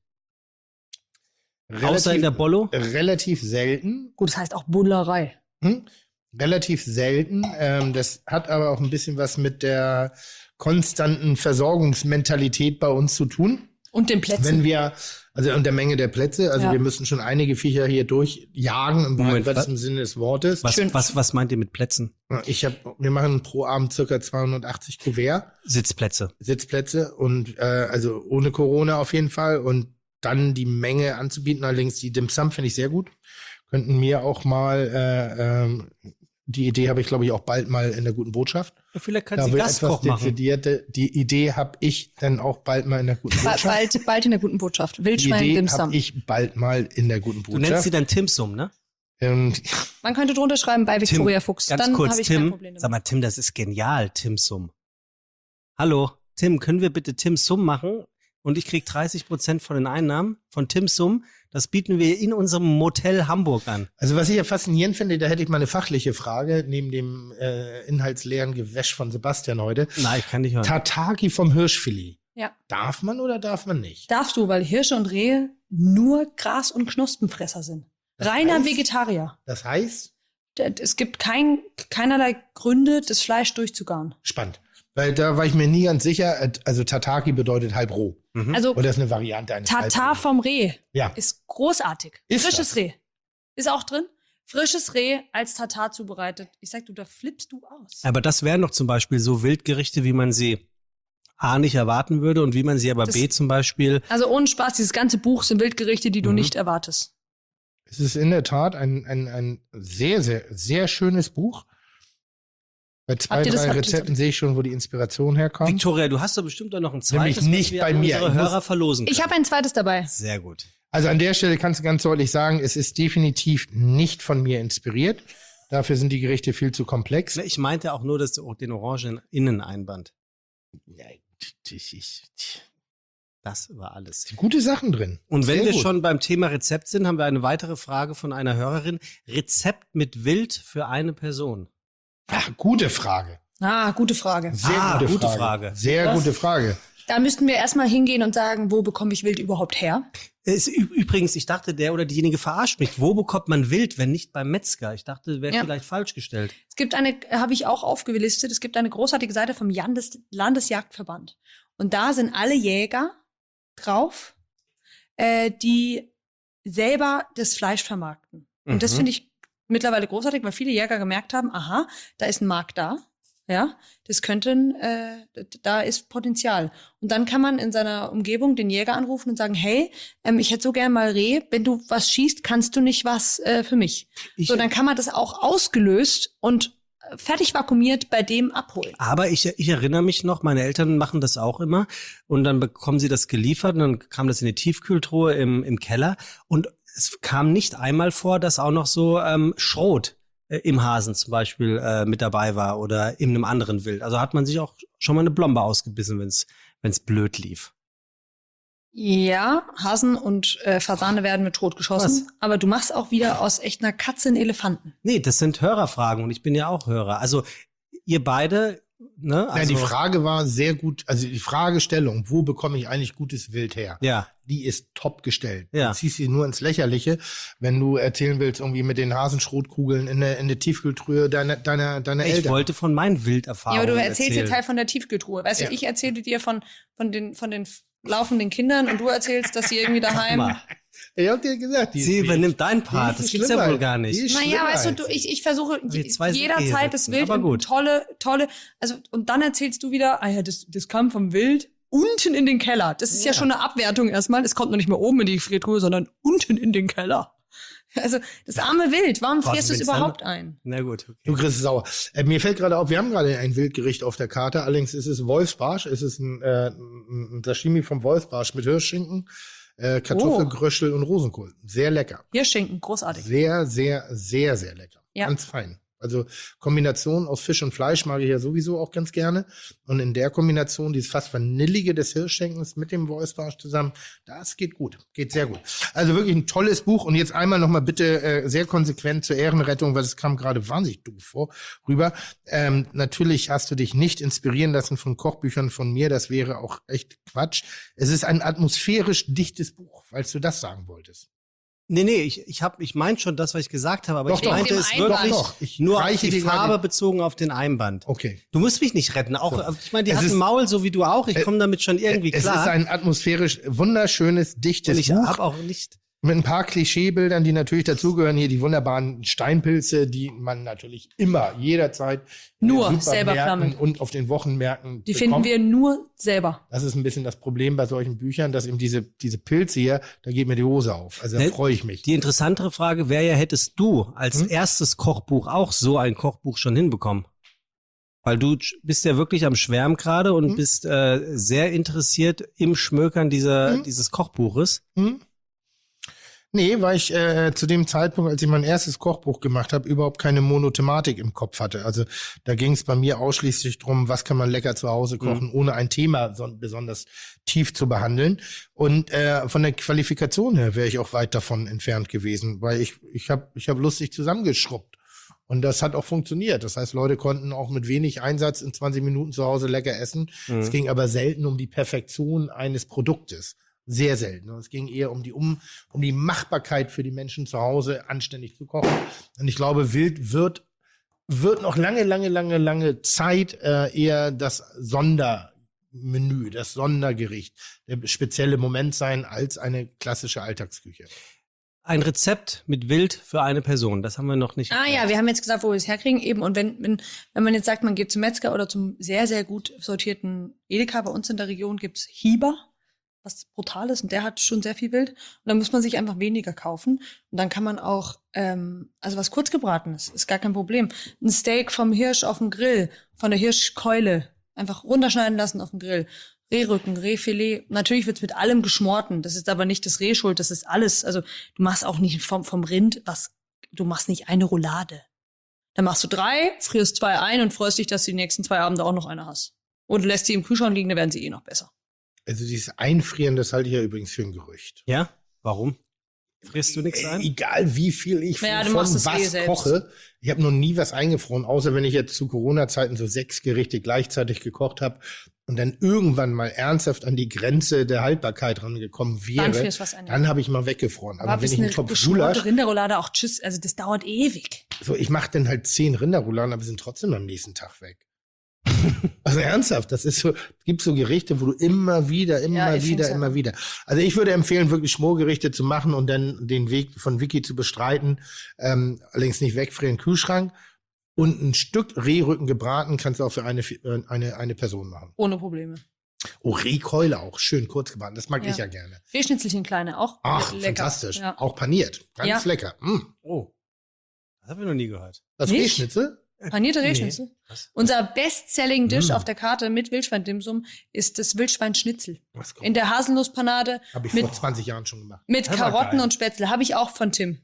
Außer in der Bollo? Relativ selten. Gut, das heißt auch Bullerei. Hm? Relativ selten. Ähm, das hat aber auch ein bisschen was mit der konstanten Versorgungsmentalität bei uns zu tun. Und den Plätzen. Wenn wir, also und der Menge der Plätze, also Ja. wir müssen schon einige Viecher hier durchjagen, im Moment, weitesten Sinne des Wortes. Was, Schön. was, was meint ihr mit Plätzen? Ich hab, wir machen pro Abend circa zweihundertachtzig Kuvert, Sitzplätze. Sitzplätze und äh, also ohne Corona auf jeden Fall und dann die Menge anzubieten. Allerdings die Dim Sum finde ich sehr gut. Könnten mir auch mal, äh, ähm, die Idee habe ich glaube ich auch bald mal in der guten Botschaft. Vielleicht kann Da sie wird Gastkoch etwas machen. dezidierte, die Idee habe ich dann auch bald mal in der guten Ba- Botschaft. bald, bald in der guten Botschaft. Die Wildschwein Idee Dim habe Sum. ich bald mal in der guten Du nennst Botschaft. sie dann Timsum, ne? Und Man könnte drunter schreiben bei Victoria Fuchs. Ganz Dann kurz, habe ich kein Tim. Problem damit. Sag mal, Tim, das ist genial, Timsum. Hallo, Tim, können wir bitte Timsum machen? und ich krieg dreißig Prozent von den Einnahmen von Tims Summ. Das bieten wir in unserem Motel Hamburg an. Also was ich ja faszinierend finde, da hätte ich mal eine fachliche Frage, neben dem äh, inhaltsleeren Gewäsch von Sebastian heute. Nein, ich kann nicht hören. Tataki vom Hirschfilet. Ja. Darf man oder darf man nicht? Darfst du, weil Hirsche und Rehe nur Gras- und Knospenfresser sind. Das Reiner heißt? Vegetarier. Das heißt, Es gibt kein, keinerlei Gründe, das Fleisch durchzugaren. spannend. Weil da war ich mir nie ganz sicher, also Tataki bedeutet halb roh. Mhm. Also Oder ist eine Variante eines Tatar halb vom Reh Ja. ist großartig. Ist Frisches das? Reh. Ist auch drin. Frisches Reh als Tatar zubereitet. Ich sag du, da flippst du aus. Aber das wären doch zum Beispiel so Wildgerichte, wie man sie A nicht erwarten würde und wie man sie aber Das- B zum Beispiel. Also ohne Spaß, dieses ganze Buch sind Wildgerichte, die du Mhm. nicht erwartest. Es ist in der Tat ein, ein, ein sehr, sehr, sehr schönes Buch. Bei zwei, Habt ihr das- drei habt ihr das- Rezepten sehe ich schon, wo die Inspiration herkommt. Victoria, du hast doch bestimmt auch noch ein zweites, Nämlich nicht was wir bei an mir. unsere Ich muss- Hörer verlosen können. Ich habe ein zweites dabei. Sehr gut. Also an der Stelle kannst du ganz deutlich sagen, es ist definitiv nicht von mir inspiriert. Dafür sind die Gerichte viel zu komplex. Ich meinte auch nur das, den orangenen Inneneinband. Nein, das ist Das war alles. gute Sachen drin. Und wenn Sehr wir gut. schon beim Thema Rezept sind, haben wir eine weitere Frage von einer Hörerin. Rezept mit Wild für eine Person. Ach, gute Frage. Ah, gute Frage. Sehr Ah, gute, gute Frage. Frage. Sehr Was? gute Frage. Da müssten wir erstmal hingehen und sagen, wo bekomme ich Wild überhaupt her? Ist, ü- übrigens, ich dachte, der oder diejenige verarscht mich. Wo bekommt man Wild, wenn nicht beim Metzger? Ich dachte, wäre Ja. vielleicht falsch gestellt. Es gibt eine, habe ich auch aufgelistet, es gibt eine großartige Seite vom Landes Landesjagdverband. Und da sind alle Jäger drauf, äh, die selber das Fleisch vermarkten. Und das Mhm. finde ich mittlerweile großartig, weil viele Jäger gemerkt haben, aha, da ist ein Markt da. Ja, das könnten, äh, d- da ist Potenzial. Und dann kann man in seiner Umgebung den Jäger anrufen und sagen, hey, ähm, ich hätte so gern mal Reh, wenn du was schießt, kannst du nicht was äh, für mich? Ich, So, dann kann man das auch ausgelöst und äh, fertig vakuumiert bei dem abholen. aber ich, ich erinnere mich noch, meine Eltern machen das auch immer und dann bekommen sie das geliefert und dann kam das in die Tiefkühltruhe im, im Keller und es kam nicht einmal vor, dass auch noch so ähm, Schrot äh, im Hasen zum Beispiel äh, mit dabei war oder in einem anderen Wild. Also hat man sich auch schon mal eine Blombe ausgebissen, wenn es wenn es blöd lief. Ja, Hasen und äh, Fasane werden mit Schrot geschossen, aber du machst auch wieder aus echt einer Katze einen Elefanten. Nee, das sind Hörerfragen und ich bin ja auch Hörer. Also ihr beide, ne? Also, Nein, die Frage war sehr gut, also die Fragestellung, wo bekomme ich eigentlich gutes Wild her? Ja. Die ist top gestellt. Ja. Du ziehst sie nur ins Lächerliche, wenn du erzählen willst, irgendwie mit den Hasenschrotkugeln in der, in der Tiefkühltruhe deiner, deiner, deiner Ich Eltern. wollte von meinen Ja, Wilderfahrungen aber du erzählst erzählen. jetzt halt von der Tiefkühltruhe. Weißt Ja. du, ich erzähle dir von, von den, von den laufenden Kindern und du erzählst, dass sie irgendwie daheim. Mal, Ich hab dir gesagt, die sie ist übernimmt deinen die Part. ist Das gibt's ja schlimmer. wohl gar Die nicht. ist Naja, schlimmer weißt du, als du sie. ich, ich versuche Die zwei sind jederzeit das Käse, Wild aber in gut. tolle, tolle, also, und dann erzählst du wieder, ah ja, das, das kam vom Wild unten in den Keller. Das ist ja, Ja. schon eine Abwertung erstmal. Es kommt noch nicht mehr oben in die Gefriertruhe, sondern unten in den Keller. Also, das arme Wild, warum Gott, frierst du es wenn's dann- überhaupt ein? Na gut, okay. Du kriegst es sauer. Äh, mir fällt gerade auf, wir haben gerade ein Wildgericht auf der Karte. Allerdings ist es Wolfsbarsch. Es ist ein, äh, ein Sashimi vom Wolfsbarsch mit Hirschschinken, äh, Kartoffelgröschel und Rosenkohl. Sehr lecker. Hirschschinken, großartig. Sehr, sehr, sehr, sehr lecker. Ja. Ganz fein. Also Kombination aus Fisch und Fleisch mag ich ja sowieso auch ganz gerne. Und in der Kombination, dieses fast Vanillige des Hirschschenkens mit dem Wolfsbarsch zusammen, das geht gut. Geht sehr gut. Also wirklich ein tolles Buch. Und jetzt einmal nochmal bitte äh, sehr konsequent zur Ehrenrettung, weil es kam gerade wahnsinnig doof vor, rüber. Ähm, natürlich hast du dich nicht inspirieren lassen von Kochbüchern von mir. Das wäre auch echt Quatsch. Es ist ein atmosphärisch dichtes Buch, falls du das sagen wolltest. Nee, nee, ich, ich, hab, ich meinte schon das, was ich gesagt habe, aber Doch, ich doch. meinte Dem es Einband. wirklich Doch, ich nur auf reiche die dir gerade- Farbe bezogen auf den Einband. Okay. Du musst mich nicht retten. Auch, So. ich meine, die Es hat ist- ein Maul, so wie du auch. Ich komme damit schon irgendwie Es klar. ist ein atmosphärisch wunderschönes, dichtes Und ich Buch habe auch nicht. mit ein paar Klischeebildern, die natürlich dazugehören. Hier die wunderbaren Steinpilze, die man natürlich immer, jederzeit in Nur den selber Supermärkten planen. und auf den Wochenmärkten Die bekommt. finden wir nur selber. Das ist ein bisschen das Problem bei solchen Büchern, dass eben diese, diese Pilze hier, da geht mir die Hose auf. Also da Ne, freue ich mich. Die interessantere Frage wäre ja, hättest du als Hm? erstes Kochbuch auch so ein Kochbuch schon hinbekommen? Weil du bist ja wirklich am Schwärmen gerade und Hm? bist äh, sehr interessiert im Schmökern dieser, Hm? dieses Kochbuches. Hm? Nee, weil ich äh, zu dem Zeitpunkt, als ich mein erstes Kochbuch gemacht habe, überhaupt keine Monothematik im Kopf hatte. Also da ging es bei mir ausschließlich drum, was kann man lecker zu Hause kochen, mhm. ohne ein Thema so, besonders tief zu behandeln. Und äh, von der Qualifikation her wäre ich auch weit davon entfernt gewesen, weil ich ich habe ich hab lustig zusammengeschrubbt. Und das hat auch funktioniert. Das heißt, Leute konnten auch mit wenig Einsatz in zwanzig Minuten zu Hause lecker essen. Mhm. Es ging aber selten um die Perfektion eines Produktes. Sehr selten. Es ging eher um die um, um die Machbarkeit für die Menschen zu Hause, anständig zu kochen. Und ich glaube, Wild wird wird noch lange, lange, lange, lange Zeit äh, eher das Sondermenü, das Sondergericht, der spezielle Moment sein als eine klassische Alltagsküche. Ein Rezept mit Wild für eine Person, das haben wir noch nicht. Ah erklärt. Ja, wir haben jetzt gesagt, wo wir es herkriegen eben. Und wenn, wenn, wenn man jetzt sagt, man geht zum Metzger oder zum sehr, sehr gut sortierten Edeka, bei uns in der Region gibt's Hieber, was brutal ist, und der hat schon sehr viel Wild. Und dann muss man sich einfach weniger kaufen. Und dann kann man auch, ähm, also was kurzgebratenes, ist gar kein Problem. Ein Steak vom Hirsch auf dem Grill, von der Hirschkeule, einfach runterschneiden lassen auf dem Grill. Rehrücken, Rehfilet. Natürlich wird's mit allem geschmorten. Das ist aber nicht das Reh schuld, das ist alles. Also du machst auch nicht vom, vom Rind was, du machst nicht eine Roulade. Dann machst du drei, frierst zwei ein und freust dich, dass du die nächsten zwei Abende auch noch eine hast. Und lässt sie im Kühlschrank liegen, dann werden sie eh noch besser. Also dieses Einfrieren, das halte ich ja übrigens für ein Gerücht. Ja? Warum? Frisst du nichts ein? Egal wie viel ich ja, von was eh koche, ich habe noch nie was eingefroren, außer wenn ich jetzt zu Corona-Zeiten so sechs Gerichte gleichzeitig gekocht habe und dann irgendwann mal ernsthaft an die Grenze der Haltbarkeit rangekommen wäre, dann, was ein, dann habe ich mal weggefroren. Aber, Aber wenn ich einen Topf Gulasch, Rinderroulade auch tschüss, also das dauert ewig. So, ich mache dann halt zehn Rinderrouladen, aber sind trotzdem am nächsten Tag weg. Also ernsthaft, das ist so, gibt so Gerichte, wo du immer wieder, immer ja, wieder, immer ja. wieder. Also ich würde empfehlen, wirklich Schmorgerichte zu machen und dann den Weg von Vicky zu bestreiten. Ähm, allerdings nicht wegfrieren, Kühlschrank. Und ein Stück Rehrücken gebraten kannst du auch für eine, eine, eine Person machen. Ohne Probleme. Oh, Rehkeule auch, schön kurz gebraten, das mag ja. ich ja gerne. Rehschnitzelchen kleine, auch Ach, lecker. Fantastisch. Ja. Auch paniert, ganz ja. lecker. Mm. Oh, das haben wir noch nie gehört. Das Rehschnitzel? Panierte Rehschnitzel. Nee. Unser bestselling Dish mm. auf der Karte mit Wildschwein-Dimsum ist das Wildschwein-Schnitzel. In der Haselnusspanade. Habe ich mit, vor zwanzig Jahren schon gemacht. Mit das Karotten und Spätzle. Habe ich auch von Tim.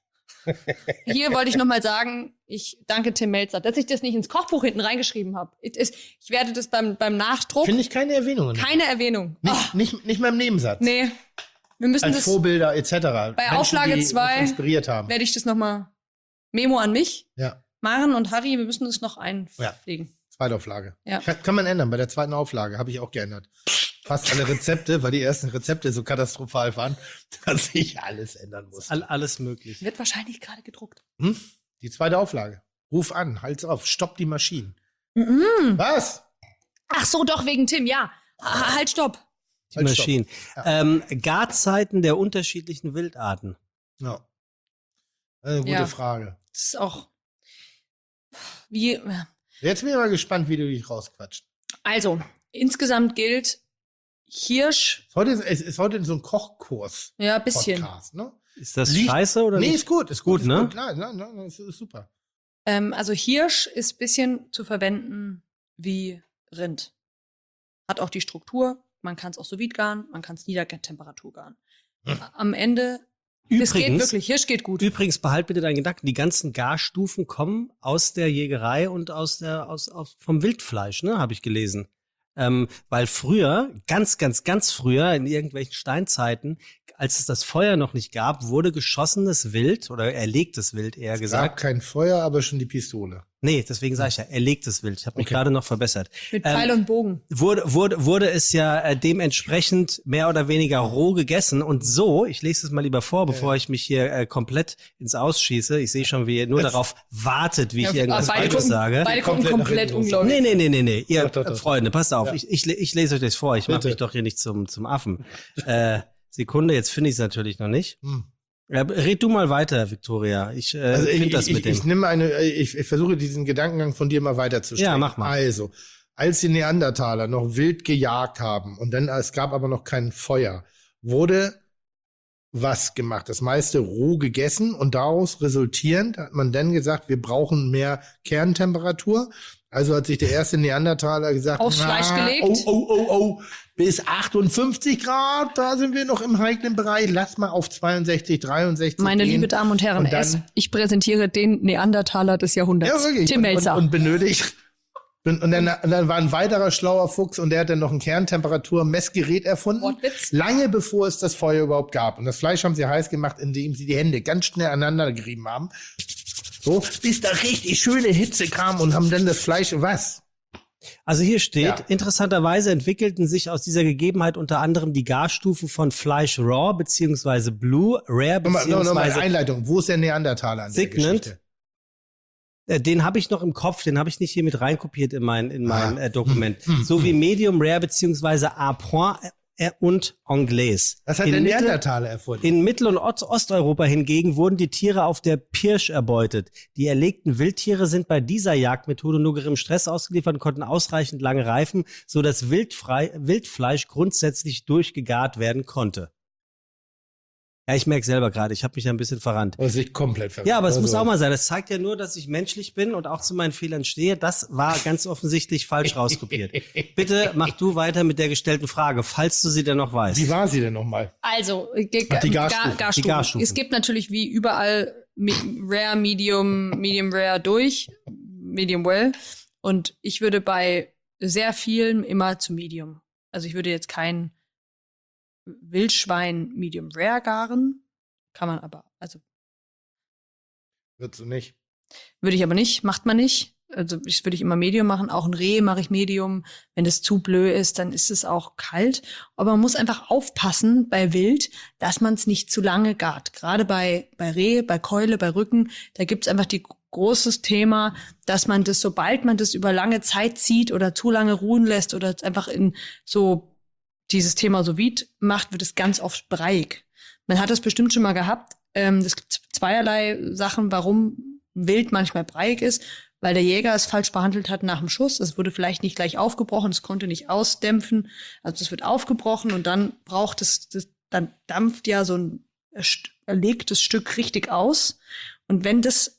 Hier wollte ich nochmal sagen, ich danke Tim Melzer, dass ich das nicht ins Kochbuch hinten reingeschrieben habe. Ich, ich werde das beim, beim Nachdruck. Finde ich keine Erwähnung. Keine Erwähnung. Nicht, oh. nicht, nicht mal im Nebensatz. Nee. Wir müssen Als das. Vorbilder et cetera. Bei Menschen, Auflage zwei inspiriert haben. Werde ich das nochmal Memo an mich. Ja. Maren und Harry, wir müssen das noch einpflegen. Ja. Zweite Auflage. Ja. Kann, kann man ändern. Bei der zweiten Auflage habe ich auch geändert. Fast alle Rezepte, weil die ersten Rezepte so katastrophal waren, dass ich alles ändern musste. All, alles möglich. Wird wahrscheinlich gerade gedruckt. Hm? Die zweite Auflage. Ruf an, halt's auf, stopp die Maschinen. Mhm. Was? Ach so, doch, wegen Tim, ja. Ah, halt, stopp. Die halt Maschinen. Ja. Ähm, Garzeiten der unterschiedlichen Wildarten. Ja. Eine gute ja. Frage. Das ist auch wie. Jetzt bin ich mal gespannt, wie du dich rausquatscht. Also, insgesamt gilt Hirsch. Heute ist, es ist heute so ein Kochkurs. Ja, ein bisschen. Podcast, ne? Ist das Liegt, scheiße oder nee, nicht? Nee, ist gut, ist gut, gut, ne? Ist gut. Nein, nein, nein, ist, ist super. Ähm, also Hirsch ist ein bisschen zu verwenden wie Rind. Hat auch die Struktur. Man kann es auch sous vide garen, man kann es Niedertemperatur garen. Hm. Am Ende, übrigens, das geht wirklich, Hirsch geht gut. Übrigens, behalt bitte deinen Gedanken, die ganzen Garstufen kommen aus der Jägerei und aus der, aus, aus vom Wildfleisch, ne, habe ich gelesen. Ähm, weil früher, ganz, ganz, ganz früher, in irgendwelchen Steinzeiten, als es das Feuer noch nicht gab, wurde geschossenes Wild oder erlegtes Wild eher es gesagt. Es gab kein Feuer, aber schon die Pistole. Nee, deswegen sage ich ja, erlegtes Wild. Ich habe mich okay. gerade noch verbessert. Mit Pfeil ähm, und Bogen. Wurde, wurde, wurde es ja äh, dementsprechend mehr oder weniger roh gegessen. Und so, ich lese es mal lieber vor, bevor ja. ich mich hier äh, komplett ins Ausschieße. Ich sehe schon, wie ihr nur das darauf wartet, wie ja, ich irgendwas Falsches gucken, sage. Beide gucken komplett unglaublich. Nee, nee, nee, nee, nee. Ihr doch, doch, doch. Freunde, passt auf. Ja. Ich, ich, ich lese euch das vor. Ich mache mich doch hier nicht zum, zum Affen. äh, Sekunde, jetzt finde ich es natürlich noch nicht. Hm. Ja, red du mal weiter, Victoria. Ich äh, also finde ich, das ich, mit dem. Ich nehme eine, ich, ich versuche diesen Gedankengang von dir mal weiterzustellen. Ja, mach mal. Also, als die Neandertaler noch wild gejagt haben und dann es gab aber noch kein Feuer, wurde was gemacht. Das meiste roh gegessen und daraus resultierend hat man dann gesagt, wir brauchen mehr Kerntemperatur. Also hat sich der erste Neandertaler gesagt, Aufs Fleisch gelegt. oh, oh, oh, oh, bis achtundfünfzig Grad, da sind wir noch im heiklen Bereich. Lass mal auf zweiundsechzig, dreiundsechzig Meine gehen. liebe Damen und Herren, Und dann- es, ich präsentiere den Neandertaler des Jahrhunderts, Ja, wirklich. Tim und, Melzer. und, und benötigt. Und, und, dann, und dann war ein weiterer schlauer Fuchs und der hat dann noch ein Kerntemperatur-Messgerät erfunden. Wortwitz. Lange bevor es das Feuer überhaupt gab. Und das Fleisch haben sie heiß gemacht, indem sie die Hände ganz schnell aneinander gerieben haben. So, bis da richtig schöne Hitze kam und haben dann das Fleisch, was? Also hier steht, Ja. interessanterweise entwickelten sich aus dieser Gegebenheit unter anderem die Garstufen von Fleisch Raw beziehungsweise Blue, Rare Nochmal, nochmal, nochmal beziehungsweise Einleitung. Wo ist der Neandertaler an der Signant. Geschichte? Äh, den habe ich noch im Kopf, den habe ich nicht hier mit reinkopiert in mein, in mein Ah. äh, Dokument. So wie Medium Rare beziehungsweise à point äh, und Anglais. Das hat in der Mittel- Neandertaler erfunden. In Mittel- und Ost- Osteuropa hingegen wurden die Tiere auf der Pirsch erbeutet. Die erlegten Wildtiere sind bei dieser Jagdmethode nur geringem Stress ausgeliefert und konnten ausreichend lange reifen, so dass Wildfrei Wildfleisch grundsätzlich durchgegart werden konnte. Ja, ich merke selber gerade, ich habe mich ja ein bisschen verrannt. Das ist komplett verrückt. Ja, aber es Also, muss auch mal sein. Das zeigt ja nur, dass ich menschlich bin und auch zu meinen Fehlern stehe. Das war ganz offensichtlich falsch rauskopiert. Bitte mach du weiter mit der gestellten Frage, falls du sie denn noch weißt. Wie war sie denn nochmal? Also, äh, ge- Ach, die Gar- Garstufen. Garstufen. Die Garstufen. Es gibt natürlich wie überall me- Rare, Medium, Medium Rare durch, Medium Well. Und ich würde bei sehr vielen immer zu Medium. Also ich würde jetzt kein Wildschwein Medium Rare garen. Kann man aber, also Würdest du nicht? würde ich aber nicht, macht man nicht. Also das würde ich immer Medium machen. Auch ein Reh mache ich Medium. Wenn es zu blöd ist, dann ist es auch kalt. Aber man muss einfach aufpassen bei Wild, dass man es nicht zu lange gart. Gerade bei, bei Reh, bei Keule, bei Rücken, da gibt's einfach die großes Thema, dass man das, sobald man das über lange Zeit zieht oder zu lange ruhen lässt oder einfach in so dieses Thema so vide macht, wird es ganz oft breiig. Man hat das bestimmt schon mal gehabt. Ähm, es gibt zweierlei Sachen, warum Wild manchmal breiig ist, weil der Jäger es falsch behandelt hat nach dem Schuss. Es wurde vielleicht nicht gleich aufgebrochen, es konnte nicht ausdämpfen. Also es wird aufgebrochen und dann braucht es, das, dann dampft ja so ein erlegtes Stück richtig aus. Und wenn das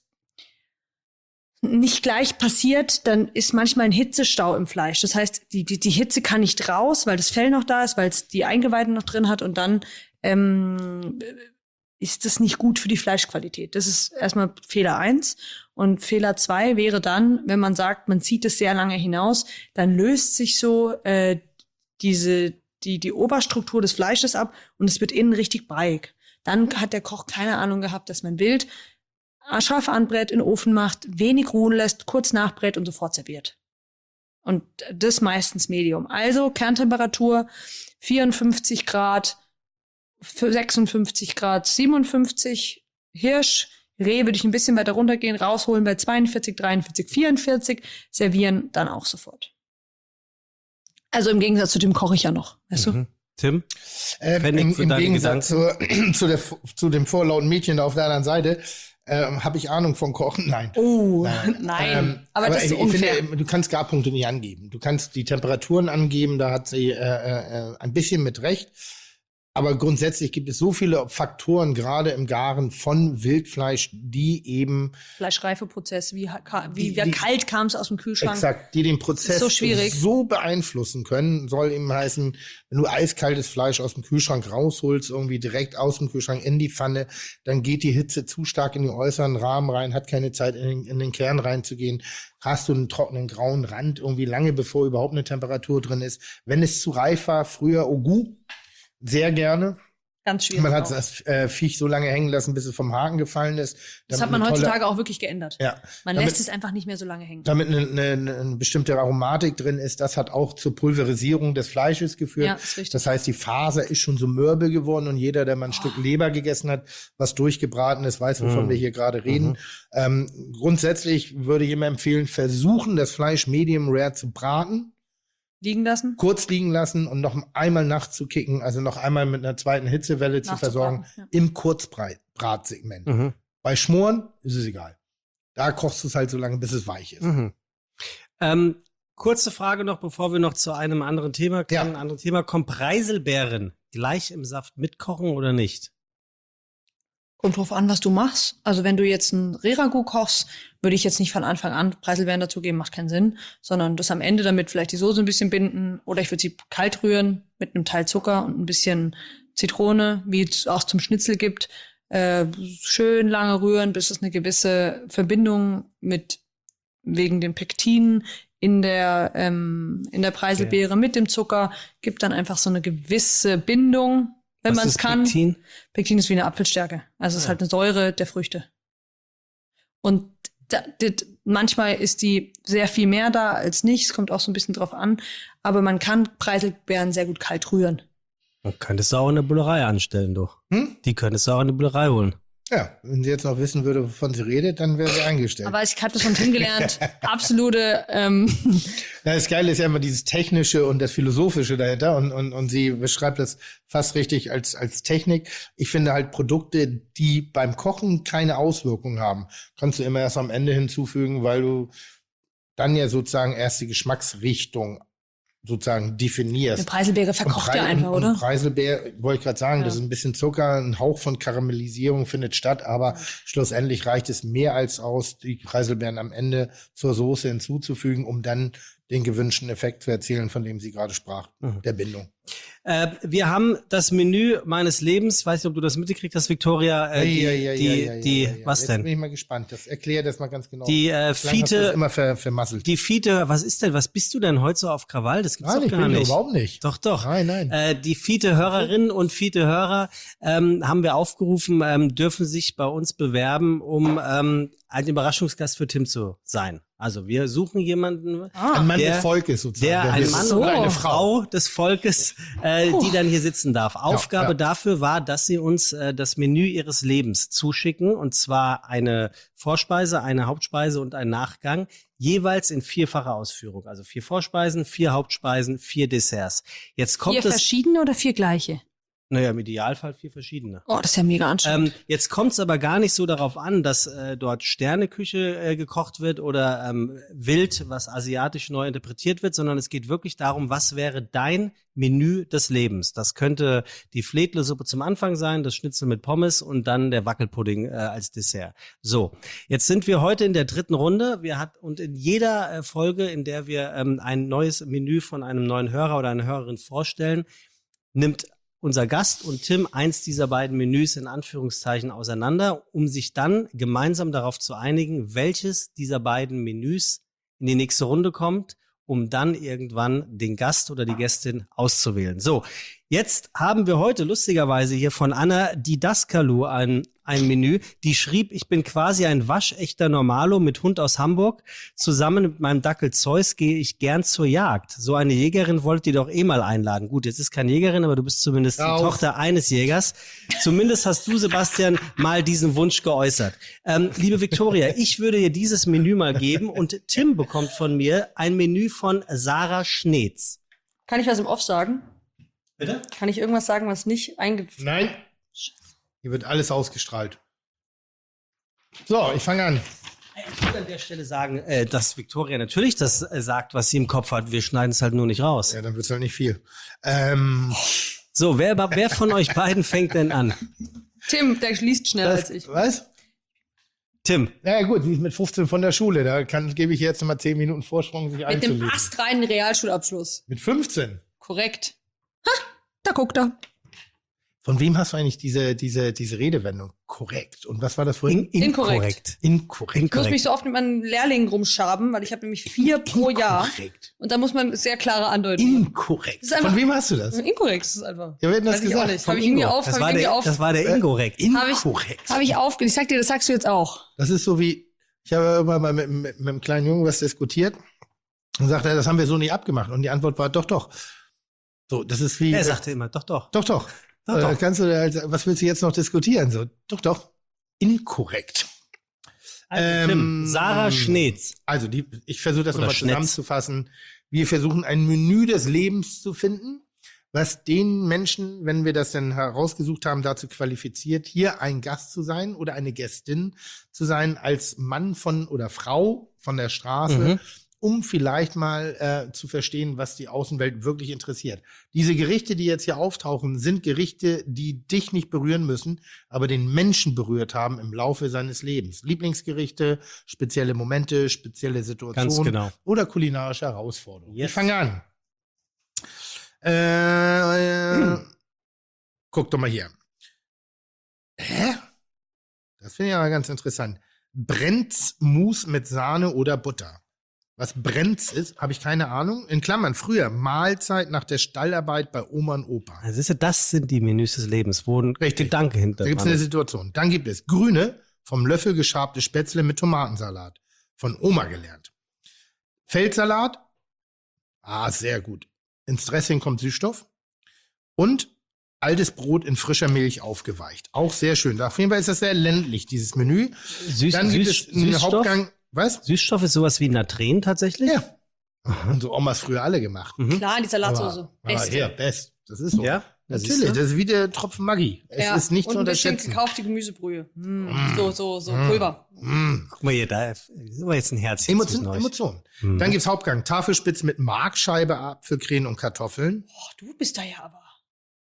nicht gleich passiert, dann ist manchmal ein Hitzestau im Fleisch. Das heißt, die, die, die Hitze kann nicht raus, weil das Fell noch da ist, weil es die Eingeweide noch drin hat und dann ähm, ist das nicht gut für die Fleischqualität. Das ist erstmal Fehler eins. Und Fehler zwei wäre dann, wenn man sagt, man zieht es sehr lange hinaus, dann löst sich so äh, diese die die Oberstruktur des Fleisches ab und es wird innen richtig breiig. Dann hat der Koch keine Ahnung gehabt, dass man Wild scharf anbrät, in den Ofen macht, wenig ruhen lässt, kurz nachbrät und sofort serviert. Und das meistens Medium. Also Kerntemperatur vierundfünfzig Grad, sechsundfünfzig Grad, siebenundfünfzig. Hirsch, Reh würde ich ein bisschen weiter runtergehen, rausholen bei zweiundvierzig, dreiundvierzig, vierundvierzig, servieren dann auch sofort. Also im Gegensatz zu dem koche ich ja noch, weißt du? Mhm. Tim? Ähm, Pfennig im für im deine Gegensatz zu, zu, der, zu dem vorlauten Mädchen da auf der anderen Seite ähm, habe ich Ahnung von Kochen. Nein. Oh, Nein. nein. Ähm, aber, das ist ich, unfair. ich finde, du kannst Garpunkte nicht angeben. Du kannst die Temperaturen angeben, da hat sie äh, äh, ein bisschen mit Recht. Aber grundsätzlich gibt es so viele Faktoren, gerade im Garen von Wildfleisch, die eben Fleischreifeprozess, wie, wie, Die- wie die- kalt kam es aus dem Kühlschrank? exakt, die den Prozess so schwierig. so beeinflussen können, soll eben heißen, wenn du eiskaltes Fleisch aus dem Kühlschrank rausholst, irgendwie direkt aus dem Kühlschrank in die Pfanne, dann geht die Hitze zu stark in den äußeren Rahmen rein, hat keine Zeit in den, in den Kern reinzugehen, hast du einen trockenen grauen Rand, irgendwie lange bevor überhaupt eine Temperatur drin ist. Wenn es zu reif war, früher Ogu, sehr gerne. Ganz schwierig. Man hat auch. das äh, Viech so lange hängen lassen, bis es vom Haken gefallen ist. Das damit hat man eine tolle- heutzutage auch wirklich geändert. Ja, Man damit- lässt es einfach nicht mehr so lange hängen. damit eine, eine, eine bestimmte Aromatik drin ist. Das hat auch zur Pulverisierung des Fleisches geführt. Ja, ist richtig. Das heißt, die Faser ist schon so mürbe geworden und jeder, der mal ein Stück Leber gegessen hat, was durchgebraten ist, weiß, wovon Mhm. wir hier gerade reden. Ähm, grundsätzlich würde ich immer empfehlen, versuchen, das Fleisch medium rare zu braten, Liegen lassen. kurz liegen lassen und noch einmal nachzukicken, also noch einmal mit einer zweiten Hitzewelle zu versorgen, Nachzubraten, im Kurzbratsegment. Mhm. Bei Schmoren ist es egal. Da kochst du es halt so lange, bis es weich ist. Mhm. Ähm, kurze Frage noch, bevor wir noch zu einem anderen Thema kommen. Ja. Ein anderes Thema kommt. Preiselbeeren gleich im Saft mitkochen oder nicht? Kommt drauf an, was du machst. Also wenn du jetzt ein Reragu kochst, würde ich jetzt nicht von Anfang an Preiselbeeren dazugeben, macht keinen Sinn, sondern das am Ende damit vielleicht die Soße ein bisschen binden oder ich würde sie kalt rühren mit einem Teil Zucker und ein bisschen Zitrone, wie es auch zum Schnitzel gibt. Äh, schön lange rühren, bis es eine gewisse Verbindung mit wegen den Pektinen in der ähm, in der Preiselbeere okay. mit dem Zucker gibt dann einfach so eine gewisse Bindung. Wenn man es kann. Pektin? Pektin ist wie eine Apfelstärke. Also es ja. ist halt eine Säure der Früchte. Und da, das, manchmal ist die sehr viel mehr da als nicht. Es kommt auch so ein bisschen drauf an. Aber man kann Preiselbeeren sehr gut kalt rühren. Man könnte es auch in der Bullerei anstellen, doch. Hm? Die könntest du auch in die Bullerei holen. Ja, wenn sie jetzt noch wissen würde, wovon sie redet, dann wäre sie eingestellt. Aber ich habe das schon kennengelernt. Absolute. Ähm ja, das Geile ist ja immer dieses Technische und das Philosophische dahinter. Und, und, und sie beschreibt das fast richtig als, als Technik. Ich finde halt Produkte, die beim Kochen keine Auswirkungen haben, kannst du immer erst am Ende hinzufügen, weil du dann ja sozusagen erst die Geschmacksrichtung sozusagen definierst. Eine Preiselbeere verkocht ja einfach, oder? Preiselbeere, wollte ich gerade sagen, ja. das ist ein bisschen Zucker, ein Hauch von Karamellisierung findet statt, aber schlussendlich reicht es mehr als aus, die Preiselbeeren am Ende zur Soße hinzuzufügen, um dann den gewünschten Effekt zu erzielen, von dem sie gerade sprach, mhm. der Bindung. Äh, wir haben das Menü meines Lebens. Ich weiß nicht, ob du das mitgekriegt hast, Victoria. Äh, die, ja, ja, die, ja, ja, ja, die, ja, ja. was Jetzt denn? bin ich mal gespannt. Das erklär das mal ganz genau. Die äh, Fiete, immer ver, vermasselt. Die Fiete, was ist denn? Was bist du denn heute so auf Krawall? Das gibt's nein, doch gar ich bin nicht. Überhaupt nicht. Doch, doch. Nein, nein. Äh, die Fiete-Hörerinnen und Fiete-Hörer ähm, haben wir aufgerufen, ähm, dürfen sich bei uns bewerben, um ähm, ein Überraschungsgast für Tim zu sein. Also wir suchen jemanden, ah, ein Mann der, des Volkes sozusagen. Der, der ein Mann so. oder eine Frau des Volkes, äh, die dann hier sitzen darf. Aufgabe ja, ja. dafür war, dass sie uns äh, das Menü ihres Lebens zuschicken, und zwar eine Vorspeise, eine Hauptspeise und ein Nachgang, jeweils in vierfacher Ausführung. Also vier Vorspeisen, vier Hauptspeisen, vier Desserts. Jetzt kommt vier es, verschiedene oder vier gleiche? Naja, im Idealfall vier verschiedene. Oh, das ist ja mega anstrengend. Ähm, jetzt kommt es aber gar nicht so darauf an, dass äh, dort Sterneküche äh, gekocht wird oder ähm, wild, was asiatisch neu interpretiert wird, sondern es geht wirklich darum, was wäre dein Menü des Lebens. Das könnte die Fledlesuppe zum Anfang sein, das Schnitzel mit Pommes und dann der Wackelpudding äh, als Dessert. So, jetzt sind wir heute in der dritten Runde. Wir hat und in jeder äh, Folge, in der wir ähm, ein neues Menü von einem neuen Hörer oder einer Hörerin vorstellen, nimmt unser Gast und Tim eins dieser beiden Menüs in Anführungszeichen auseinander, um sich dann gemeinsam darauf zu einigen, welches dieser beiden Menüs in die nächste Runde kommt, um dann irgendwann den Gast oder die Gästin auszuwählen. So, jetzt haben wir heute lustigerweise hier von Anna Didaskalou ein, ein Menü, die schrieb, ich bin quasi ein waschechter Normalo mit Hund aus Hamburg. Zusammen mit meinem Dackel Zeus gehe ich gern zur Jagd. So eine Jägerin wollt ihr doch eh mal einladen. Gut, jetzt ist keine Jägerin, aber du bist zumindest die Auf. Tochter eines Jägers. Zumindest hast du, Sebastian, mal diesen Wunsch geäußert. Ähm, liebe Victoria, ich würde dir dieses Menü mal geben und Tim bekommt von mir ein Menü von Sarah Schnetz. Kann ich was im Off sagen? Bitte? Kann ich irgendwas sagen, was nicht einge... Nein. Hier wird alles ausgestrahlt. So, ich fange an. Ich würde an der Stelle sagen, äh, dass Victoria natürlich das äh, sagt, was sie im Kopf hat. Wir schneiden es halt nur nicht raus. Ja, dann wird's halt nicht viel. Ähm, so, wer, wer von euch beiden fängt denn an? Tim, der schließt schneller das, als ich. Was? Tim. Na ja, gut, sie ist mit fünfzehn von der Schule. Da kann, gebe ich ihr jetzt noch mal zehn Minuten Vorsprung, sich Mit einzulesen. dem astreinen Realschulabschluss. Mit fünfzehn? Korrekt. Ha, da guckt er. Von wem hast du eigentlich diese, diese, diese Redewendung? Korrekt. Und was war das vorhin? In, inkorrekt. Inkorrekt. Ich muss mich so oft mit meinen Lehrlingen rumschaben, weil ich habe nämlich vier pro Jahr. Inkorrekt. Und da muss man sehr klare Andeutungen. Inkorrekt. Das ist einfach- Von wem hast du das? Inkorrekt ist es einfach. Ja, wer hat das Weiß ich gesagt? auch nicht. Von Habe ich irgendwie Ingo. auf, Das hab war ich irgendwie der, auf, das war der Inkorrekt. Hab ich- Inkorrekt. habe ich auf, ich sag dir, das sagst du jetzt auch. Das ist so wie, ich habe immer mal mit, mit, mit einem kleinen Jungen was diskutiert und sagte, das haben wir so nicht abgemacht. Und die Antwort war, doch, doch. So, das ist wie. Er sagte immer, doch, doch. Doch, doch. Doch, äh, doch. Kannst du halt, was willst du jetzt noch diskutieren? So, doch, doch. Inkorrekt. Also, Tim, Ähm, Sarah Schnetz. Also, die, ich versuche das Oder nochmal Schnetz. zusammenzufassen. Wir versuchen ein Menü des Lebens zu finden, was den Menschen, wenn wir das dann herausgesucht haben, dazu qualifiziert, hier ein Gast zu sein oder eine Gästin zu sein, als Mann von oder Frau von der Straße Mhm. um vielleicht mal äh, zu verstehen, was die Außenwelt wirklich interessiert. Diese Gerichte, die jetzt hier auftauchen, sind Gerichte, die dich nicht berühren müssen, aber den Menschen berührt haben im Laufe seines Lebens. Lieblingsgerichte, spezielle Momente, spezielle Situationen Ganz genau. oder kulinarische Herausforderungen. Yes. Ich fange an. Äh, äh, guck doch mal hier. Hä? Das finde ich aber ganz interessant. Brenzmus mit Sahne oder Butter. Was Brenz ist, habe ich keine Ahnung. In Klammern, früher Mahlzeit nach der Stallarbeit bei Oma und Opa. Also ist ja, das sind die Menüs des Lebens, wo ein Richtig. Gedanke hinter Da gibt es dran eine ist. Situation. Dann gibt es grüne, vom Löffel geschabte Spätzle mit Tomatensalat. Von Oma gelernt. Feldsalat. Ah, sehr gut. Ins Dressing kommt Süßstoff. Und altes Brot in frischer Milch aufgeweicht. Auch sehr schön. Auf jeden Fall ist das sehr ländlich, dieses Menü. Süß, Dann gibt Süß, es einen Süßstoff? Hauptgang. Was? Süßstoff ist sowas wie Natren tatsächlich? Ja. Und so Omas früher alle gemacht. Mhm. Klar, die Salatsoße. Aber, aber Beste. ja, best. Das ist so. Ja, das Natürlich, siehst du. das ist wie der Tropfen Maggi. Es Ja, ist nicht und zu ein bisschen unterschätzen. gekaufte Gemüsebrühe. Mm, Mm. So, so, so Mm. Pulver. Mm. Guck mal hier, da ist aber jetzt ein Herz. hier Emotion, zwischen euch. Emotion. Mhm. Dann gibt's Hauptgang. Tafelspitz mit Markscheibe, Apfelcreme und Kartoffeln. Oh, du bist da ja aber.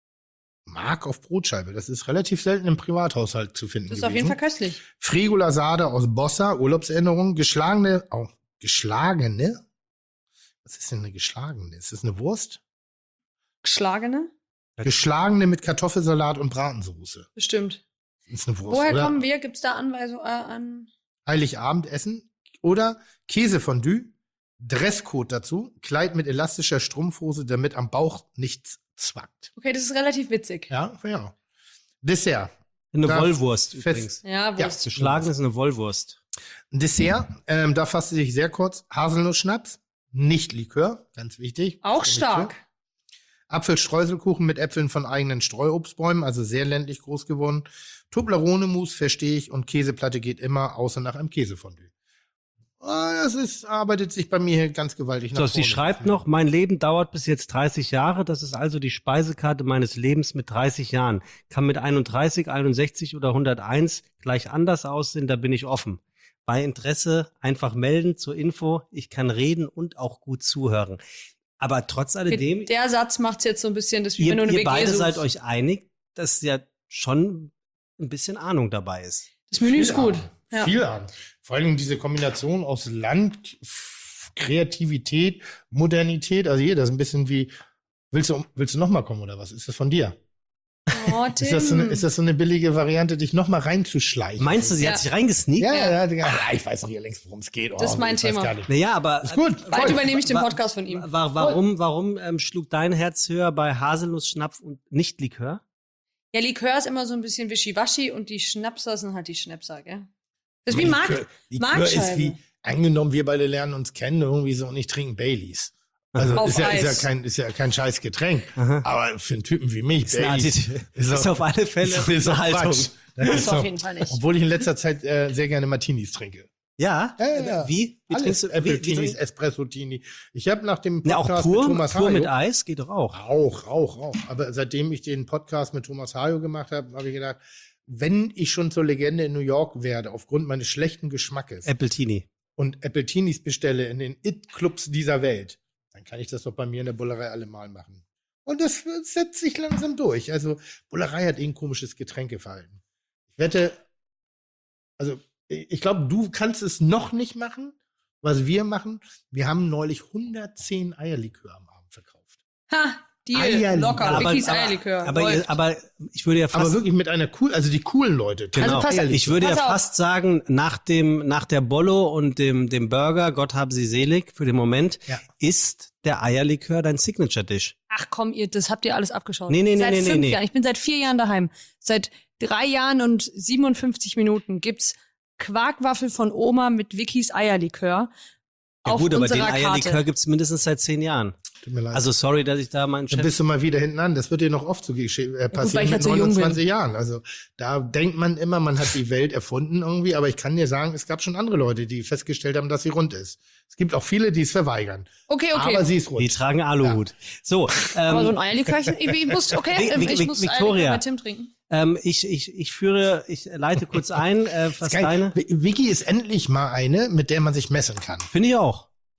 Mark auf Brotscheibe. Das ist relativ selten im Privathaushalt zu finden Das ist gewesen. auf jeden Fall köstlich. Frigola Sade aus Bossa, Urlaubserinnerung. Geschlagene, oh, geschlagene? Was ist denn eine geschlagene? Ist das eine Wurst? Geschlagene? Geschlagene mit Kartoffelsalat und Bratensoße. Bestimmt. Ist eine Wurst, Woher oder? kommen wir? Gibt's da Anweisungen äh, an? Heiligabendessen oder Käsefondue, Dresscode dazu, Kleid mit elastischer Strumpfhose, damit am Bauch nichts zwackt. Okay, das ist relativ witzig. Ja, ja. Dessert. Eine Da Wollwurst fest- übrigens. Ja, Ja. Wurst. Geschlagen ist eine Wollwurst. Dessert, ähm, da fasste sich sehr kurz. Haselnussschnaps, nicht Likör, ganz wichtig. Auch Nicht stark. Likör. Apfelstreuselkuchen mit Äpfeln von eigenen Streuobstbäumen, also sehr ländlich groß geworden. Toblerone-Mousse verstehe ich und Käseplatte geht immer, außer nach einem Käsefondue. Ah, Das ist, arbeitet sich bei mir hier ganz gewaltig nach So, sie vorne. schreibt noch, mein Leben dauert bis jetzt dreißig Jahre. Das ist also die Speisekarte meines Lebens mit dreißig Jahren. Kann mit einunddreißig, einundsechzig oder hunderteins gleich anders aussehen, da bin ich offen. Bei Interesse einfach melden zur Info. Ich kann reden und auch gut zuhören. Aber trotz alledem, Der Satz macht's jetzt so ein bisschen, das wie ihr, wenn du eine ihr W G beide suchst. seid euch einig, dass ja schon ein bisschen Ahnung dabei ist. Das Menü ist Viel gut. Ahnung. Ja. Viel an. Vor allen Dingen diese Kombination aus Land, F- Kreativität, Modernität. Also hier, das ist ein bisschen wie, willst du, willst du noch mal kommen oder was? Ist das von dir? Oh, Tim. Ist das so eine, ist das so eine billige Variante, dich noch mal reinzuschleichen? Meinst du, sie Ja. hat sich reingesneakt? Ja, ja, ja, ja. Ich weiß doch hier längst, worum es geht. Oh, Das ist mein ich weiß Thema. gar nicht. Naja, aber Ist gut. Bald voll. übernehme ich den Wa- Podcast von ihm. wa warum, warum ähm, schlug dein Herz höher bei Haselnussschnaps und nicht Likör? Ja, Likör ist immer so ein bisschen wischiwaschi und die Schnapser sind halt die Schnäpser, gell? Das ist wie Likör- Mark. Likör ist Markscheibe. wie, angenommen, wir beide lernen uns kennen irgendwie so und ich trinke Baileys. Also Auf ist ja, ist, ja Eis. kein, ist ja kein scheiß Getränk. Aha. Aber für einen Typen wie mich, Ist, eine Baileys, Attitüde. ist ist, doch- auf alle Fälle ist, ist doch eine Haltung. Quatsch. Das Das ist ist auf doch, jeden Fall nicht. obwohl ich in letzter Zeit äh, sehr gerne Martinis trinke. Ja? Ja, ja, ja. Wie? Wie Alles. trinkst du? Wie, Appletinis, wie trink- Espresso-Tini. Ich habe nach dem Ne, auch Podcast pur, mit Thomas pur mit Hayo, Eis geht doch auch. Auch, auch, auch. Aber seitdem ich den Podcast mit Thomas Hayo gemacht habe, habe ich gedacht, wenn ich schon zur Legende in New York werde, aufgrund meines schlechten Geschmackes Appletini. und Appletinis bestelle in den It-Clubs dieser Welt, dann kann ich das doch bei mir in der Bullerei allemal machen. Und das setzt sich langsam durch. Also Bullerei hat eh ein komisches Getränkeverhalten. Ich wette, also ich glaube, du kannst es noch nicht machen, was wir machen. Wir haben neulich hundertzehn Eierlikör am Abend verkauft. Ha, Deal, Eierlikör. locker, aber, Vickys aber, Eierlikör. aber, läuft. aber ich würde ja fast, Aber wirklich mit einer cool, also die coolen Leute. genau, Also pass- ich würde ja pass auf. fast sagen, nach dem, nach der Bollo und dem, dem Burger, Gott haben sie selig, für den Moment, Ja. ist der Eierlikör dein Signature-Dish. Ach komm, ihr, das habt ihr alles abgeschaut. Nee, nee, nee, seit nee, fünf nee, nee. Jahren. Ich bin seit vier Jahren daheim. Seit drei Jahren und siebenundfünfzig Minuten gibt's Quarkwaffel von Oma mit Vickys Eierlikör. Ja auf gut, aber den unserer Eierlikör Karte. gibt's mindestens seit zehn Jahren. Tut mir leid. Also sorry, dass ich da meinen Dann Chef... bist du mal wieder hinten an. Das wird dir noch oft so gesche- äh, weil passieren ich mit halt so jung bin. neunundzwanzig Jahren. Also da denkt man immer, man hat die Welt erfunden irgendwie. Aber ich kann dir sagen, es gab schon andere Leute, die festgestellt haben, dass sie rund ist. Es gibt auch viele, die es verweigern. Okay, okay. Aber sie ist Die rund. tragen Aluhut. So, Aber so ein ähm, Eierlikörchen, ich, ich muss, okay, Vi- ähm, Vi- ich Vi- muss Victoria. Eierlikör bei Tim trinken. ähm, ich, ich, ich führe, ich leite kurz ein, äh, was Geil. deine... Vicky ist endlich mal eine, mit der man sich messen kann. Finde ich auch.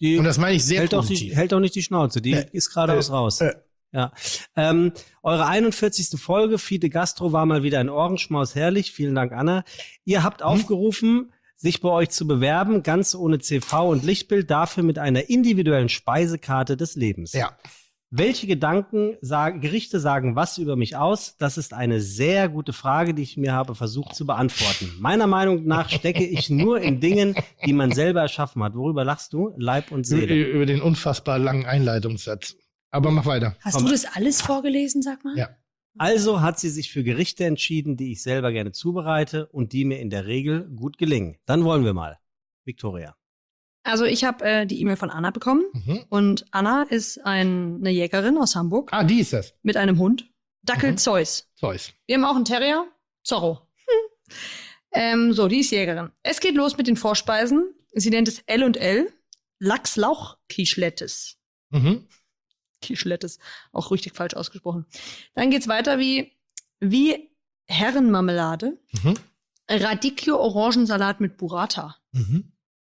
Die Und das meine ich sehr hält auch, positiv. die, hält auch nicht die Schnauze, die Äh, ist geradeaus äh, raus. äh. Ja. Ähm, eure einundvierzigste Folge, Fide Gastro, war mal wieder ein Ohrenschmaus herrlich. Vielen Dank, Anna. Ihr habt Hm? aufgerufen, sich bei euch zu bewerben, ganz ohne C V und Lichtbild, dafür mit einer individuellen Speisekarte des Lebens. Ja. Welche Gedanken, sagen, Gerichte sagen was über mich aus? Das ist eine sehr gute Frage, die ich mir habe versucht zu beantworten. Meiner Meinung nach stecke ich nur in Dingen, die man selber erschaffen hat. Worüber lachst du? Leib und Über, Seele. über den unfassbar langen Einleitungssatz. Aber mach weiter. Hast Komm. du das alles vorgelesen, sag mal? Ja. Also hat sie sich für Gerichte entschieden, die ich selber gerne zubereite und die mir in der Regel gut gelingen. Dann wollen wir mal. Victoria. Also ich habe äh, die E-Mail von Anna bekommen Mhm. und Anna ist ein, eine Jägerin aus Hamburg Ah, die ist das. mit einem Hund, Dackel Mhm. Zeus. Zeus. Wir haben auch einen Terrier, Zorro. Hm. Ähm, so, die ist Jägerin. Es geht los mit den Vorspeisen. Sie nennt es L und L. Lachslauch-Quichlettes. Mhm. Quichlettes, auch richtig falsch ausgesprochen. Dann geht's weiter wie, wie Herrenmarmelade, Mhm. Radicchio-Orangensalat mit Burrata. Mhm.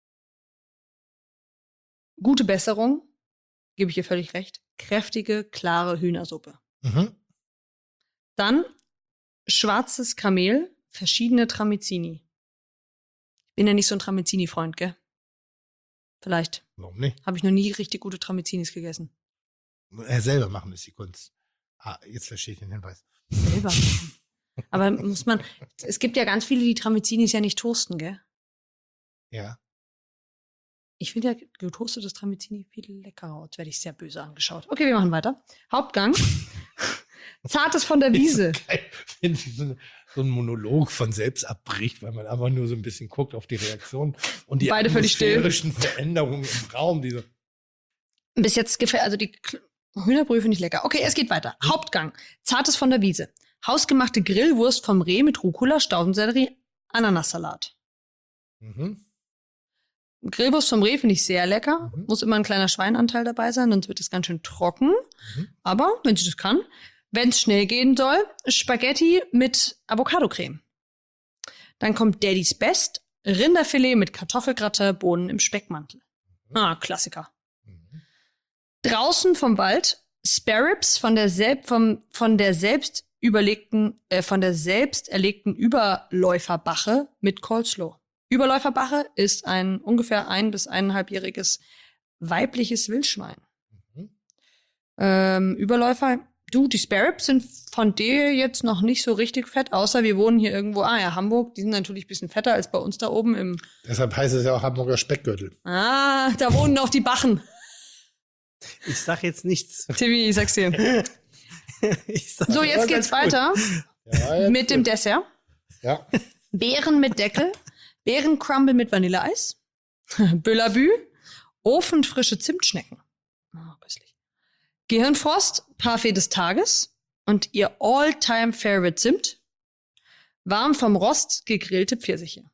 Gute Besserung, gebe ich ihr völlig recht. Kräftige, klare Hühnersuppe. Mhm. Dann schwarzes Kamel, verschiedene Tramezzini. Ich bin ja nicht so ein Tramezzini-Freund, gell? Vielleicht. Warum nicht? Habe ich noch nie richtig gute Tramezzinis gegessen. Er selber machen ist die Kunst. Ah, jetzt verstehe ich den Hinweis. Selber. Aber muss man, es gibt ja ganz viele, die Tramezzinis ja nicht toasten, gell? Ja. Ich finde ja getoastetes Tramezzini viel leckerer. Jetzt werde ich sehr böse angeschaut. Okay, wir machen weiter. Hauptgang. Zartes von der Wiese. Ist so geil, wenn sie so, eine, so ein Monolog von selbst abbricht, weil man einfach nur so ein bisschen guckt auf die Reaktion und die Beide völlig still. atmosphärischen Veränderungen im Raum. Diese Bis jetzt gefällt, also die K- Hühnerbrühe finde ich lecker. Okay, es geht weiter. Hauptgang. Zartes von der Wiese. Hausgemachte Grillwurst vom Reh mit Rucola, Staudensellerie, Ananassalat. mhm. Grillwurst vom Reh finde ich sehr lecker. Mhm. Muss immer ein kleiner Schweinanteil dabei sein, sonst wird es ganz schön trocken. Mhm. Aber, wenn sie das kann, wenn es schnell gehen soll, Spaghetti mit Avocado-Creme. Dann kommt Daddy's Best, Rinderfilet mit Kartoffelgratin, Bohnen im Speckmantel. Ah, Klassiker. Mhm. Draußen vom Wald, Sparrows von der selb, vom, von der selbst überlegten, äh, von der selbst erlegten Überläuferbache mit Coleslaw. Überläuferbache ist ein ungefähr ein- bis eineinhalbjähriges weibliches Wildschwein. Mhm. Ähm, Überläufer, du, die Sparrows sind von dir jetzt noch nicht so richtig fett, außer wir wohnen hier irgendwo, ah ja, Hamburg, die sind natürlich ein bisschen fetter als bei uns da oben im, Deshalb heißt es ja auch Hamburger Speckgürtel. ah, da wohnen noch die Bachen. Ich sag jetzt nichts. Timmy, ich sag's dir. Ich sag, So, Ja, jetzt ganz geht's gut. weiter Ja, jetzt mit dem gut. Dessert. Ja. Beeren mit Deckel, Beerencrumble mit Vanilleeis, Bülabü, ofenfrische Zimtschnecken. Oh, köstlich. Gehirnfrost, Parfait des Tages und ihr All-Time-Favorite Zimt, warm vom Rost gegrillte Pfirsiche.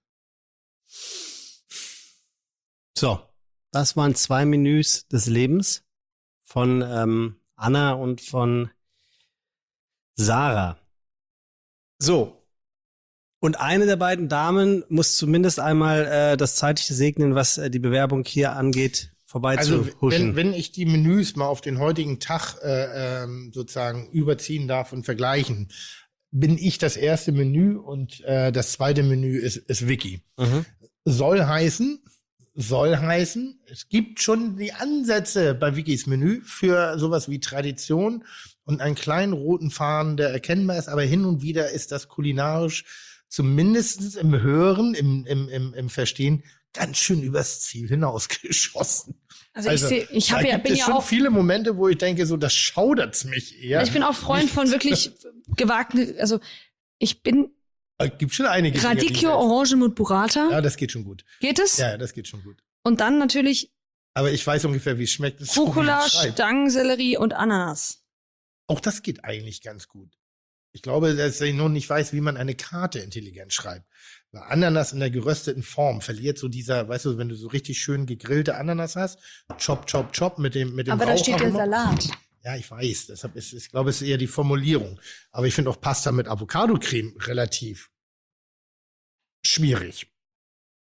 So, das waren zwei Menüs des Lebens von ähm, Anna und von Sarah. So. Und eine der beiden Damen muss zumindest einmal äh, das Zeitliche segnen, was äh, die Bewerbung hier angeht, vorbei Also zu huschen. wenn, wenn ich die Menüs mal auf den heutigen Tag äh, ähm, sozusagen überziehen darf und vergleichen, bin ich das erste Menü und äh, das zweite Menü ist, ist Wiki. Mhm. Soll heißen, soll heißen, es gibt schon die Ansätze bei Wikis Menü für sowas wie Tradition und einen kleinen roten Faden, der erkennbar ist, aber hin und wieder ist das kulinarisch zumindest im Hören, im, im, im, im Verstehen ganz schön übers Ziel hinausgeschossen. Also, Also, ich sehe, ich Da habe ja, gibt bin es ja schon auch, viele Momente, wo ich denke, so das schaudert's mich eher. ich bin auch Freund von wirklich gewagten, also ich bin Es gibt schon einige Dinge, die Radicchio ich- Orange mit Burrata. Ja, das geht schon gut. Geht es? Ja, das geht schon gut. Und dann natürlich Aber ich weiß ungefähr, wie es schmeckt. Das ist so, wie Rucola, es schreibt. Stangensellerie und Ananas. Auch das geht eigentlich ganz gut. Ich glaube, dass ich nur nicht weiß, wie man eine Karte intelligent schreibt. Weil Ananas in der gerösteten Form verliert so dieser, weißt du, wenn du so richtig schön gegrillte Ananas hast, chop, chop, chop mit dem, mit dem Aber da steht der Raucharoma. Salat. Ja, ich weiß. Deshalb ist, ich glaube, es ist eher die Formulierung. Aber ich finde auch Pasta mit Avocado-Creme relativ schwierig.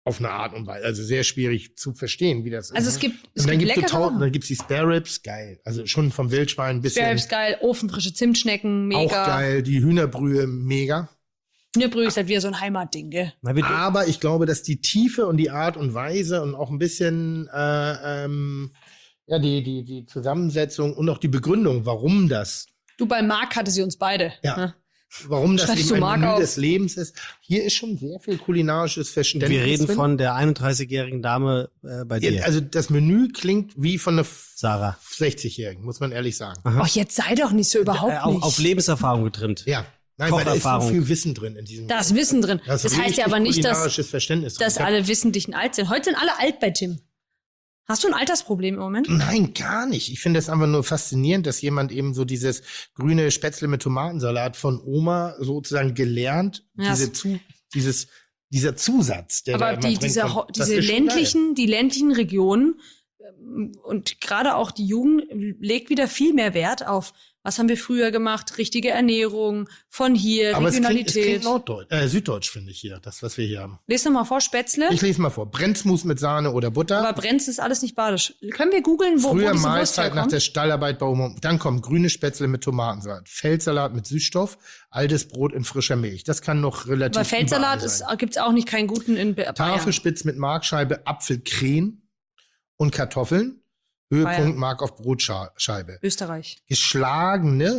Auf eine Art und Weise. Also sehr schwierig zu verstehen, wie das ist. Also es gibt, es und dann gibt gibt's so leckere. Tau- dann gibt's die Spare Ribs, geil. Also schon vom Wildschwein ein bisschen. Spare Ribs geil, ofenfrische Zimtschnecken, Auch mega. geil. Die Hühnerbrühe, mega. Hühnerbrühe ist halt wieder so ein Heimatding, gell? Na, wir- Aber ich glaube, dass die Tiefe und die Art und Weise und auch ein bisschen äh, ähm, ja, die, die, die Zusammensetzung und auch die Begründung, warum das, Du, bei Marc hatte sie uns beide. Ja. Ne? warum das Schreibst eben du ein Mark Menü auf? des Lebens ist. Hier ist schon sehr viel kulinarisches Verständnis wir reden drin. von der einunddreißigjährigen Dame äh, bei dir, Ja, also das Menü klingt wie von einer Sarah. sechzigjährigen, muss man ehrlich sagen. Aha. Oh, jetzt sei doch nicht so überhaupt Äh, auf, nicht. auf Lebenserfahrung getrimmt. Ja, nein, weil da ist so Kocherfahrung. viel Wissen drin in diesem. Da ist Wissen drin. Da ist Das heißt richtig ja aber nicht, dass, kulinarisches Verständnis drin. dass Ich hab- alle wissentlich alt sind. Heute sind alle alt bei Tim. Hast du ein Altersproblem im Moment? Nein, gar nicht. Ich finde es einfach nur faszinierend, dass jemand eben so dieses grüne Spätzle mit Tomatensalat von Oma sozusagen gelernt, Ja, diese es- zu, dieses, dieser Zusatz, der da Aber immer die, drin diese, kommt, Ho- das diese ist schon ländlichen, die ländlichen Regionen ähm, und gerade auch die Jugend legt wieder viel mehr Wert auf, was haben wir früher gemacht, richtige Ernährung, von hier, geil. Aber es klingt, es Regionalität. klingt norddeutsch, äh, süddeutsch finde ich hier, das, was wir hier haben. Lies doch mal vor, Spätzle. Ich lese mal vor. Brenzmus mit Sahne oder Butter. Aber Brenz ist alles nicht badisch. Können wir googeln, wo, wo Früher diese Wurst Mahlzeit nach herkommt? der Stallarbeit bei Oma. Dann kommen grüne Spätzle mit Tomatensalat, Feldsalat mit Süßstoff, altes Brot in frischer Milch. Das kann noch relativ Weil Feldsalat überall ist, sein. gibt's auch nicht keinen guten in Ba- Bayern. Tafelspitz mit Markscheibe, Apfelcreme und Kartoffeln. Höhepunkt Bayern. Mark auf Brotscheibe. Österreich. Geschlagene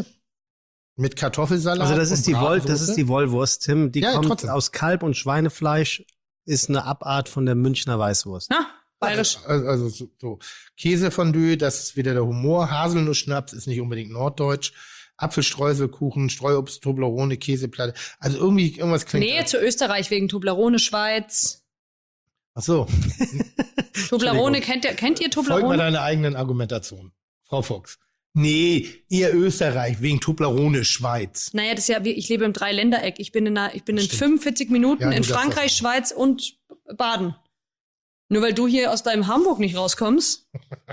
mit Kartoffelsalat. Also das und ist die Woll, das Bratwurst. ist die Wollwurst, Tim. Die Ja, kommt trotzdem. aus Kalb- und Schweinefleisch, ist eine Abart von der Münchner Weißwurst. Na, bayerisch. Also, also so, so. Käsefondue, das ist wieder der Humor. Haselnussschnaps ist nicht unbedingt norddeutsch. Apfelstreuselkuchen, Streuobst, Toblerone, Käseplatte. Also irgendwie irgendwas klingt. Nähe zu Österreich wegen Toblerone, Schweiz. Ach so. Toblerone, kennt ihr, kennt ihr Folgt mal Toblerone? deiner eigenen Argumentation, Frau Fuchs. Nee, ihr Österreich wegen Toblerone, Schweiz. Naja, das ist ja, wie- ich lebe im Dreiländereck. Ich bin in, einer, ich bin in Stimmt. fünfundvierzig Minuten Ja, du in darfst Frankreich, das Schweiz und Baden. Nur weil du hier aus deinem Hamburg nicht rauskommst.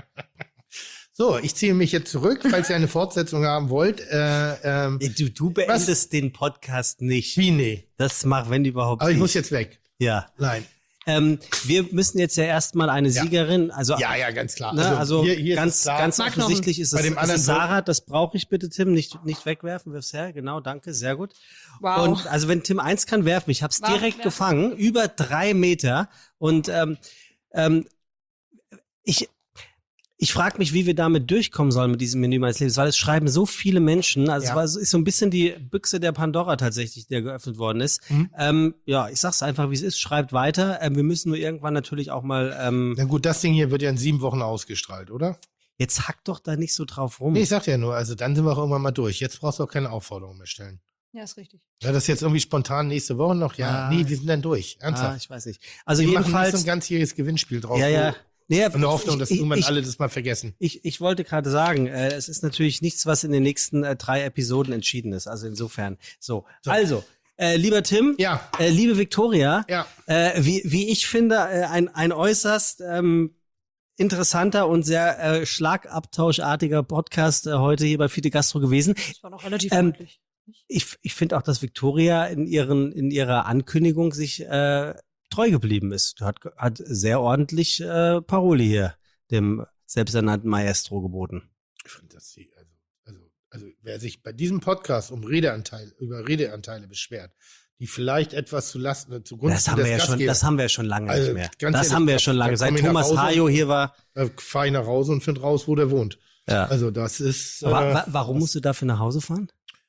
So, ich ziehe mich jetzt zurück, falls ihr eine Fortsetzung haben wollt. Äh, ähm, Du, du beendest den Podcast nicht. wie nee? Das mach, wenn überhaupt. Aber ich nicht. muss jetzt weg. Ja. Nein. Ähm, wir müssen jetzt ja erstmal eine Ja. Siegerin, also, Ja, ja, ganz klar. ne, also hier, hier ist ganz, es klar. ganz Mark noch offensichtlich ist Bei es, dem es anderen ist Sarah, das brauche ich bitte, Tim, nicht, nicht wegwerfen, wirf's her, genau, danke, sehr gut. Wow. Und also wenn Tim eins kann, werfen, ich habe es Wow, direkt werfen. gefangen, über drei Meter und ähm, ähm, ich, ich frage mich, wie wir damit durchkommen sollen mit diesem Menü meines Lebens, weil es schreiben so viele Menschen, also Ja. es war, so- ist so ein bisschen die Büchse der Pandora tatsächlich, die geöffnet worden ist. Mhm. Ähm, ja, ich sag's einfach, wie es ist, schreibt weiter. Ähm, wir müssen nur irgendwann natürlich auch mal, ähm, Na gut, das Ding hier wird ja in sieben Wochen ausgestrahlt, oder? jetzt hack doch da nicht so drauf rum. Nee, ich sag ja nur, also dann sind wir auch irgendwann mal durch. Jetzt brauchst du auch keine Aufforderung mehr stellen. Ja, ist richtig. Ja, das jetzt irgendwie spontan nächste Woche noch? Ja, Ah. nee, wir sind dann durch. ah, Ernsthaft. ich weiß nicht. Also wir machen nicht jedenfalls, so ein ganzjähriges Gewinnspiel drauf. ja, ja. Nee, In der Hoffnung, dass ich, irgendwann ich, alle das mal vergessen. Ich, ich wollte gerade sagen, äh, es ist natürlich nichts, was in den nächsten äh, drei Episoden entschieden ist. Also insofern. So, So. also, äh, lieber Tim, Ja, äh, liebe Victoria, ja. äh, wie, wie ich finde, äh, ein, ein äußerst ähm, interessanter und sehr äh, schlagabtauschartiger Podcast äh, heute hier bei Fide Gastro gewesen. Das war noch relativ Ähm, freundlich. Ich, ich finde auch, dass Victoria in ihren in ihrer Ankündigung sich äh, treu geblieben ist. Hat, hat sehr ordentlich äh, Paroli hier dem selbsternannten Maestro geboten. Ich finde das sie, also, also, also wer sich bei diesem Podcast um Redeanteil, über Redeanteile beschwert, die vielleicht etwas zu Lasten, zugunsten Das haben wir des ja schon, Gastgebers, das haben wir ja schon lange Also, nicht mehr. ganz Das ehrlich, haben wir ja da- schon lange. da Seit komm ich nach Thomas Hause Hajo hier war. da fahr ich nach Hause und find raus, wo der wohnt. Ja. Also das ist, äh, Aber wa warum musst du dafür nach Hause fahren?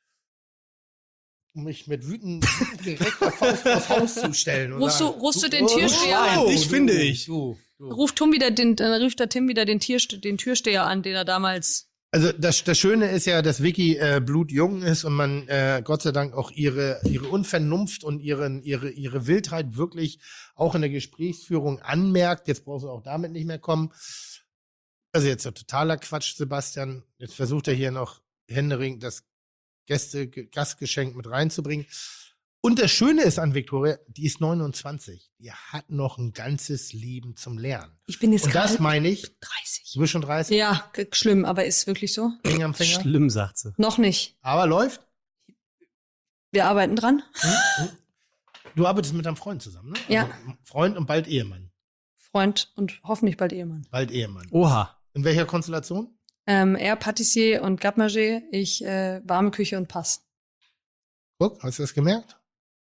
um mich mit wütend wütend direkter Faust aufs Haus zu stellen. und Rufst du- sagen, rufst du den oh, Türsteher an? du, Dich finde ich. Du, du. Ruft Tom wieder den, dann ruft der Tim wieder den, Tierste den Türsteher an, den er damals. Also das, das Schöne ist ja, dass Vicky äh, blutjung ist und man äh, Gott sei Dank auch ihre ihre Unvernunft und ihren ihre ihre Wildheit wirklich auch in der Gesprächsführung anmerkt. Jetzt brauchst du auch damit nicht mehr kommen. Also jetzt ein totaler Quatsch, Sebastian. Jetzt versucht er hier noch händeringend das Gäste Gastgeschenk mit reinzubringen. Und das Schöne ist an Victoria, die ist neunundzwanzig. Die hat noch ein ganzes Leben zum Lernen. Ich bin jetzt Und das gerade meine ich, dreißig. du bist schon dreißig, Ja, g- schlimm, aber ist wirklich so? Ring am Finger, Schlimm, sagt sie. Noch nicht. aber läuft. Wir arbeiten dran. Du arbeitest mit deinem Freund zusammen, ne? Ja. Also Freund und bald Ehemann. Freund und hoffentlich bald Ehemann. Bald Ehemann. Oha. In welcher Konstellation? Ähm, er Patissier und Garde-Manger, ich äh, warme Küche und Pass. Guck, hast du das gemerkt?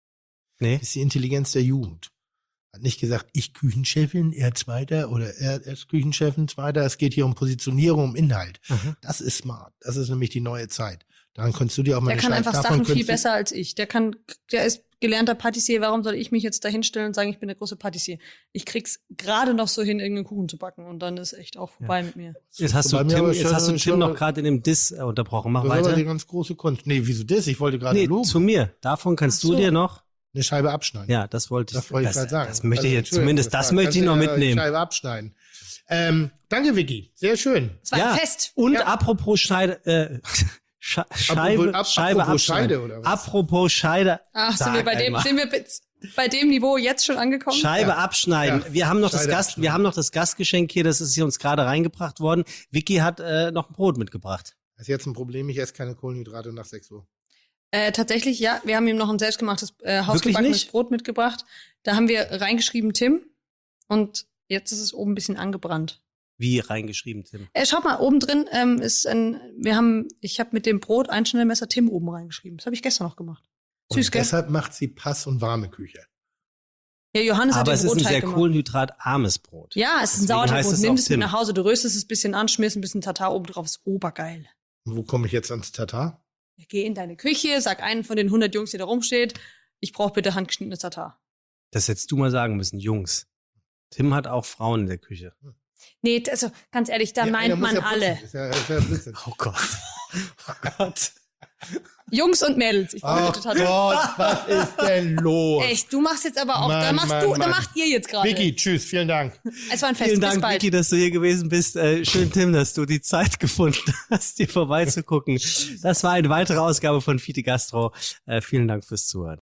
Nee. Das ist die Intelligenz der Jugend. Hat nicht gesagt, ich Küchenchefin, er Zweiter oder er, er ist Küchenchefin, Zweiter. Es geht hier um Positionierung, um Inhalt. Aha. Das ist smart. Das ist nämlich die neue Zeit. Daran kannst du dir auch mal Der eine kann Scheibe- einfach davon Sachen viel könntest du- besser als ich. Der kann, der ist gelernter Patissier. Warum soll ich mich jetzt da hinstellen und sagen, ich bin der große Patissier? Ich krieg's gerade noch so hin, irgendeinen Kuchen zu backen und dann ist echt auch vorbei Ja. mit mir. Jetzt hast Bei du mir Tim, aber jetzt schon- hast du Tim schon- noch gerade in dem Diss äh, unterbrochen. Mach Das ist aber die weiter. ganz große Kunst. Nee, wieso das? Ich wollte gerade Nee, loben. zu mir. Davon kannst Ach so. du dir noch. Eine Scheibe abschneiden. Ja, das wollte ich. Das wollte ich das, gerade sagen. das möchte ich Also, jetzt Entschuldigung, zumindest, das war- möchte ich kannst noch du ja mitnehmen. Die Scheibe abschneiden. Ähm, danke, Vicky. Sehr schön. Es war Ja. ein Fest. Und Ja. apropos Scheide, äh, Sche Scheibe, Apropos- ab- Scheibe apropos abschneiden. Scheide, oder was? Apropos Scheide. Ach, sind Sag wir bei dem, einmal. sind wir be- bei dem Niveau jetzt schon angekommen? Scheibe Ja. abschneiden. Ja. Wir haben noch das Scheide Gast, abschneiden. wir haben noch das Gastgeschenk hier, das ist hier uns gerade reingebracht worden. Vicky hat äh, noch ein Brot mitgebracht. Das ist jetzt ein Problem. Ich esse keine Kohlenhydrate nach sechs Uhr. Äh, tatsächlich, ja. Wir haben ihm noch ein selbstgemachtes, äh, hausgebackenes nicht? Brot mitgebracht. Da haben wir reingeschrieben Tim und jetzt ist es oben ein bisschen angebrannt. Wie reingeschrieben, Tim? Äh, schaut mal, oben drin ähm, ist ein, wir haben, ich habe mit dem Brot Einschneidermesser Tim oben reingeschrieben. Das habe ich gestern noch gemacht. Süß, Und gell? deshalb macht sie Pass und warme Küche. Ja, Johannes Aber hat es den ist ein Brotteig sehr gemacht. kohlenhydratarmes Brot. Ja, es ist ein Deswegen heißt Sauerteigbrot. es Nimm auch es mit Tim. nach Hause, du röstest es ein bisschen an, schmierst ein bisschen Tatar oben drauf, ist obergeil. Und wo komme ich jetzt ans Tatar? Geh in deine Küche, sag einen von den hundert Jungs, die da rumsteht, ich brauche bitte handgeschnittenes Tatar. Das hättest du mal sagen müssen, Jungs. Tim hat auch Frauen in der Küche. Nee, also ganz ehrlich, da Ja, meint einer muss man ja putzen. alle. Ist ja, ist ja Blödsinn. Oh Gott. Oh Gott. Jungs und Mädels. Ich brauche Ach bitte Tatar. Gott, was ist denn los? Echt, du machst jetzt aber auch, da Mann, machst Mann, du, da Mann. macht ihr jetzt gerade. Vicky, tschüss, vielen Dank. Es war ein Fest, Vielen bis Dank, bald. Vicky, dass du hier gewesen bist. Äh, schön, Tim, dass du die Zeit gefunden hast, hier vorbeizugucken. Das war eine weitere Ausgabe von Fide Gastro. Äh, vielen Dank fürs Zuhören.